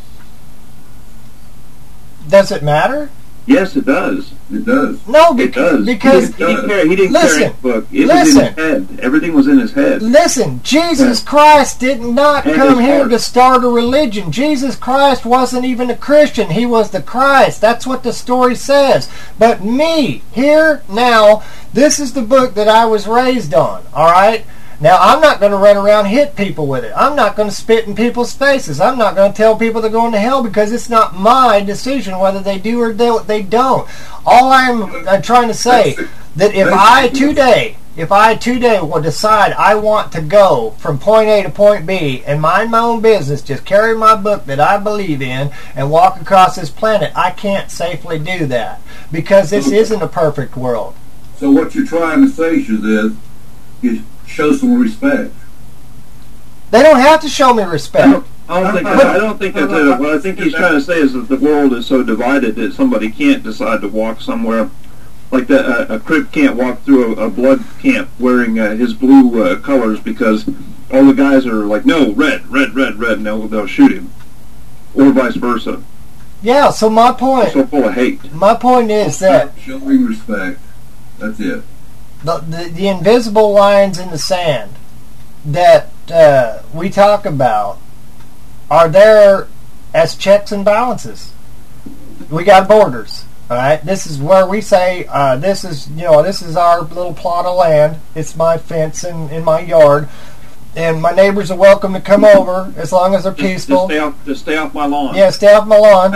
[SPEAKER 13] Does it matter?
[SPEAKER 15] Yes, it does.
[SPEAKER 16] It does.
[SPEAKER 13] No,
[SPEAKER 15] It
[SPEAKER 13] bec-
[SPEAKER 15] does.
[SPEAKER 13] because
[SPEAKER 15] he didn't, carry, he didn't
[SPEAKER 13] listen,
[SPEAKER 15] carry a book. It
[SPEAKER 13] listen.
[SPEAKER 15] was in his head. Everything was in his head.
[SPEAKER 13] Listen, Jesus Christ did not
[SPEAKER 15] And
[SPEAKER 13] come
[SPEAKER 15] his
[SPEAKER 13] here
[SPEAKER 15] heart.
[SPEAKER 13] to start a religion. Jesus Christ wasn't even a Christian. He was the Christ. That's what the story says. But me, here, now, this is the book that I was raised on, all right? Now, I'm not going to run around and hit people with it. I'm not going to spit in people's faces. I'm not going to tell people they're going to hell because it's not my decision whether they do or they, they don't. All I'm, I'm trying to say, that if I today, if I today will decide I want to go from point A to point B and mind my own business, just carry my book that I believe in and walk across this planet, I can't safely do that because this isn't a perfect world.
[SPEAKER 16] So what you're trying to say, Shazez, is show some respect.
[SPEAKER 13] They don't have to show me respect.
[SPEAKER 15] I don't think that, I don't think that's it. What I think he's trying to say is that the world is so divided that somebody can't decide to walk somewhere like that. Uh, a crip can't walk through a, a blood camp wearing uh, his blue uh, colors because all the guys are like, no, red, red, red, red, and they'll, they'll shoot him, or vice versa.
[SPEAKER 13] Yeah. So my point.
[SPEAKER 15] So full of hate.
[SPEAKER 13] My point is that
[SPEAKER 16] Showing respect. That's it.
[SPEAKER 13] the the, the invisible lines in the sand that uh, we talk about are there as checks and balances. We got borders, all right? This is where we say, uh, this is, you know, this is our little plot of land. It's my fence in, in my yard. And my neighbors are welcome to come over as long as they're
[SPEAKER 15] Just, just
[SPEAKER 13] peaceful.
[SPEAKER 15] stay off, just stay off my lawn.
[SPEAKER 13] Yeah, stay off my lawn.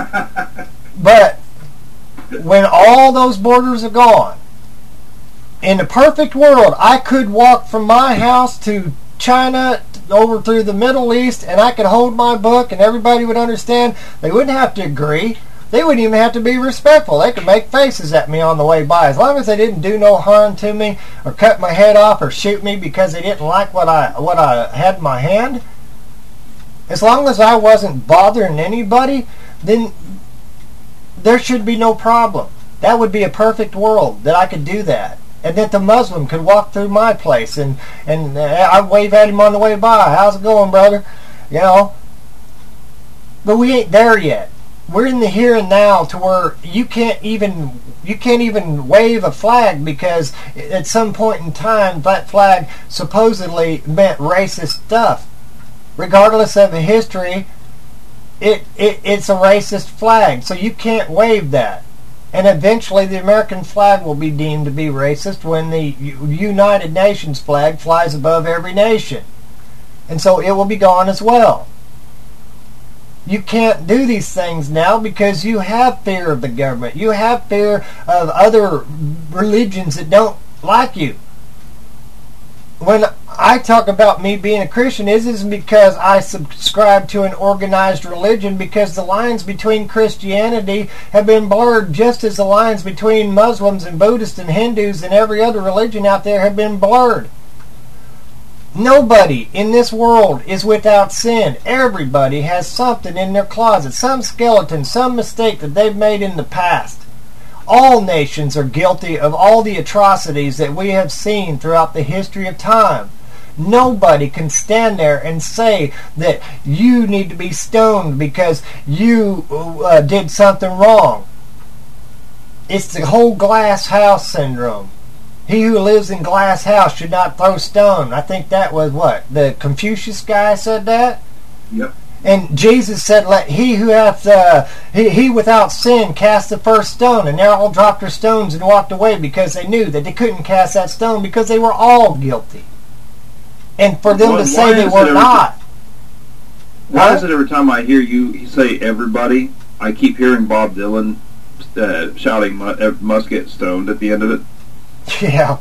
[SPEAKER 13] But when all those borders are gone, in the perfect world, I could walk from my house to China, over through the Middle East, and I could hold my book and everybody would understand. They wouldn't have to agree. They wouldn't even have to be respectful. They could make faces at me on the way by. As long as they didn't do no harm to me or cut my head off or shoot me because they didn't like what I what I had in my hand, as long as I wasn't bothering anybody, then there should be no problem. That would be a perfect world that I could do that. And that the Muslim could walk through my place and, and uh, I'd wave at him on the way by. How's it going, brother? You know. But we ain't there yet. We're in the here and now to where you can't even you can't even wave a flag because at some point in time that flag supposedly meant racist stuff. Regardless of the history, it, it it's a racist flag. So you can't wave that. And eventually the American flag will be deemed to be racist when the United Nations flag flies above every nation. And so it will be gone as well. You can't do these things now because you have fear of the government. You have fear of other religions that don't like you. When I talk about me being a Christian, it isn't because I subscribe to an organized religion, because the lines between Christianity have been blurred just as the lines between Muslims and Buddhists and Hindus and every other religion out there have been blurred. Nobody in this world is without sin. Everybody has something in their closet, some skeleton, some mistake that they've made in the past. All nations are guilty of all the atrocities that we have seen throughout the history of time. Nobody can stand there and say that you need to be stoned because you uh, did something wrong. It's the whole glass house syndrome. He who lives in glass house should not throw stone. I think that was what? The Confucius guy said that?
[SPEAKER 16] Yep.
[SPEAKER 13] And Jesus said, let he who hath, uh, he, he without sin cast the first stone. And they all dropped their stones and walked away because they knew that they couldn't cast that stone because they were all guilty. And for them
[SPEAKER 15] Well,
[SPEAKER 13] to say
[SPEAKER 15] why
[SPEAKER 13] they
[SPEAKER 15] is
[SPEAKER 13] were
[SPEAKER 15] it
[SPEAKER 13] not.
[SPEAKER 15] Why
[SPEAKER 13] Huh?
[SPEAKER 15] is it every time I hear you say everybody, I keep hearing Bob Dylan uh, shouting mu- must get stoned at the end of it?
[SPEAKER 13] Yeah.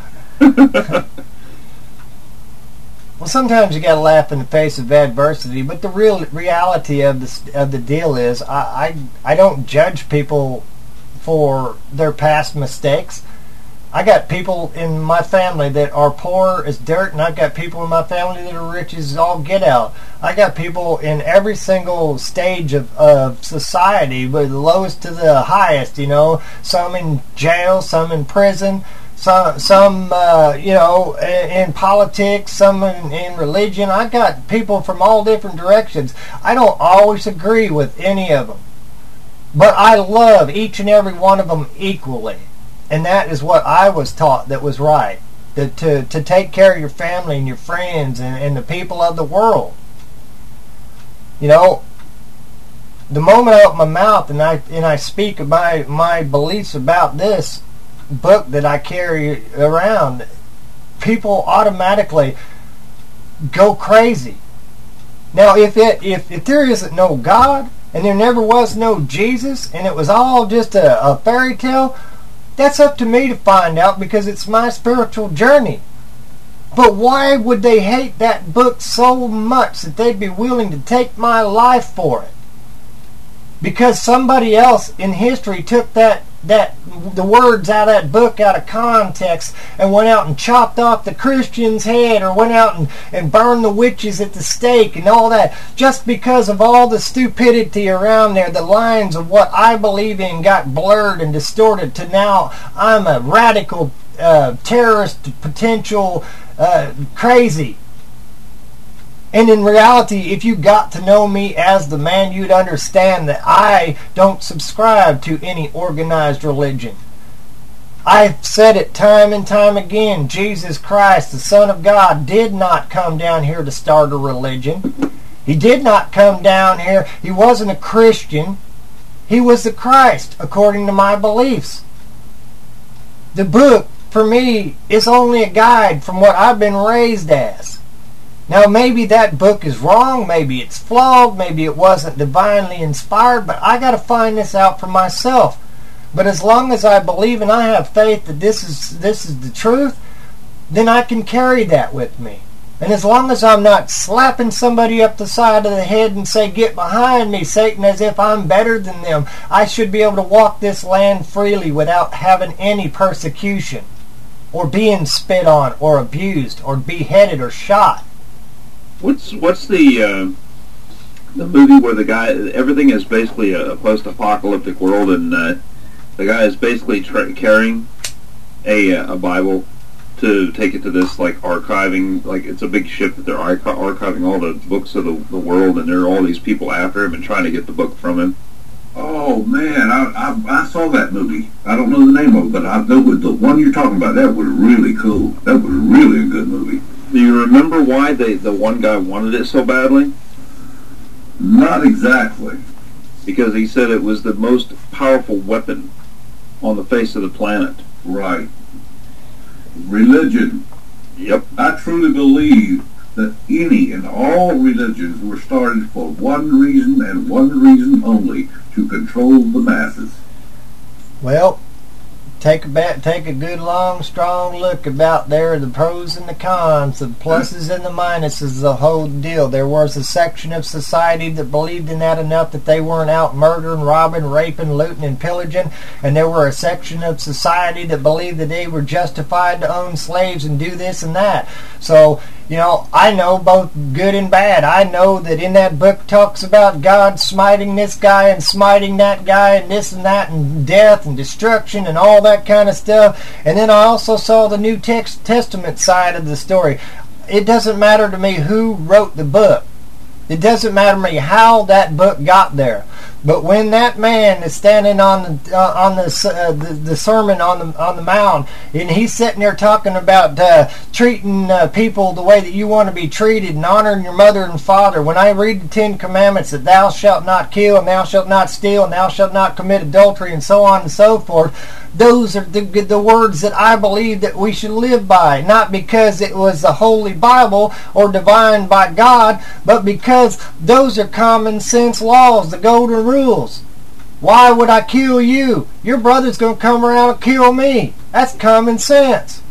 [SPEAKER 13] Well, sometimes you got to laugh in the face of adversity, but the real reality of the of the deal is, I, I I don't judge people for their past mistakes. I got people in my family that are poor as dirt, and I've got people in my family that are rich as all get out. I got people in every single stage of, of society, but the lowest to the highest, you know. Some in jail, some in prison, some, some uh, you know, in, in politics, some in, in religion. I got people from all different directions. I don't always agree with any of them, but I love each and every one of them equally. And that is what I was taught that was right. That to, to take care of your family and your friends and, and the people of the world. You know, the moment I open my mouth and I and I speak of my, my beliefs about this book that I carry around, people automatically go crazy. Now, if it if, if there isn't no God and there never was no Jesus and it was all just a, a fairy tale, that's up to me to find out because it's my spiritual journey. But why would they hate that book so much that they'd be willing to take my life for it? Because somebody else in history took that that the words out of that book out of context and went out and chopped off the Christian's head or went out and, and burned the witches at the stake and all that, just because of all the stupidity around there. The lines of what I believe in got blurred and distorted to now I'm a radical uh, terrorist potential uh, crazy. And in reality, if you got to know me as the man, you'd understand that I don't subscribe to any organized religion. I've said it time and time again. Jesus Christ, the Son of God, did not come down here to start a religion. He did not come down here. He wasn't a Christian. He was the Christ, according to my beliefs. The book, for me, is only a guide from what I've been raised as. Now, maybe that book is wrong, maybe it's flawed, maybe it wasn't divinely inspired, but I got to find this out for myself. But as long as I believe and I have faith that this is this is the truth, then I can carry that with me. And as long as I'm not slapping somebody up the side of the head and say, "Get behind me, Satan," as if I'm better than them, I should be able to walk this land freely without having any persecution, or being spit on, or abused, or beheaded, or shot.
[SPEAKER 15] What's what's the uh, the movie where the guy, everything is basically a post-apocalyptic world, and uh, the guy is basically tra- carrying a a Bible to take it to this like archiving, like it's a big ship that they're archi- archiving all the books of the, the world, and there are all these people after him and trying to get the book from him.
[SPEAKER 16] Oh man, I, I I saw that movie. I don't know the name of it, but I know the one you're talking about. That was really cool. That was really a good movie.
[SPEAKER 15] Do you remember why they, the one guy wanted it so badly?
[SPEAKER 16] Not exactly.
[SPEAKER 15] Because he said it was the most powerful weapon on the face of the planet.
[SPEAKER 16] Right. Religion.
[SPEAKER 15] Yep.
[SPEAKER 16] I truly believe that any and all religions were started for one reason and one reason only, to control the masses.
[SPEAKER 13] Well, take a ba- take a good, long, strong look about there, the pros and the cons, the pluses and the minuses, the whole deal. There was a section of society that believed in that enough that they weren't out murdering, robbing, raping, looting, and pillaging, and there were a section of society that believed that they were justified to own slaves and do this and that. So You know, I know both good and bad. I know that in that book talks about God smiting this guy and smiting that guy and this and that and death and destruction and all that kind of stuff. And then I also saw the New Text Testament side of the story. It doesn't matter to me who wrote the book. It doesn't matter to me how that book got there. But when that man is standing on the uh, on the, uh, the the sermon on the on the mound, and he's sitting there talking about uh, treating uh, people the way that you want to be treated, and honoring your mother and father. When I read the Ten Commandments that thou shalt not kill, and thou shalt not steal, and thou shalt not commit adultery, and so on and so forth, those are the the words that I believe that we should live by. Not because it was the Holy Bible or divine by God, but because those are common sense laws, the golden rules. Why would I kill you? Your brother's going to come around and kill me. That's common sense.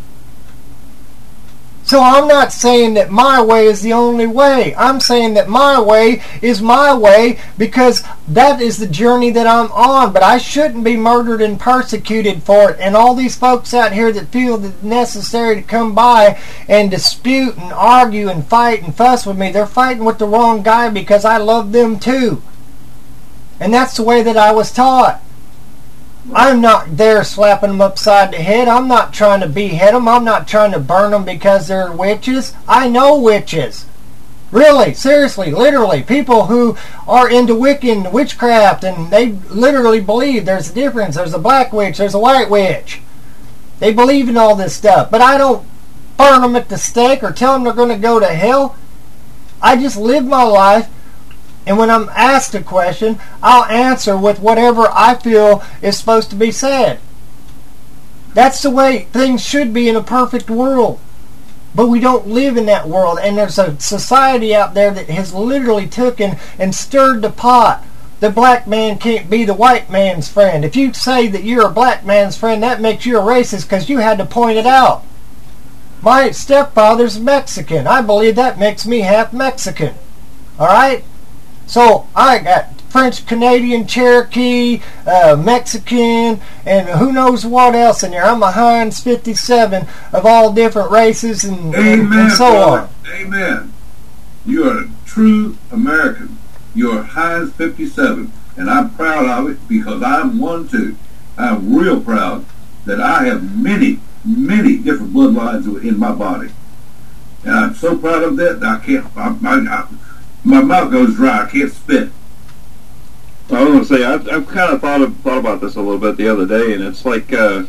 [SPEAKER 13] So I'm not saying that my way is the only way. I'm saying that my way is my way because that is the journey that I'm on. But I shouldn't be murdered and persecuted for it. And all these folks out here that feel it necessary to come by and dispute and argue and fight and fuss with me, they're fighting with the wrong guy because I love them too. And that's the way that I was taught. I'm not there slapping them upside the head. I'm not trying to behead them. I'm not trying to burn them because they're witches. I know witches. Really, seriously, literally. People who are into Wiccan witchcraft and they literally believe there's a difference. There's a black witch. There's a white witch. They believe in all this stuff. But I don't burn them at the stake or tell them they're going to go to hell. I just live my life. And when I'm asked a question, I'll answer with whatever I feel is supposed to be said. That's the way things should be in a perfect world. But we don't live in that world. And there's a society out there that has literally taken and stirred the pot. The black man can't be the white man's friend. If you say that you're a black man's friend, that makes you a racist because you had to point it out. My stepfather's Mexican. I believe that makes me half Mexican. Alright? So I got French, Canadian, Cherokee, uh, Mexican, and who knows what else in there. I'm a Heinz fifty-seven of all different races and,
[SPEAKER 16] Amen,
[SPEAKER 13] and, and so
[SPEAKER 16] brother.
[SPEAKER 13] on.
[SPEAKER 16] Amen. You are a true American. You're Heinz fifty-seven, and I'm proud of it because I'm one too. I'm real proud that I have many, many different bloodlines in my body, and I'm so proud of that that I can't. I, I, I, My mouth goes dry. I can't spit.
[SPEAKER 15] I was going to say, I've, I've kind of thought of, thought about this a little bit the other day, and it's like uh,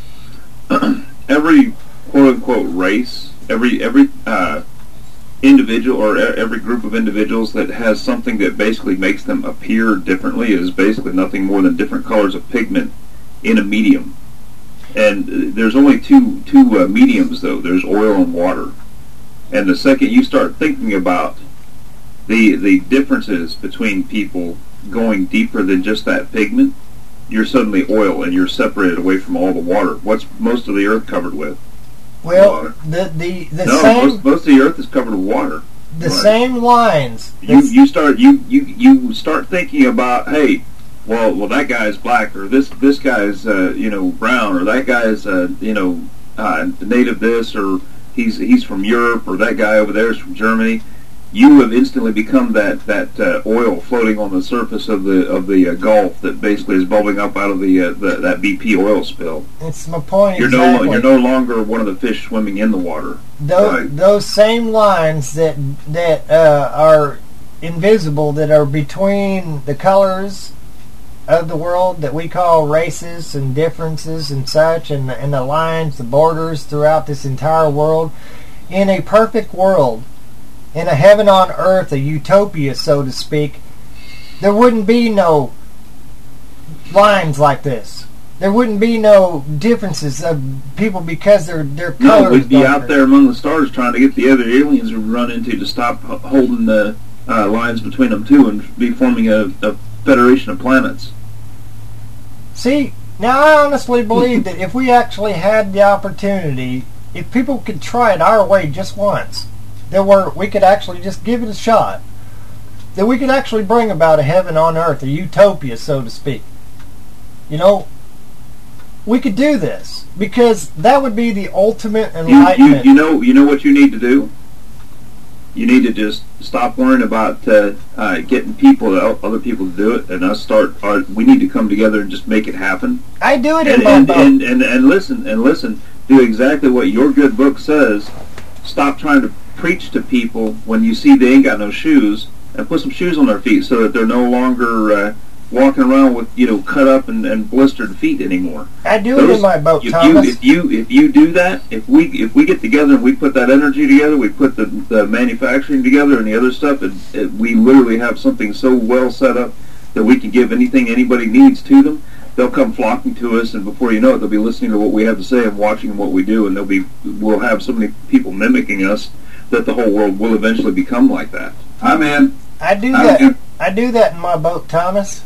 [SPEAKER 15] every quote-unquote race, every every uh, individual or every group of individuals that has something that basically makes them appear differently is basically nothing more than different colors of pigment in a medium. And there's only two, two uh, mediums, though. There's oil and water. And the second you start thinking about the the differences between people going deeper than just that pigment, you're suddenly oil and you're separated away from all the water. What's most of the earth covered with?
[SPEAKER 13] Well,
[SPEAKER 15] Water.
[SPEAKER 13] the the the
[SPEAKER 15] no,
[SPEAKER 13] same
[SPEAKER 15] most, most of the earth is covered with water.
[SPEAKER 13] the
[SPEAKER 15] Right.
[SPEAKER 13] same lines.
[SPEAKER 15] You you start you, you you start thinking about, hey, well well that guy's black, or this this guy's uh, you know brown, or that guy's uh, you know uh, native this, or he's he's from Europe, or that guy over there is from Germany. You have instantly become that that uh, oil floating on the surface of the of the uh, Gulf that basically is bubbling up out of the, uh, the that B P oil spill.
[SPEAKER 13] It's my point
[SPEAKER 15] You're
[SPEAKER 13] exactly.
[SPEAKER 15] no you're no longer one of the fish swimming in the water.
[SPEAKER 13] Those,
[SPEAKER 15] Right.
[SPEAKER 13] those same lines that that uh, are invisible, that are between the colors of the world that we call races and differences and such, and, and the lines, the borders throughout this entire world. In a perfect world, in a heaven on earth, a utopia, so to speak, there wouldn't be no lines like this. There wouldn't be no differences of people because their their color
[SPEAKER 15] No, we'd
[SPEAKER 13] is
[SPEAKER 15] be
[SPEAKER 13] darker.
[SPEAKER 15] out there among the stars trying to get the other aliens we run into to stop h- holding the uh, lines between them too, and be forming a, a federation of planets.
[SPEAKER 13] See, now I honestly believe that if we actually had the opportunity, if people could try it our way just once, that were we could actually just give it a shot, that we could actually bring about a heaven on earth, a utopia, so to speak. You know, we could do this because that would be the ultimate
[SPEAKER 15] You, you,
[SPEAKER 13] enlightenment.
[SPEAKER 15] you know you know what you need to do? You need to just stop worrying about uh, uh, getting people, other people to do it, and us start. Our, we need to come together and just make it happen.
[SPEAKER 13] I do it
[SPEAKER 15] and,
[SPEAKER 13] in my
[SPEAKER 15] and,
[SPEAKER 13] book.
[SPEAKER 15] And, and, and listen, and listen. Do exactly what your good book says. Stop trying to preach to people when you see they ain't got no shoes, and put some shoes on their feet so that they're no longer uh, walking around with, you know, cut up and, and blistered feet anymore.
[SPEAKER 13] I do
[SPEAKER 15] Those,
[SPEAKER 13] it in my book,
[SPEAKER 15] if
[SPEAKER 13] Thomas.
[SPEAKER 15] You, if you if you do that, if we if we get together and we put that energy together, we put the, the manufacturing together and the other stuff, and, and we literally have something so well set up that we can give anything anybody needs to them. They'll come flocking to us, and before you know it, they'll be listening to what we have to say and watching what we do, and they'll be we'll have so many people mimicking us that the whole world will eventually become like that.
[SPEAKER 16] I'm in.
[SPEAKER 13] I do
[SPEAKER 16] I'm
[SPEAKER 13] that.
[SPEAKER 16] in.
[SPEAKER 13] I do that in my boat, Thomas.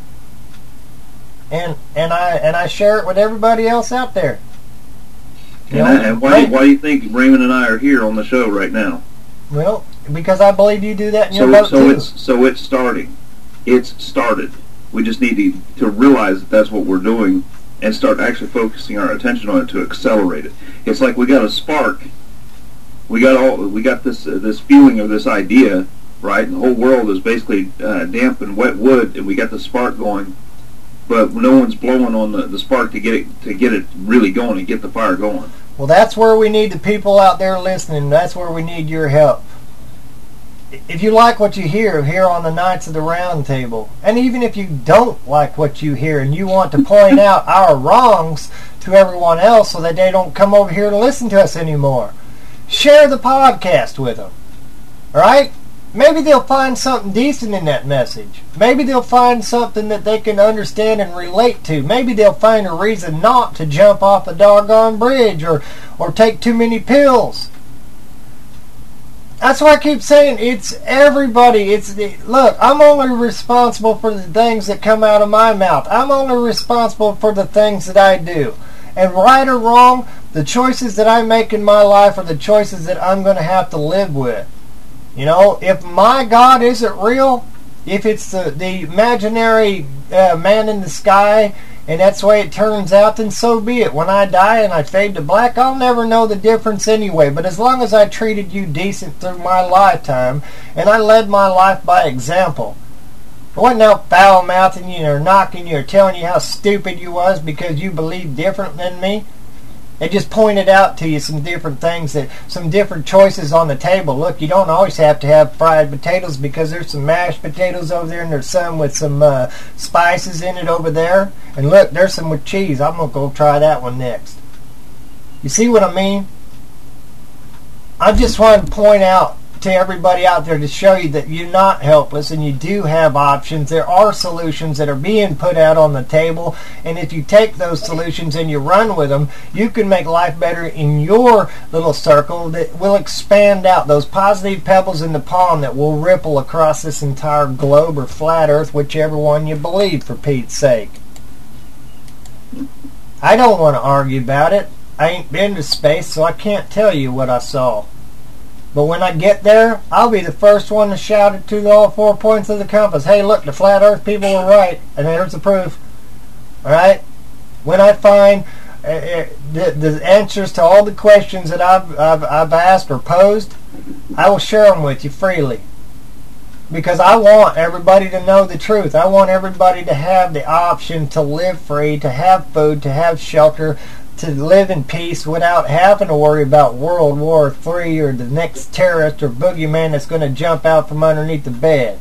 [SPEAKER 13] And and I and I share it with everybody else out there. You
[SPEAKER 15] And,
[SPEAKER 13] know,
[SPEAKER 15] and why
[SPEAKER 13] right?
[SPEAKER 15] why do you think Raymond and I are here on the show right now?
[SPEAKER 13] Well, because I believe you do that in your
[SPEAKER 15] So
[SPEAKER 13] boat
[SPEAKER 15] so
[SPEAKER 13] too.
[SPEAKER 15] it's so it's starting. It's started. We just need to, to realize that that's what we're doing and start actually focusing our attention on it to accelerate it. It's like we got a spark. We got all we got this uh, this feeling of this idea, right? And the whole world is basically uh, damp and wet wood, and we got the spark going, but no one's blowing on the, the spark to get it to get it really going and get the fire going.
[SPEAKER 13] Well, that's where we need the people out there listening. That's where we need your help. If you like what you hear here on the Knights of the Round Table, and even if you don't like what you hear and you want to point out our wrongs to everyone else so that they don't come over here to listen to us anymore, share the podcast with them. All right? Maybe they'll find something decent in that message. Maybe they'll find something that they can understand and relate to. Maybe they'll find a reason not to jump off a doggone bridge or, or take too many pills. That's why I keep saying it's everybody. It's the, look, I'm only responsible for the things that come out of my mouth. I'm only responsible for the things that I do. And right or wrong, the choices that I make in my life are the choices that I'm going to have to live with. You know, if my God isn't real, if it's the, the imaginary uh, man in the sky, and that's the way it turns out, then so be it. When I die and I fade to black, I'll never know the difference anyway. But as long as I treated you decent through my lifetime, and I led my life by example, I wasn't out foul-mouthing you or knocking you or telling you how stupid you was because you believed different than me. They just pointed out to you some different things, that some different choices on the table. Look, you don't always have to have fried potatoes because there's some mashed potatoes over there and there's some with some uh, spices in it over there. And look, there's some with cheese. I'm going to go try that one next. You see what I mean? I just wanted to point out to everybody out there to show you that you're not helpless and you do have options. There are solutions that are being put out on the table, and if you take those solutions and you run with them, you can make life better in your little circle that will expand out, those positive pebbles in the pond that will ripple across this entire globe or flat earth, whichever one you believe, for Pete's sake. I don't want to argue about it. I ain't been to space, so I can't tell you what I saw. But when I get there, I'll be the first one to shout it to all four points of the compass. Hey, look, the flat earth people were right, and there's the proof. All right? When I find uh, uh, the, the answers to all the questions that I've, I've, I've asked or posed, I will share them with you freely. Because I want everybody to know the truth. I want everybody to have the option to live free, to have food, to have shelter, to live in peace without having to worry about World War Three or the next terrorist or boogeyman that's going to jump out from underneath the bed.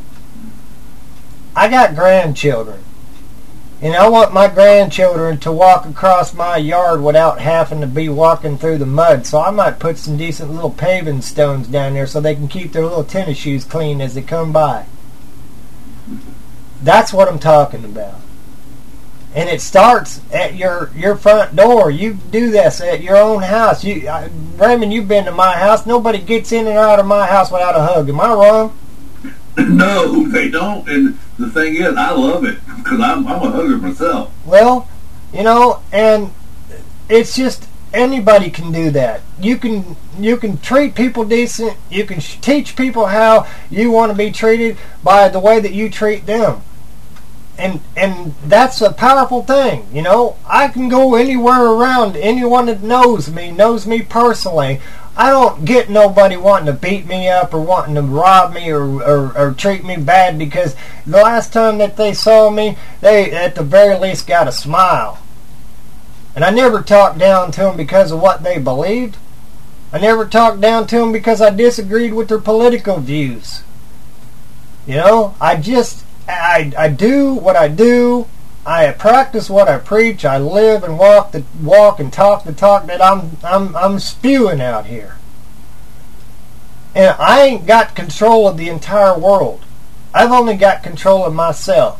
[SPEAKER 13] I got grandchildren, and I want my grandchildren to walk across my yard without having to be walking through the mud, so I might put some decent little paving stones down there so they can keep their little tennis shoes clean as they come by. That's what I'm talking about. And it starts at your, your front door. You do this at your own house. You, I, Raymond, you've been to my house. Nobody gets in and out of my house without a hug. Am I wrong?
[SPEAKER 16] No, they don't. And the thing is, I love it because I'm, I'm a hugger myself.
[SPEAKER 13] Well, you know, and it's just anybody can do that. You can you can treat people decent. You can sh- teach people how you want to be treated by the way that you treat them. And and that's a powerful thing, you know. I can go anywhere around. Anyone that knows me, knows me personally. I don't get nobody wanting to beat me up or wanting to rob me or, or, or treat me bad, because the last time that they saw me, they at the very least got a smile. And I never talked down to them because of what they believed. I never talked down to them because I disagreed with their political views. You know, I just, I, I do what I do. I practice what I preach. I live and walk the walk and talk the talk that I'm I'm I'm spewing out here. And I ain't got control of the entire world. I've only got control of myself.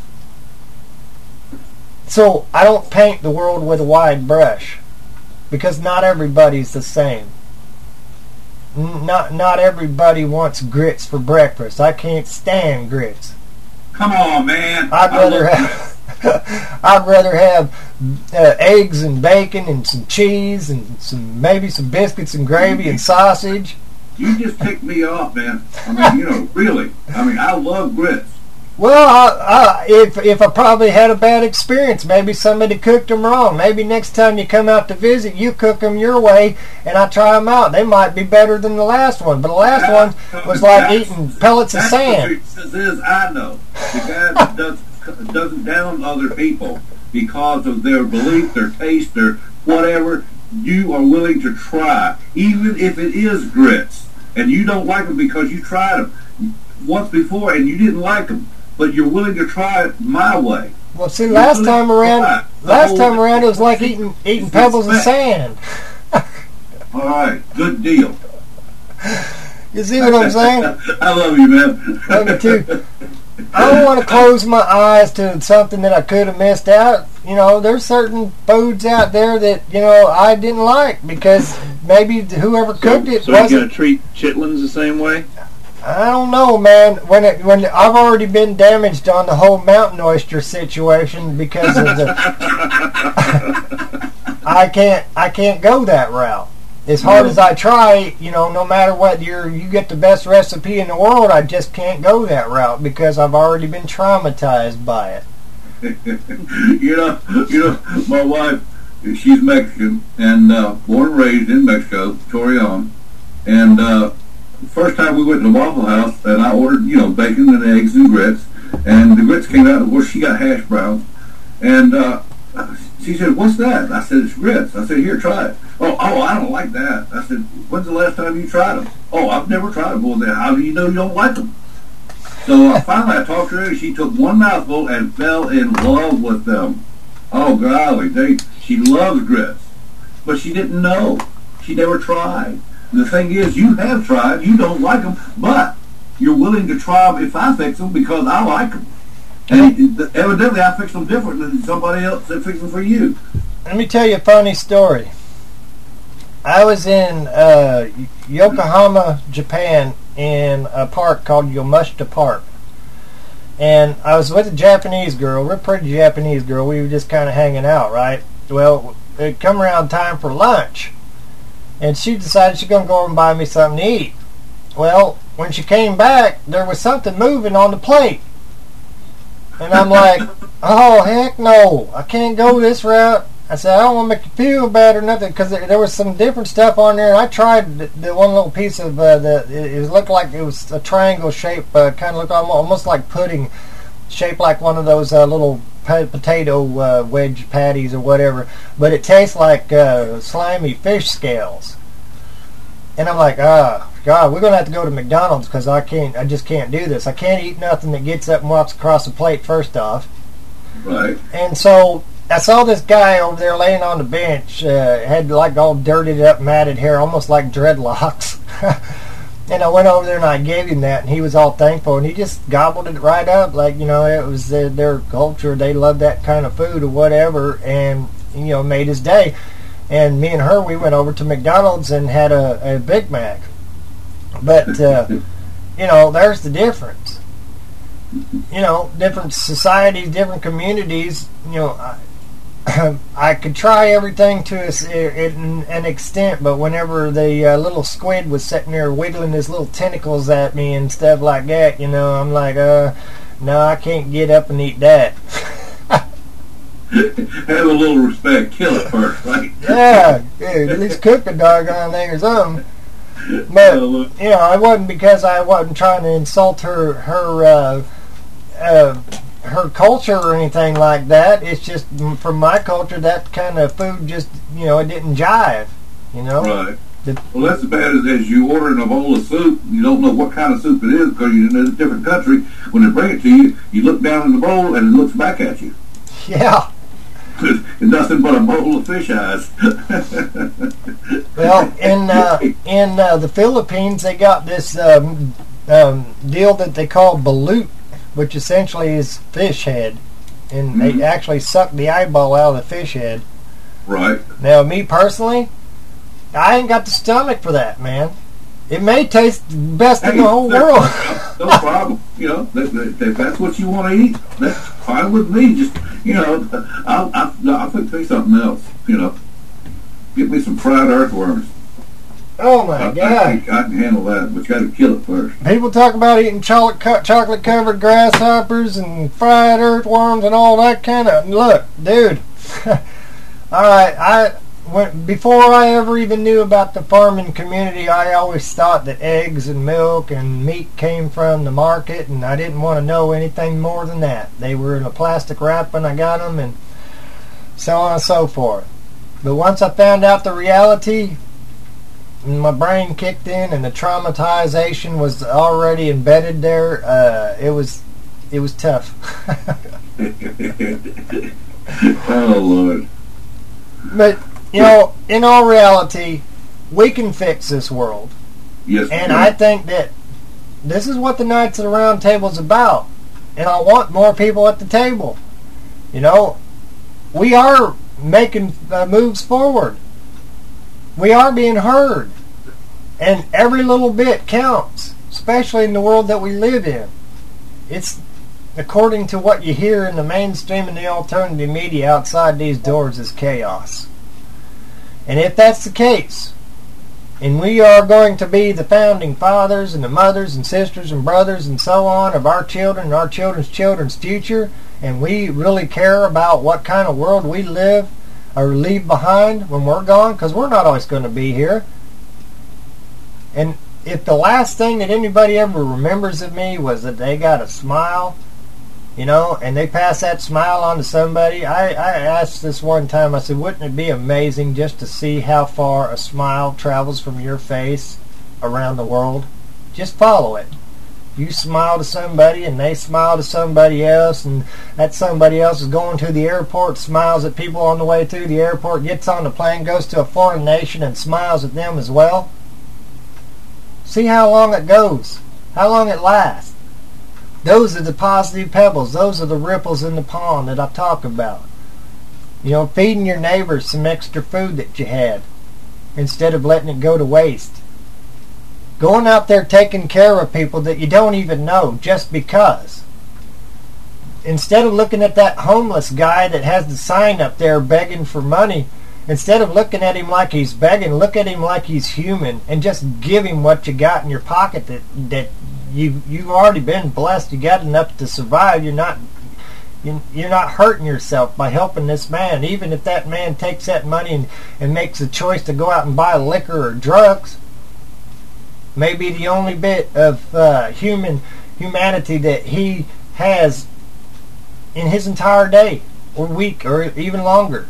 [SPEAKER 13] So I don't paint the world with a wide brush, because not everybody's the same. Not not everybody wants grits for breakfast. I can't stand grits.
[SPEAKER 16] Come on, man.
[SPEAKER 13] I'd rather have I'd rather have uh, eggs and bacon and some cheese and some maybe some biscuits and gravy and sausage.
[SPEAKER 16] You just ticked me off, man. I mean, you know, really. I mean, I love grits.
[SPEAKER 13] Well, I, I, if if I probably had a bad experience, maybe somebody cooked them wrong. Maybe next time you come out to visit, you cook them your way, and I try them out. They might be better than the last one, but the last one was like eating pellets of sand.
[SPEAKER 16] This is, I know. The guy that does, doesn't down other people because of their belief, their taste, their whatever, you are willing to try, even if it is grits, and you don't like them because you tried them once before and you didn't like them. But you're willing to try it my way.
[SPEAKER 13] Well, see, last time around, last time around it was like eating eating pebbles of sand.
[SPEAKER 16] All right, good deal.
[SPEAKER 13] You see what I'm saying?
[SPEAKER 16] I love you, man.
[SPEAKER 13] Love you too. I don't want to close my eyes to something that I could have missed out. You know, there's certain foods out there that, you know, I didn't like because maybe whoever cooked it
[SPEAKER 15] so
[SPEAKER 13] wasn't.
[SPEAKER 15] So you're gonna treat chitlins the same way?
[SPEAKER 13] I don't know, man. When it, when I've already been damaged on the whole mountain oyster situation because of the, I can't I can't go that route. As hard as I try, you know, no matter what you're, you get the best recipe in the world, I just can't go that route because I've already been traumatized by it.
[SPEAKER 16] you know, you know, my wife, she's Mexican and uh, born and raised in Mexico, Torreon, and. Uh, First time we went to the Waffle House, and I ordered, you know, bacon and eggs and grits, and the grits came out, of course, she got hash browns, and uh, she said, "What's that?" I said, "It's grits." I said, "Here, try it." "Oh, oh, I don't like that." I said, "When's the last time you tried them?" "Oh, I've never tried them." "Well, then how do you know you don't like them?" So uh, finally I talked to her, and she took one mouthful and fell in love with them. Oh, golly, they, she loves grits, but she didn't know. She never tried. The thing is, you have tried, you don't like them, but you're willing to try them if I fix them because I like them. And evidently I fix them different than somebody else that fixes them for you.
[SPEAKER 13] Let me tell you a funny story. I was in uh, Yokohama, Japan, in a park called Yomushita Park. And I was with a Japanese girl, real pretty Japanese girl. We were just kind of hanging out, right? Well, it come around time for lunch. And she decided she's going to go over and buy me something to eat. Well, when she came back, there was something moving on the plate. And I'm like, oh, heck no. I can't go this route. I said, I don't want to make you feel bad or nothing, because there, there was some different stuff on there. And I tried the, the one little piece of, uh, the, it, it looked like it was a triangle shape, uh, kind of looked almost, almost like pudding, shaped like one of those uh, little potato uh, wedge patties or whatever, but it tastes like uh, slimy fish scales. And I'm like, ah, oh, God, we're gonna have to go to McDonald's because I can't, I just can't do this. I can't eat nothing that gets up and walks across the plate. First off,
[SPEAKER 16] right.
[SPEAKER 13] And so I saw this guy over there laying on the bench, uh, had like all dirtied up, matted hair, almost like dreadlocks. And I went over there and I gave him that, and he was all thankful, and he just gobbled it right up, like, you know, it was their, their culture. They loved that kind of food or whatever, and, you know, made his day. And me and her, we went over to McDonald's and had a, a Big Mac. But, uh, you know, there's the difference. You know, different societies, different communities, you know, I, I could try everything to a, an extent, but whenever the uh, little squid was sitting there wiggling his little tentacles at me and stuff like that, you know, I'm like, uh, no, I can't get up and eat that.
[SPEAKER 16] Have a little respect. Kill it first, right?
[SPEAKER 13] Yeah, yeah, at least cook a doggone thing or something. But you know, it wasn't because I wasn't trying to insult her her uh, uh, her culture or anything like that. It's just from my culture, that kind of food just, you know, it didn't jive. You know.
[SPEAKER 16] Right. The, well, that's as bad as, as you ordering a bowl of soup. You don't know what kind of soup it is because you're in a different country. When they bring it to you, you look down in the bowl and it looks back at you.
[SPEAKER 13] Yeah.
[SPEAKER 16] It's nothing but a bowl of fish eyes.
[SPEAKER 13] Well, in uh, in uh, the Philippines, they got this um, um, deal that they call balut, which essentially is fish head, and mm-hmm. they actually suck the eyeball out of the fish head.
[SPEAKER 16] Right.
[SPEAKER 13] Now, me personally, I ain't got the stomach for that, man. It may taste the best hey, in the whole world.
[SPEAKER 16] No problem. You know, if that's what you want to eat, that's fine with me. Just, you know, I'll, I'll, I'll take something else. You know, get me some fried earthworms.
[SPEAKER 13] Oh my
[SPEAKER 16] I,
[SPEAKER 13] God!
[SPEAKER 16] I, I can handle that, but you got to kill it first.
[SPEAKER 13] People talk about eating chocolate chocolate covered grasshoppers and fried earthworms and all that kind of. Look, dude. All right, I. When, before I ever even knew about the farming community, I always thought that eggs and milk and meat came from the market, and I didn't want to know anything more than that. They were in a plastic wrap when I got them, and so on and so forth. But once I found out the reality, my brain kicked in, and the traumatization was already embedded there. Uh, it was, it was tough.
[SPEAKER 16] Oh Lord!
[SPEAKER 13] But. You know, in all reality, we can fix this world.
[SPEAKER 16] Yes.
[SPEAKER 13] And I think that this is what the Knights of the Round Table is about. And I want more people at the table. You know, we are making uh, moves forward. We are being heard. And every little bit counts, especially in the world that we live in. It's according to what you hear in the mainstream and the alternative media outside these doors is chaos. And if that's the case, and we are going to be the founding fathers and the mothers and sisters and brothers and so on of our children and our children's children's future, and we really care about what kind of world we live or leave behind when we're gone, because we're not always going to be here. And if the last thing that anybody ever remembers of me was that they got a smile, you know, and they pass that smile on to somebody. I, I asked this one time, I said, wouldn't it be amazing just to see how far a smile travels from your face around the world? Just follow it. You smile to somebody and they smile to somebody else, and that somebody else is going to the airport, smiles at people on the way to the airport, gets on the plane, goes to a foreign nation and smiles at them as well. See how long it goes, how long it lasts. Those are the positive pebbles. Those are the ripples in the pond that I talk about. You know, feeding your neighbors some extra food that you had instead of letting it go to waste. Going out there taking care of people that you don't even know just because. Instead of looking at that homeless guy that has the sign up there begging for money, instead of looking at him like he's begging, look at him like he's human and just give him what you got in your pocket that that You you've already been blessed. You got enough to survive. You're not you, you're not hurting yourself by helping this man. Even if that man takes that money and, and makes a choice to go out and buy liquor or drugs, maybe the only bit of uh, human humanity that he has in his entire day or week or even longer.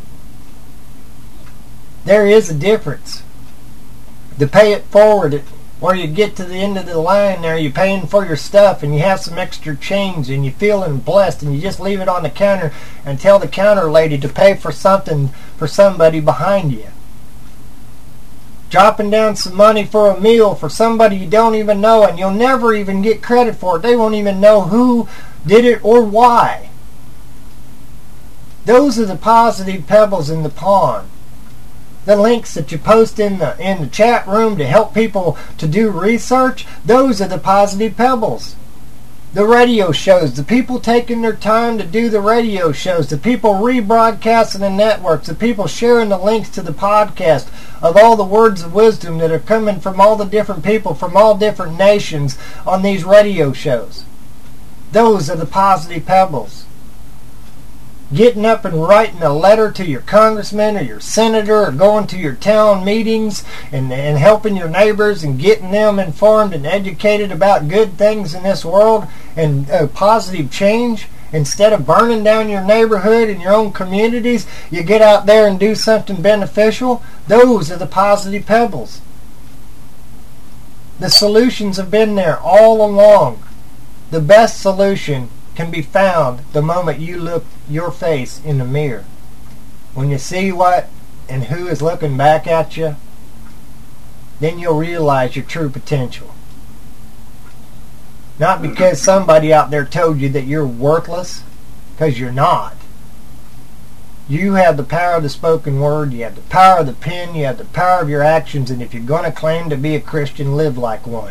[SPEAKER 13] There is a difference. To pay it forward, or you get to the end of the line there, you're paying for your stuff and you have some extra change and you're feeling blessed and you just leave it on the counter and tell the counter lady to pay for something for somebody behind you. Dropping down some money for a meal for somebody you don't even know, and you'll never even get credit for it. They won't even know who did it or why. Those are the positive pebbles in the pond. The links that you post in the in the chat room to help people to do research, those are the positive pebbles. The radio shows, the people taking their time to do the radio shows, the people rebroadcasting the networks, the people sharing the links to the podcast of all the words of wisdom that are coming from all the different people from all different nations on these radio shows. Those are the positive pebbles. getting up and writing a letter to your congressman or your senator, or going to your town meetings and, and helping your neighbors and getting them informed and educated about good things in this world and uh, positive change. Instead of burning down your neighborhood and your own communities, you get out there and do something beneficial. Those are the positive pebbles. The solutions have been there all along. The best solution can be found the moment you look your face in the mirror. When you see what and who is looking back at you, then you'll realize your true potential. Not because somebody out there told you that you're worthless, because you're not. You have the power of the spoken word, you have the power of the pen, you have the power of your actions, and if you're going to claim to be a Christian, live like one.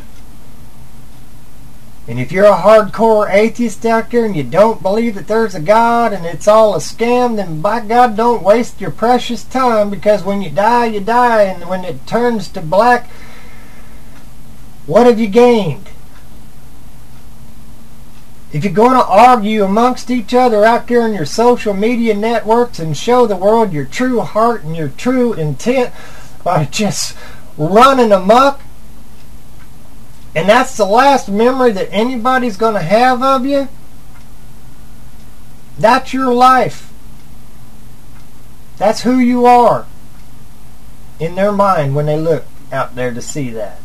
[SPEAKER 13] And if you're a hardcore atheist out there and you don't believe that there's a God and it's all a scam, then by God, don't waste your precious time, because when you die, you die, and when it turns to black, what have you gained? If you're going to argue amongst each other out there in your social media networks and show the world your true heart and your true intent by just running amok, and that's the last memory that anybody's going to have of you, that's your life. That's who you are in their mind when they look out there to see that.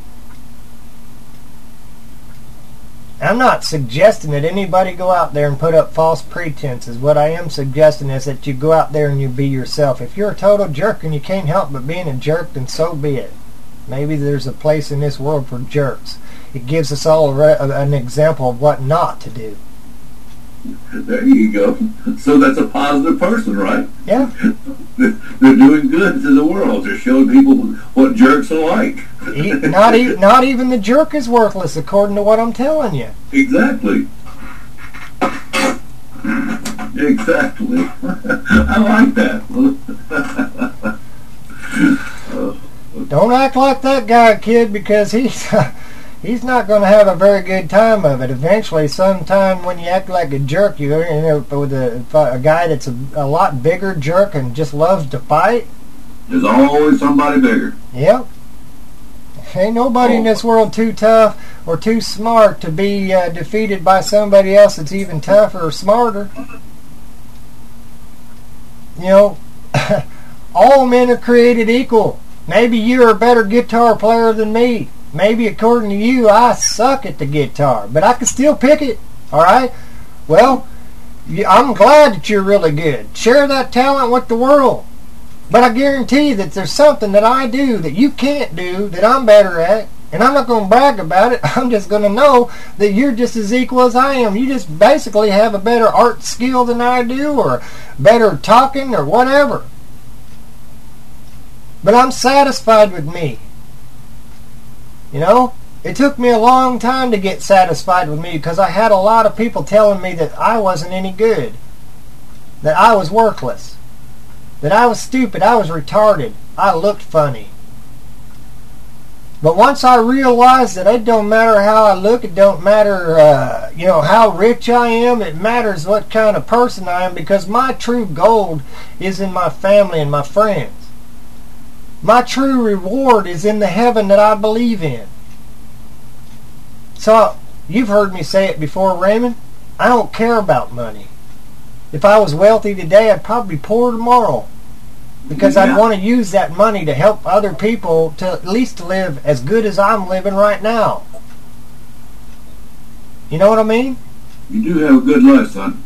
[SPEAKER 13] I'm not suggesting that anybody go out there and put up false pretenses. What I am suggesting is that you go out there and you be yourself. If you're a total jerk and you can't help but being a jerk, then so be it. Maybe there's a place in this world for jerks. It gives us all a re- an example of what not to do.
[SPEAKER 16] There you go. So that's a positive person, right?
[SPEAKER 13] Yeah.
[SPEAKER 16] They're doing good to the world. They're showing people what jerks are like.
[SPEAKER 13] not, e- not even the jerk is worthless, according to what I'm telling you.
[SPEAKER 16] Exactly. Exactly. I like that.
[SPEAKER 13] Don't act like that guy, kid, because he's... He's not going to have a very good time of it. Eventually, sometime when you act like a jerk, you end up with a, a guy that's a, a lot bigger jerk and just loves to fight.
[SPEAKER 16] There's always somebody bigger.
[SPEAKER 13] Yep. Ain't nobody oh. in this world too tough or too smart to be uh, defeated by somebody else that's even tougher or smarter. You know, all men are created equal. Maybe you're a better guitar player than me. Maybe according to you, I suck at the guitar, but I can still pick it, all right? Well, I'm glad that you're really good. Share that talent with the world. But I guarantee that there's something that I do that you can't do that I'm better at, and I'm not going to brag about it. I'm just going to know that you're just as equal as I am. You just basically have a better art skill than I do, or better talking, or whatever. But I'm satisfied with me. You know, it took me a long time to get satisfied with me because I had a lot of people telling me that I wasn't any good, that I was worthless, that I was stupid, I was retarded, I looked funny. But once I realized that it don't matter how I look, it don't matter, uh, you know, how rich I am, it matters what kind of person I am, because my true gold is in my family and my friends. My true reward is in the heaven that I believe in. So, you've heard me say it before, Raymond. I don't care about money. If I was wealthy today, I'd probably be poor tomorrow. Because yeah. I'd want to use that money to help other people to at least live as good as I'm living right now. You know what I mean?
[SPEAKER 16] You do have a good life, son.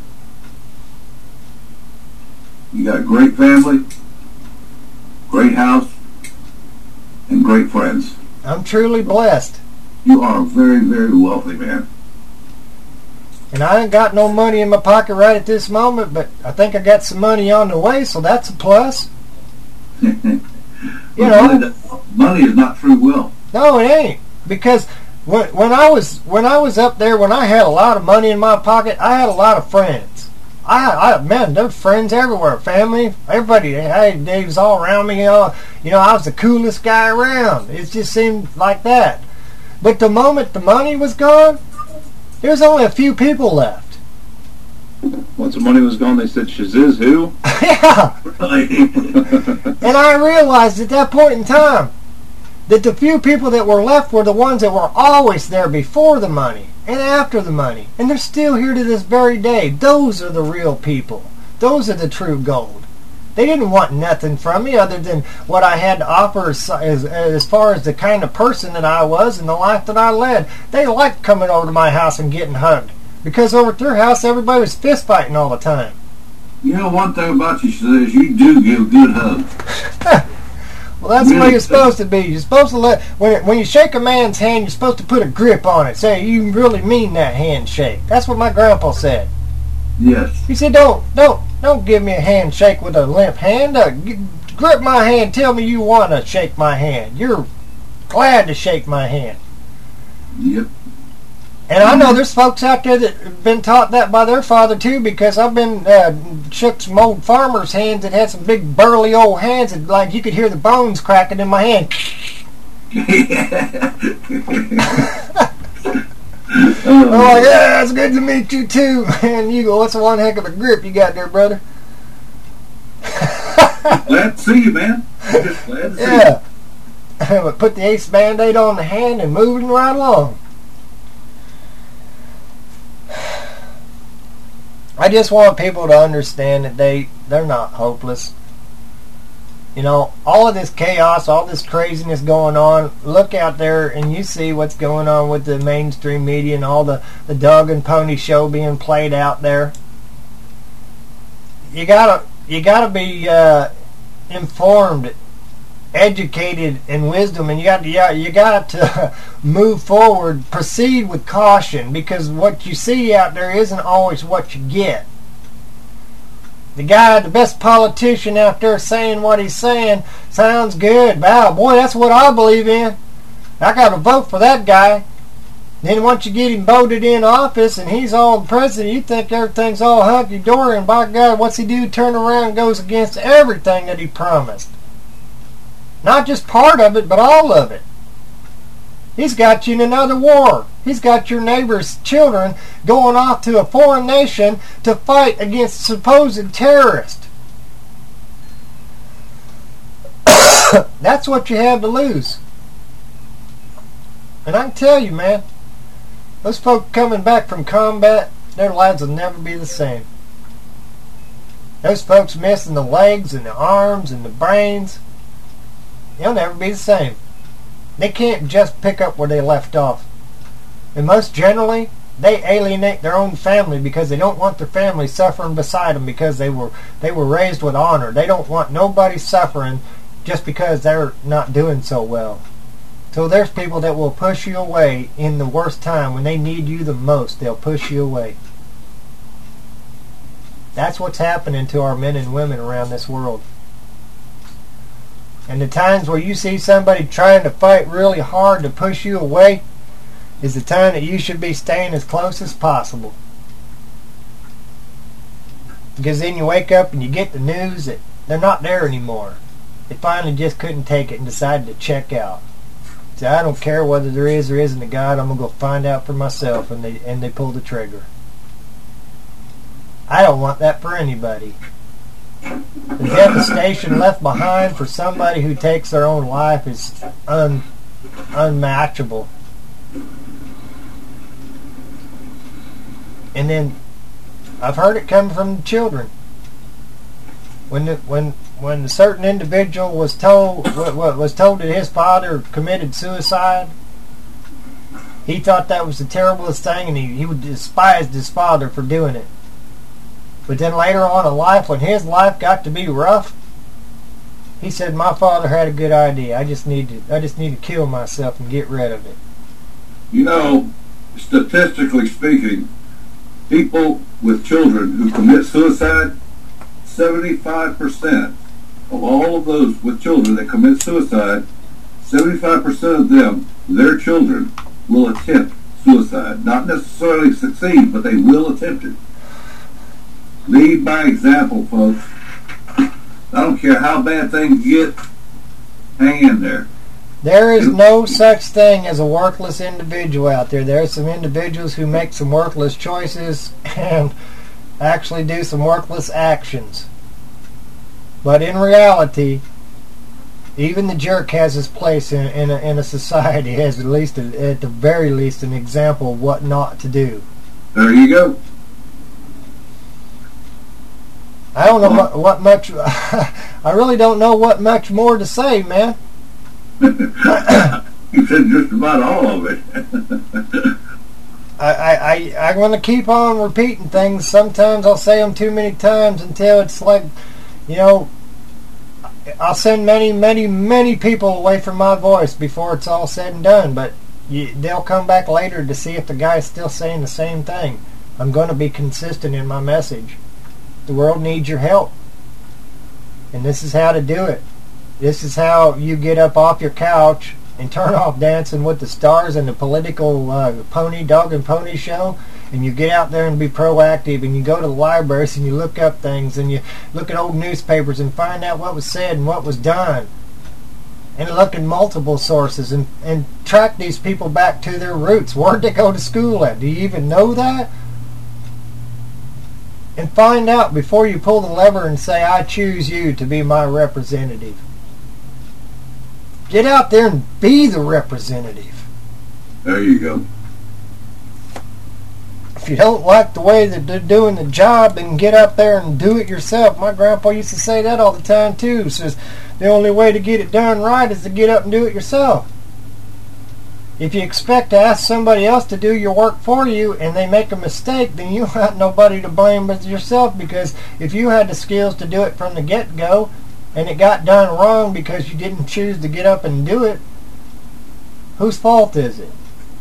[SPEAKER 16] You got a great family, great house, and great friends.
[SPEAKER 13] I'm truly blessed.
[SPEAKER 16] You are a very, very wealthy man.
[SPEAKER 13] And I ain't got no money in my pocket right at this moment, but I think I got some money on the way, so that's a plus. You know,
[SPEAKER 16] money, money is not free will.
[SPEAKER 13] No, it ain't. Because when when I was when I was up there, when I had a lot of money in my pocket, I had a lot of friends. I, I man, there's friends everywhere, family, everybody. Hey, they was all around me. You know, you know, I was the coolest guy around. It just seemed like that. But the moment the money was gone, there was only a few people left.
[SPEAKER 15] Once the money was gone, they said, Shaziz who?
[SPEAKER 13] Yeah. And I realized at that point in time that the few people that were left were the ones that were always there before the money and after the money. And they're still here to this very day. Those are the real people. Those are the true gold. They didn't want nothing from me other than what I had to offer as, as, as far as the kind of person that I was and the life that I led. They liked coming over to my house and getting hugged. Because over at their house, everybody was fist fighting all the time.
[SPEAKER 16] You know, one thing about you is you do give good hugs.
[SPEAKER 13] Well, that's really the way you're supposed to be. You're supposed to let, when, when you shake a man's hand, you're supposed to put a grip on it. Say, you really mean that handshake. That's what my grandpa said.
[SPEAKER 16] Yes.
[SPEAKER 13] He said, don't, don't, don't give me a handshake with a limp hand. Uh, g- grip my hand. Tell me you want to shake my hand. You're glad to shake my hand.
[SPEAKER 16] Yep.
[SPEAKER 13] And I know there's folks out there that have been taught that by their father too, because I've been uh, shook some old farmers' hands that had some big burly old hands that like you could hear the bones cracking in my hand. Oh yeah, it's good to meet you too. And you go, what's one heck of a grip you got there, brother?
[SPEAKER 16] Glad to see you, man. Just glad to see
[SPEAKER 13] yeah. you. But put the ace band-aid on the hand and moving right along. I just want people to understand that they, they're not hopeless. You know, all of this chaos, all this craziness going on, look out there and you see what's going on with the mainstream media and all the, the dog and pony show being played out there. You gotta, you gotta be uh, informed, educated, and wisdom, and you got, you got, you got to move forward, proceed with caution, because what you see out there isn't always what you get. The guy, the best politician out there saying what he's saying sounds good. Wow, boy, that's what I believe in. I got to vote for that guy. Then once you get him voted in office and he's all the president, you think everything's all hunky-dory, and by God, what's he do? Turn around and goes against everything that he promised. Not just part of it, but all of it. He's got you in another war. He's got your neighbor's children going off to a foreign nation to fight against supposed terrorists. That's what you have to lose. And I can tell you, man, those folk coming back from combat, their lives will never be the same. Those folks missing the legs and the arms and the brains, they'll never be the same. They can't just pick up where they left off. And most generally, they alienate their own family because they don't want their family suffering beside them because they were they were raised with honor. They don't want nobody suffering just because they're not doing so well. So there's people that will push you away in the worst time when they need you the most. They'll push you away. That's what's happening to our men and women around this world. And the times where you see somebody trying to fight really hard to push you away is the time that you should be staying as close as possible. Because then you wake up and you get the news that they're not there anymore. They finally just couldn't take it and decided to check out. So I don't care whether there is or isn't a God, I'm going to go find out for myself, and they, and they pull the trigger. I don't want that for anybody. The devastation left behind for somebody who takes their own life is un, unmatchable. And then I've heard it coming from the children. When the, when when a certain individual was told what, what was told that his father committed suicide, he thought that was the terriblest thing, and he, he would despise his father for doing it. But then later on in life, when his life got to be rough, he said, "My father had a good idea. I just need to, I just need to kill myself and get rid of it."
[SPEAKER 16] You know, statistically speaking, people with children who commit suicide, seventy-five percent of all of those with children that commit suicide, seventy-five percent of them, their children, will attempt suicide. Not necessarily succeed, but they will attempt it. Lead by example, folks. I don't care how bad things get, hang in there.
[SPEAKER 13] There is no such thing as a worthless individual out there. There are some individuals who make some worthless choices, and actually do some worthless actions. But in reality, even the jerk has his place in, in, a, in a society, has at least, a, at the very least, an example of what not to do.
[SPEAKER 16] There you go.
[SPEAKER 13] I don't know what, what much, I really don't know what much more to say, man.
[SPEAKER 16] You said just about all of it.
[SPEAKER 13] I, I, I, I'm going to keep on repeating things. Sometimes I'll say them too many times until it's like, you know, I'll send many, many, many people away from my voice before it's all said and done. But you, they'll come back later to see if the guy's still saying the same thing. I'm going to be consistent in my message. The world needs your help. And this is how to do it. This is how you get up off your couch and turn off Dancing with the Stars and the political uh, pony, dog and pony show, and you get out there and be proactive, and you go to the libraries and you look up things, and you look at old newspapers and find out what was said and what was done, and look at multiple sources and, and track these people back to their roots. Where'd they go to school at? Do you even know that? And find out before you pull the lever and say, I choose you to be my representative. Get out there and be the representative.
[SPEAKER 16] There you go.
[SPEAKER 13] If you don't like the way that they're doing the job, then get up there and do it yourself. My grandpa used to say that all the time too. He says the only way to get it done right is to get up and do it yourself. If you expect to ask somebody else to do your work for you and they make a mistake, then you have nobody to blame but yourself, because if you had the skills to do it from the get-go and it got done wrong because you didn't choose to get up and do it, whose fault is it?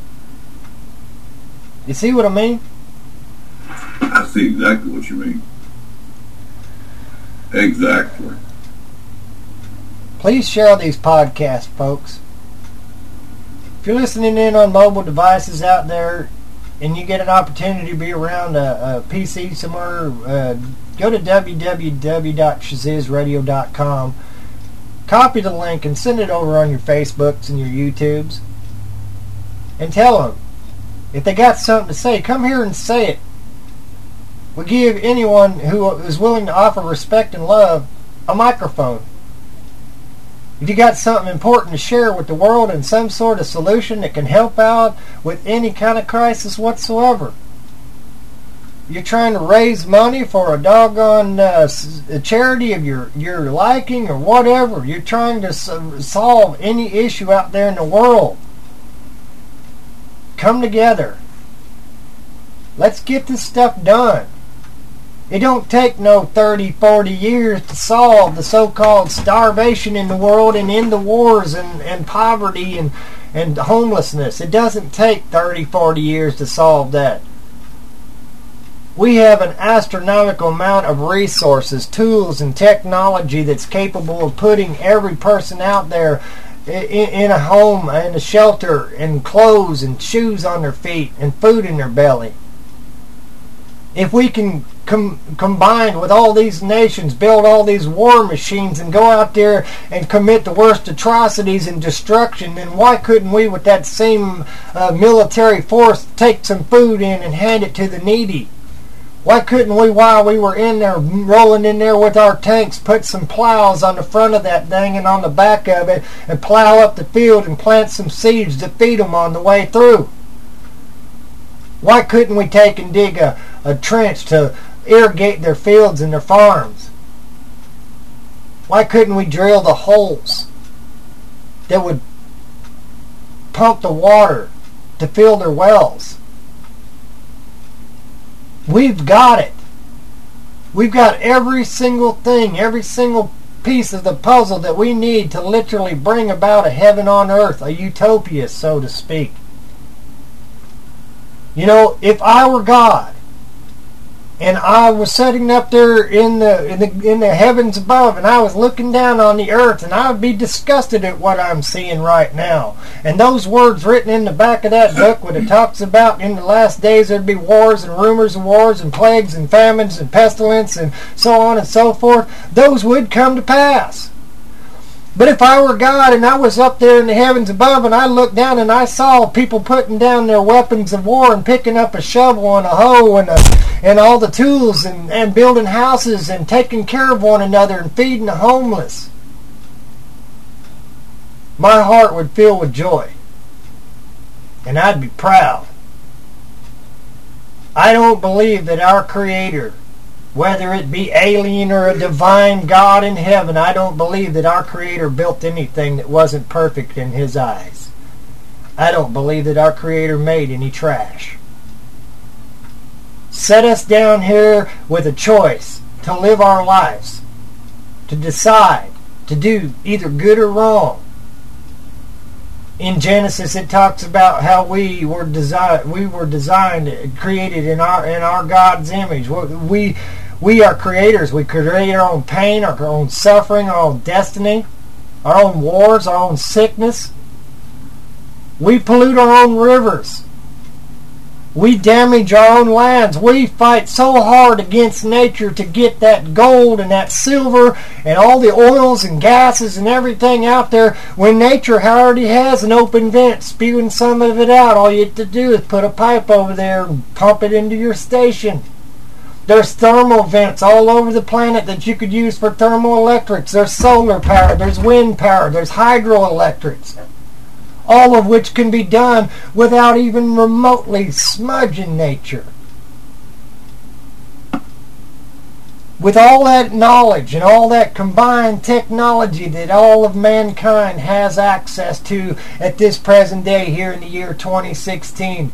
[SPEAKER 13] You see what I mean?
[SPEAKER 16] I see exactly what you mean. Exactly.
[SPEAKER 13] Please share these podcasts, folks. If you're listening in on mobile devices out there and you get an opportunity to be around a, a P C somewhere, uh, go to w w w dot shaziz radio dot com, copy the link and send it over on your Facebooks and your YouTubes, and tell them, if they got something to say, come here and say it. We give anyone who is willing to offer respect and love a microphone. If you got something important to share with the world and some sort of solution that can help out with any kind of crisis whatsoever, you're trying to raise money for a doggone uh, a charity of your, your liking or whatever, you're trying to solve any issue out there in the world, come together. Let's get this stuff done. It don't take no thirty, forty years to solve the so-called starvation in the world and end the wars and, and poverty and, and homelessness. It doesn't take thirty, forty years to solve that. We have an astronomical amount of resources, tools, and technology that's capable of putting every person out there in, in a home, in a shelter, and clothes and shoes on their feet and food in their belly. If we can com- combine with all these nations, build all these war machines and go out there and commit the worst atrocities and destruction, then why couldn't we, with that same uh, military force, take some food in and hand it to the needy? Why couldn't we, while we were in there, rolling in there with our tanks, put some plows on the front of that thing and on the back of it and plow up the field and plant some seeds to feed them on the way through? Why couldn't we take and dig a, a trench to irrigate their fields and their farms? Why couldn't we drill the holes that would pump the water to fill their wells? We've got it. We've got every single thing, every single piece of the puzzle that we need to literally bring about a heaven on earth, a utopia, so to speak. You know, if I were God and I was sitting up there in the, in the in the heavens above and I was looking down on the earth, and I would be disgusted at what I'm seeing right now. And those words written in the back of that book where it talks about in the last days there'd be wars and rumors of wars and plagues and famines and pestilence and so on and so forth, those would come to pass. But if I were God and I was up there in the heavens above and I looked down and I saw people putting down their weapons of war and picking up a shovel and a hoe and a, and all the tools and, and building houses and taking care of one another and feeding the homeless, my heart would fill with joy. And I'd be proud. I don't believe that our Creator, whether it be alien or a divine God in heaven, I don't believe that our Creator built anything that wasn't perfect in His eyes. I don't believe that our Creator made any trash. Set us down here with a choice to live our lives, to decide to do either good or wrong. In Genesis, it talks about how we were designed, we were designed, created in our in our God's image. We we are creators. We create our own pain, our own suffering, our own destiny, our own wars, our own sickness. We pollute our own rivers. We damage our own lands. We fight so hard against nature to get that gold and that silver and all the oils and gases and everything out there when nature already has an open vent spewing some of it out. All you have to do is put a pipe over there and pump it into your station. There's thermal vents all over the planet that you could use for thermoelectrics. There's solar power, there's wind power, there's hydroelectrics. All of which can be done without even remotely smudging nature. With all that knowledge and all that combined technology that all of mankind has access to at this present day here in the year twenty sixteen,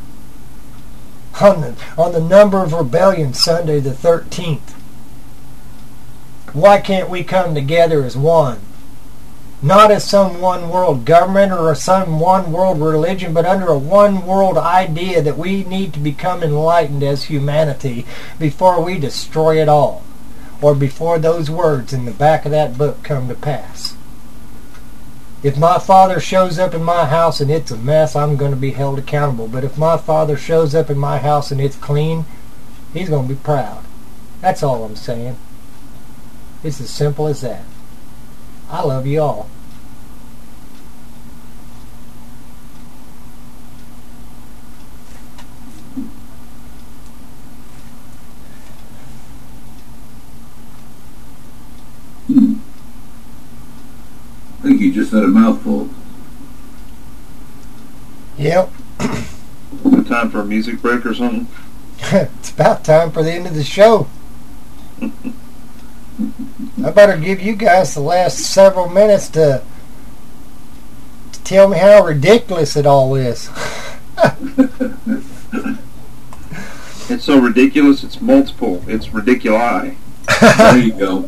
[SPEAKER 13] on the, on the number of rebellion Sunday the thirteenth, why can't we come together as one? Not as some one world government or some one world religion, but under a one world idea that we need to become enlightened as humanity before we destroy it all, or before those words in the back of that book come to pass. If my father shows up in my house and it's a mess, I'm going to be held accountable. But if my father shows up in my house and it's clean, he's going to be proud. That's all I'm saying. It's as simple as that. I love you all.
[SPEAKER 16] Hmm. I think you just said a mouthful.
[SPEAKER 13] Yep.
[SPEAKER 15] Is it time for a music break or something?
[SPEAKER 13] It's about time for the end of the show. I better give you guys the last several minutes to, to tell me how ridiculous it all is.
[SPEAKER 15] It's so ridiculous, it's multiple. It's ridiculi.
[SPEAKER 16] There you go.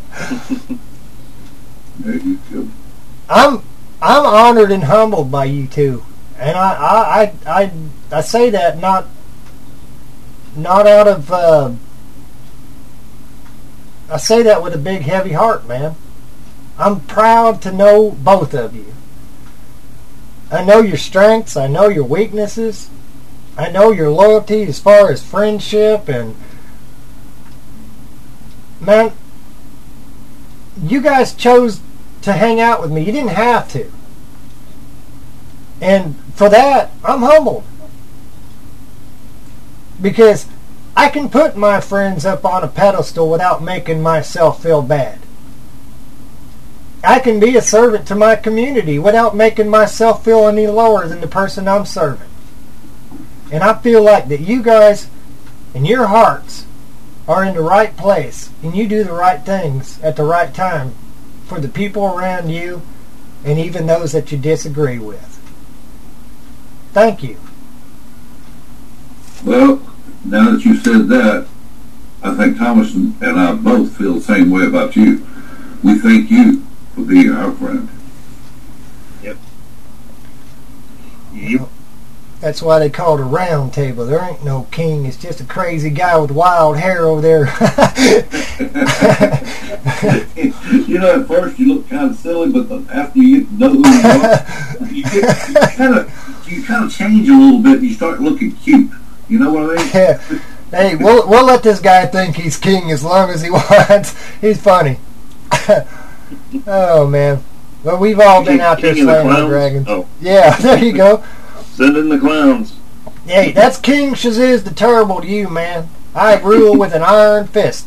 [SPEAKER 16] There you go.
[SPEAKER 13] I'm I'm honored and humbled by you two, and I I I, I, I say that not not out of uh, I say that with a big heavy heart, man. I'm proud to know both of you. I know your strengths, I know your weaknesses, I know your loyalty as far as friendship, and man, you guys chose to hang out with me. You didn't have to. And for that, I'm humbled. Because I can put my friends up on a pedestal without making myself feel bad. I can be a servant to my community without making myself feel any lower than the person I'm serving. And I feel like that you guys and your hearts are in the right place and you do the right things at the right time for the people around you and even those that you disagree with. Thank you.
[SPEAKER 16] Well, now that you said that, I think Thomas and I both feel the same way about you. We thank you for being our friend.
[SPEAKER 15] Yep. Yep.
[SPEAKER 13] That's why they call it a round table. There ain't no king. It's just a crazy guy with wild hair over there.
[SPEAKER 16] You know, at first you look kind of silly, but after you get to know who you are, you get you kind of you kind of change a little bit, and you start looking cute. You know what I mean?
[SPEAKER 13] Yeah. Hey, we'll we'll let this guy think he's king as long as he wants. He's funny. Oh man. Well, we've all been
[SPEAKER 15] King-
[SPEAKER 13] out there
[SPEAKER 15] King of the
[SPEAKER 13] slaying the
[SPEAKER 15] Clowns?
[SPEAKER 13] dragons.
[SPEAKER 15] Oh.
[SPEAKER 13] Yeah, there you go.
[SPEAKER 15] Send in the clowns.
[SPEAKER 13] Hey, that's King Shaziz the Terrible to you, man. I rule with an iron fist.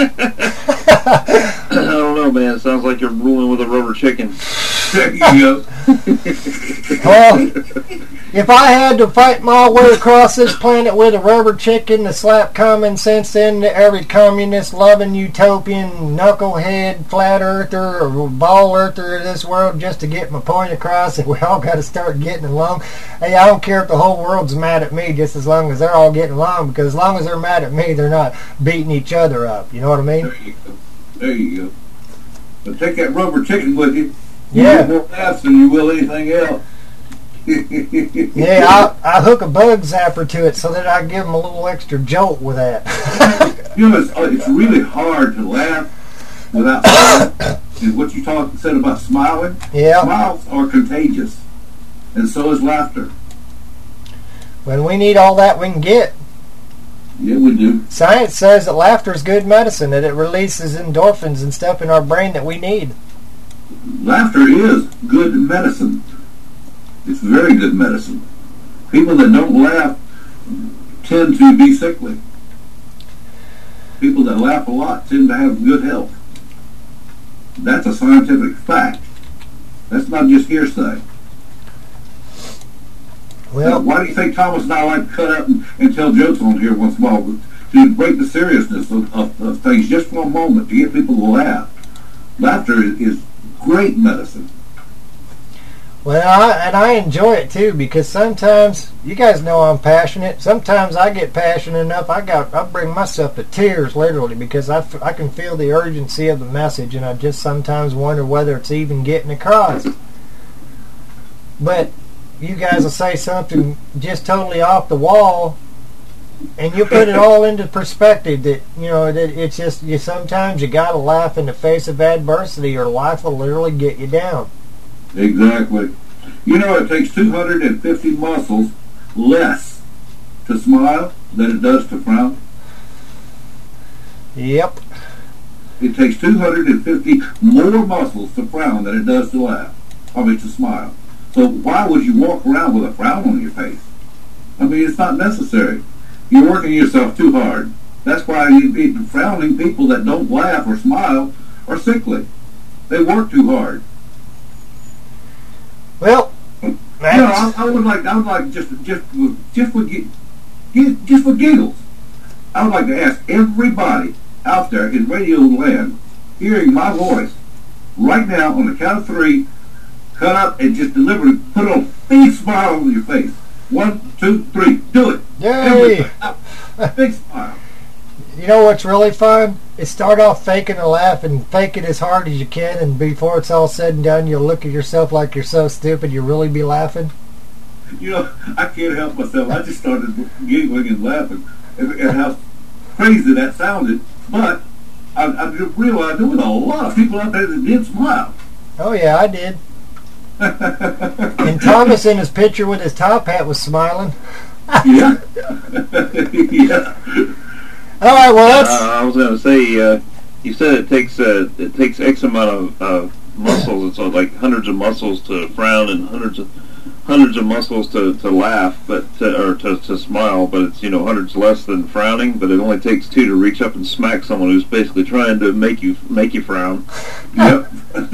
[SPEAKER 15] I don't know, man. It sounds like you're ruling with a rubber chicken.
[SPEAKER 16] There you go.
[SPEAKER 13] Well, if I had to fight my way across this planet with a rubber chicken to slap common sense into every communist-loving utopian knucklehead flat earther or ball earther of this world just to get my point across that we all got to start getting along, hey, I don't care if the whole world's mad at me just as long as they're all getting along, because as long as they're mad at me, they're not beating each other up. You know what I mean?
[SPEAKER 16] There you go. There you go. But take that rubber chicken with you.
[SPEAKER 13] Yeah.
[SPEAKER 16] You will more laughs than you will anything else.
[SPEAKER 13] Yeah, I, I hook a bug zapper to it so that I give them a little extra jolt with that.
[SPEAKER 16] You know, it's, it's really hard to laugh without smiling. And what you talk, said about smiling,
[SPEAKER 13] Yeah.
[SPEAKER 16] smiles are contagious. And so is laughter.
[SPEAKER 13] When we need all that we can get.
[SPEAKER 16] Yeah, we do.
[SPEAKER 13] Science says that laughter is good medicine, that it releases endorphins and stuff in our brain that we need.
[SPEAKER 16] Laughter is good medicine. It's very good medicine. People that don't laugh tend to be sickly. People that laugh a lot tend to have good health. That's a scientific fact. That's not just hearsay.
[SPEAKER 13] Well,
[SPEAKER 16] now, why do you think Thomas and I like to cut up and, and tell jokes on here once in a while to break the seriousness of, of, of things just for a moment to get people to laugh? Laughter is, is great medicine.
[SPEAKER 13] Well, I, and I enjoy it too, because sometimes, you guys know I'm passionate. Sometimes I get passionate enough, I got I bring myself to tears, literally, because I, f- I can feel the urgency of the message, and I just sometimes wonder whether it's even getting across. But you guys will say something just totally off the wall, and you put it all into perspective that, you know, that it's just, you sometimes you gotta laugh in the face of adversity, or life will literally get you down.
[SPEAKER 16] Exactly. You know, it takes two hundred fifty muscles less to smile than it does to frown.
[SPEAKER 13] Yep.
[SPEAKER 16] It takes two hundred fifty more muscles to frown than it does to laugh. I mean, to smile. So why would you walk around with a frown on your face? I mean, it's not necessary. You're working yourself too hard. That's why you, you, frowning people that don't laugh or smile are sickly. They work too hard.
[SPEAKER 13] Well,
[SPEAKER 16] you know, I, I would like, I would like just, just, just for, just for giggles, I would like to ask everybody out there in radio land, hearing my voice right now on the count of three, cut up and just deliver it. Put a big smile on your face. One, two, three. Do it.
[SPEAKER 13] Yay!
[SPEAKER 16] A big smile.
[SPEAKER 13] You know what's really fun? Is start off faking a laugh and fake it as hard as you can, and before it's all said and done, you'll look at yourself like you're so stupid you'll really be laughing.
[SPEAKER 16] You know, I can't help myself. I just started giggling and laughing at, at how crazy that sounded. But I, I realized there was a lot of people out there that did smile.
[SPEAKER 13] Oh yeah, I did. And Thomas in his picture with his top hat was smiling.
[SPEAKER 16] Yeah. Yeah.
[SPEAKER 13] All right, well, that's...
[SPEAKER 15] Uh, I was going to say, uh, you said it takes uh, it takes X amount of uh, muscles. It's uh, like hundreds of muscles to frown and hundreds of hundreds of muscles to, to laugh, but to, or to, to smile. But it's, you know, hundreds less than frowning. But it only takes two to reach up and smack someone who's basically trying to make you make you frown.
[SPEAKER 16] Yep.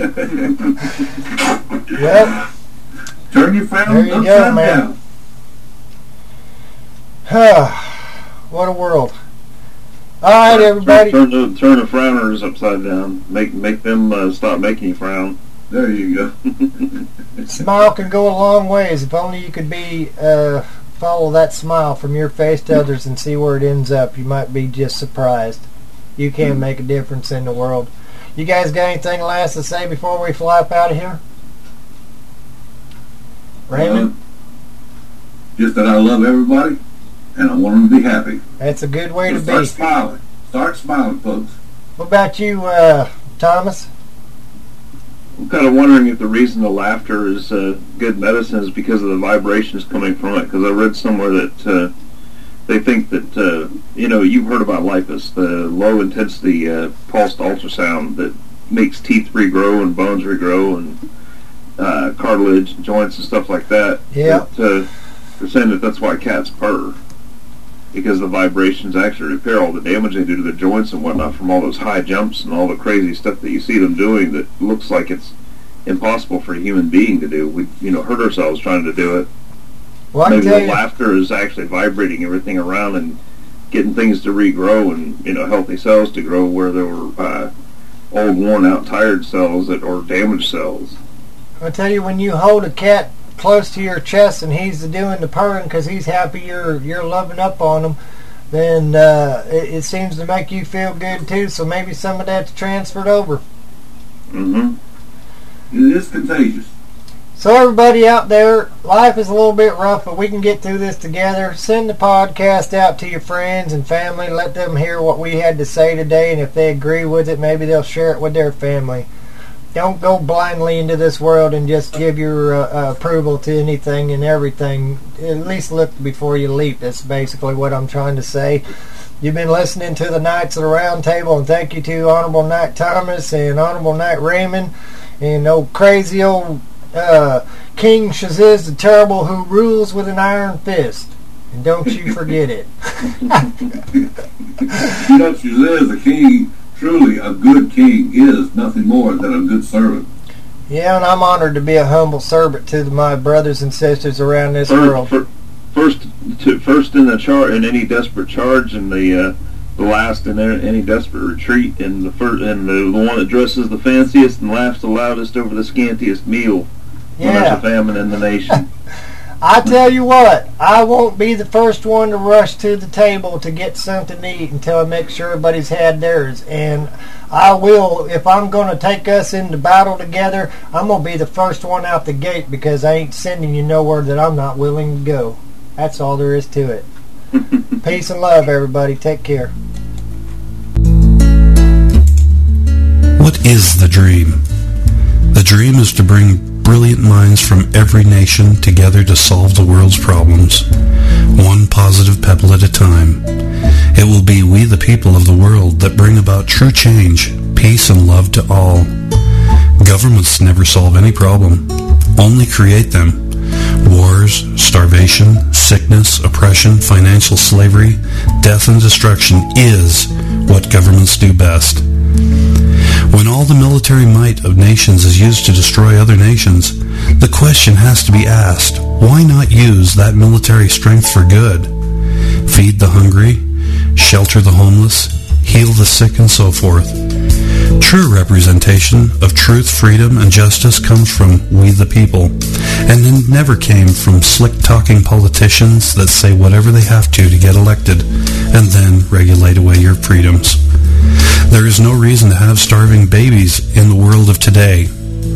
[SPEAKER 13] Yep.
[SPEAKER 16] Turn your frown
[SPEAKER 13] There you
[SPEAKER 16] upside
[SPEAKER 13] go, man.
[SPEAKER 16] down.
[SPEAKER 13] What a world. All right, everybody.
[SPEAKER 15] Turn the turn the frowners upside down. Make make them uh, stop making you frown.
[SPEAKER 16] There you go.
[SPEAKER 13] Smile can go a long ways. If only you could be uh, follow that smile from your face to others and see where it ends up. You might be just surprised. You can make a difference in the world. You guys got anything last to say before we flap out of here? Raymond?
[SPEAKER 16] Uh, just that I love everybody, and I want them to be happy.
[SPEAKER 13] That's a good way
[SPEAKER 16] so
[SPEAKER 13] to
[SPEAKER 16] start
[SPEAKER 13] be.
[SPEAKER 16] Start smiling. Start smiling, folks.
[SPEAKER 13] What about you, uh, Thomas?
[SPEAKER 15] I'm kind of wondering if the reason the laughter is uh, good medicine is because of the vibrations coming from it. Because I read somewhere that uh, they think that, uh, you know, you've heard about LIPUS, the low-intensity uh, pulsed ultrasound that makes teeth regrow and bones regrow and uh, cartilage, joints, and stuff like that.
[SPEAKER 13] Yeah.
[SPEAKER 15] That, uh, they're saying that that's why cats purr, because the vibrations actually repair all the damage they do to the joints and whatnot from all those high jumps and all the crazy stuff that you see them doing that looks like it's impossible for a human being to do. We, you know, hurt ourselves trying to do it.
[SPEAKER 13] Well,
[SPEAKER 15] Maybe
[SPEAKER 13] tell
[SPEAKER 15] the
[SPEAKER 13] you,
[SPEAKER 15] laughter is actually vibrating everything around and getting things to regrow and, you know, healthy cells to grow where there were uh, old, worn-out, tired cells that or damaged cells.
[SPEAKER 13] I tell you, when you hold a cat close to your chest and he's doing the purring because he's happy you're you're loving up on him, then uh, it, it seems to make you feel good too. So maybe some of that's transferred over.
[SPEAKER 15] Mm-hmm.
[SPEAKER 16] It is contagious.
[SPEAKER 13] So everybody out there, life is a little bit rough, but we can get through this together. Send the podcast out to your friends and family. Let them hear what we had to say today, and if they agree with it, maybe they'll share it with their family. Don't go blindly into this world and just give your uh, uh, approval to anything and everything. At least look before you leap. That's basically what I'm trying to say. You've been listening to the Knights of the Round Table, and thank you to Honorable Knight Thomas and Honorable Knight Raymond and old crazy old uh, King Shaziz the Terrible, who rules with an iron fist. And don't you forget it.
[SPEAKER 16] You know, Shaziz, the king, truly a good king, is nothing more than a good servant.
[SPEAKER 13] Yeah, and I'm honored to be a humble servant to my brothers and sisters around this
[SPEAKER 15] First,
[SPEAKER 13] world.
[SPEAKER 15] for, first, to, first in the char in any desperate charge, and the uh, the last in any desperate retreat, and the first, and the, the one that dresses the fanciest and laughs the loudest over the scantiest meal when
[SPEAKER 13] Yeah.
[SPEAKER 15] there's a famine in the nation.
[SPEAKER 13] I tell you what, I won't be the first one to rush to the table to get something to eat until I make sure everybody's had theirs. And I will, if I'm going to take us into battle together, I'm going to be the first one out the gate, because I ain't sending you nowhere that I'm not willing to go. That's all there is to it. Peace and love, everybody. Take care.
[SPEAKER 17] What is the dream? The dream is to bring brilliant minds from every nation together to solve the world's problems, one positive pebble at a time. It will be we the people of the world that bring about true change, peace and love to all. Governments never solve any problem, only create them. Wars, starvation, sickness, oppression, financial slavery, death and destruction is what governments do best. When all the military might of nations is used to destroy other nations, the question has to be asked, why not use that military strength for good? Feed the hungry, shelter the homeless, heal the sick, and so forth. True representation of truth, freedom, and justice comes from we the people, and it never came from slick-talking politicians that say whatever they have to to get elected, and then regulate away your freedoms. There is no reason to have starving babies in the world of today.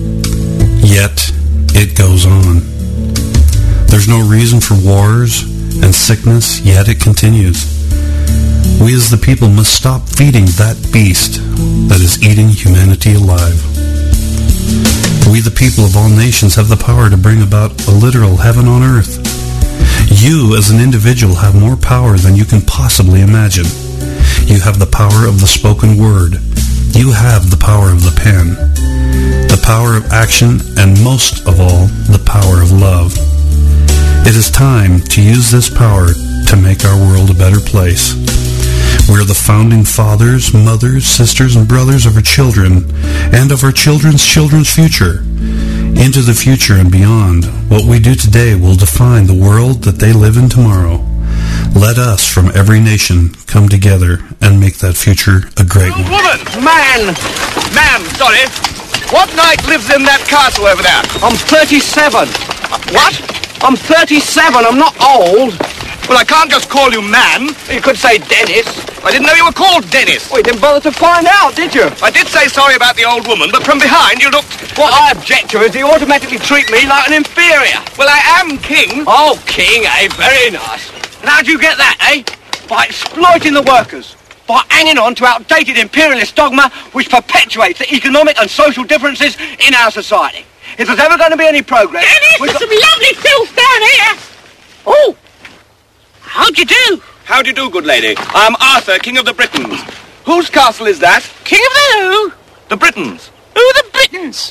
[SPEAKER 17] Yet, it goes on. There's no reason for wars and sickness, yet it continues. We as the people must stop feeding that beast that is eating humanity alive. We the people of all nations have the power to bring about a literal heaven on earth. You as an individual have more power than you can possibly imagine. You have the power of the spoken word. You have the power of the pen, the power of action, and most of all, the power of love. It is time to use this power to make our world a better place. We're the founding fathers, mothers, sisters, and brothers of our children and of our children's children's future. Into the future and beyond, what we do today will define the world that they live in tomorrow. Let us from every nation come together and make that future a great one.
[SPEAKER 2] Woman! Man! Man, sorry. What knight lives in that castle over there? I'm thirty-seven. Uh, what? I'm thirty-seven. I'm not old. Well, I can't just call you man. You could say Dennis. I didn't know you were called Dennis. Oh, you didn't bother to find out, did you? I did say sorry about the old woman, but from behind you looked... What I object to is you automatically treat me like an inferior. Well, I am king. Oh, king, eh? Very nice. And how do you get that, eh? By exploiting the workers. By hanging on to outdated imperialist dogma which perpetuates the economic and social differences in our society. If there's ever going to be any progress...
[SPEAKER 6] Dennis, there's some lovely filth down here. Oh, how'd you do?
[SPEAKER 2] How do you do, good lady? I'm Arthur, King of the Britons. Whose castle is that?
[SPEAKER 6] King of the who?
[SPEAKER 2] The Britons.
[SPEAKER 6] Who are the Britons?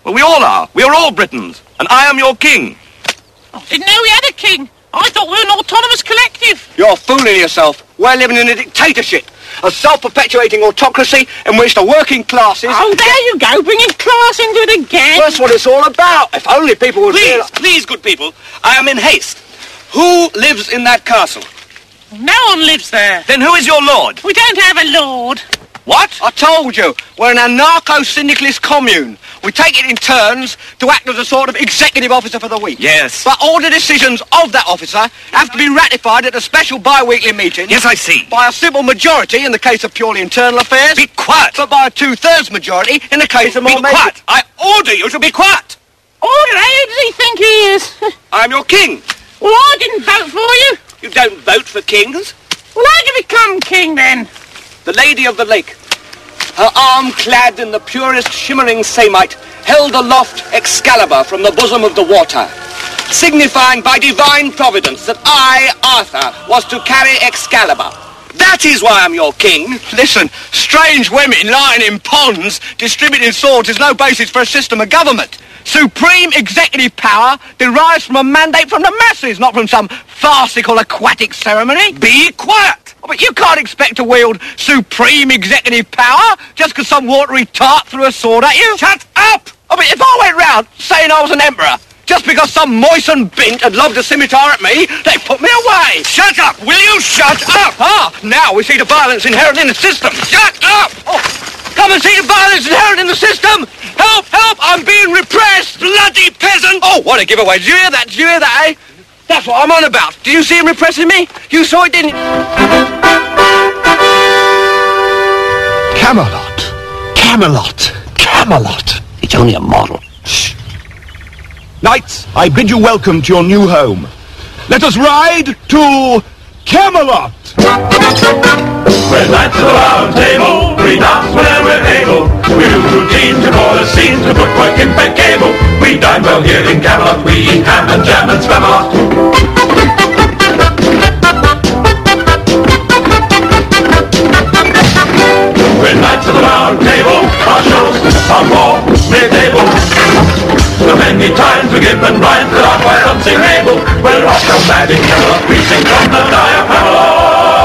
[SPEAKER 2] Well, we all are. We are all Britons. And I am your king.
[SPEAKER 6] I didn't know we had a king. I thought we were an autonomous collective.
[SPEAKER 2] You're fooling yourself. We're living in a dictatorship. A self-perpetuating autocracy in which the working classes...
[SPEAKER 6] Oh, there you go, bringing class into it again.
[SPEAKER 2] That's what it's all about. If only people would...
[SPEAKER 5] Please,
[SPEAKER 2] realize-
[SPEAKER 5] please, good people, I am in haste. Who lives in that castle?
[SPEAKER 6] No one lives there.
[SPEAKER 5] Then who is your lord?
[SPEAKER 6] We don't have a lord.
[SPEAKER 2] What? I told you. We're an anarcho-syndicalist commune. We take it in turns to act as a sort of executive officer for the week.
[SPEAKER 5] Yes.
[SPEAKER 2] But all the decisions of that officer have to be ratified at a special bi-weekly meeting.
[SPEAKER 5] Yes, I see.
[SPEAKER 2] By a simple majority in the case of purely internal affairs.
[SPEAKER 5] Be quiet.
[SPEAKER 2] But by a two-thirds majority in the case of more...
[SPEAKER 5] Be quiet. I order you to be quiet.
[SPEAKER 6] Order, who does he think he is?
[SPEAKER 5] I am your king.
[SPEAKER 6] Well, I didn't vote for you.
[SPEAKER 5] You don't vote for kings.
[SPEAKER 6] Well, how'd you become king, then?
[SPEAKER 5] The Lady of the Lake, her arm clad in the purest shimmering samite, held aloft Excalibur from the bosom of the water, signifying by divine providence that I, Arthur, was to carry Excalibur. That is why I'm your king.
[SPEAKER 2] Listen, strange women lying in ponds distributing swords is no basis for a system of government. Supreme executive power derives from a mandate from the masses, not from some farcical aquatic ceremony.
[SPEAKER 5] Be quiet!
[SPEAKER 2] Oh, but you can't expect to wield supreme executive power just because some watery tart threw a sword at you.
[SPEAKER 5] Shut up!
[SPEAKER 2] Oh, but if I went round saying I was an emperor, just because some moistened bint had lobbed a scimitar at me, they put me away.
[SPEAKER 5] Shut up! Will you shut up?
[SPEAKER 2] Ah, now we see the violence inherent in the system.
[SPEAKER 5] Shut up!
[SPEAKER 2] Oh, come and see the violence inherent in the system. Help, help, I'm being repressed.
[SPEAKER 5] Bloody peasant!
[SPEAKER 2] Oh, what a giveaway. Did you hear that? Did you hear that, eh? That's what I'm on about. Did you see him repressing me? You saw it, didn't you?
[SPEAKER 1] Camelot. Camelot. Camelot.
[SPEAKER 2] It's only a model.
[SPEAKER 1] Shh. Knights, I bid you welcome to your new home. Let us ride to Camelot.
[SPEAKER 3] We're knights of the round table, we dance whenever we're able. We do routine to call a scene, to footwork impeccable. We dine well here in Camelot, we eat ham and jam and spam a lot. We're knights of the round table, our shows are more mid-table. The many times we give and rhyme that are quite unsingable. We're off from mad in Camelot, we sing from the diaphragm.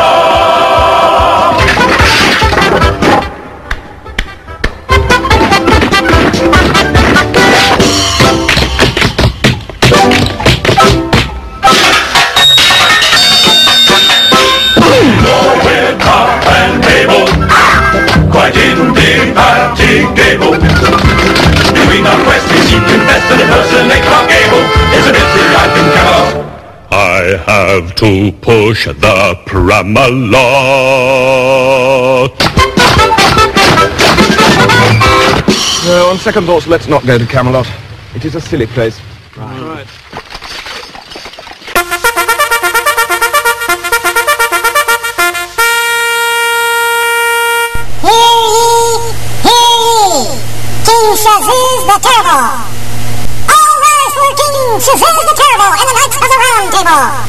[SPEAKER 3] Quite indefatigable. Doing our quest, we seek to invest and impersonate Clark Gable. Isn't it the life in Camelot?
[SPEAKER 18] I have to push the Pramalot.
[SPEAKER 1] No, on second thoughts, let's not go to Camelot. It is a silly place.
[SPEAKER 5] Right. Right.
[SPEAKER 7] King Shazuz the Terrible. All rise for King Shazuz the Terrible and the Knights of the Round Table.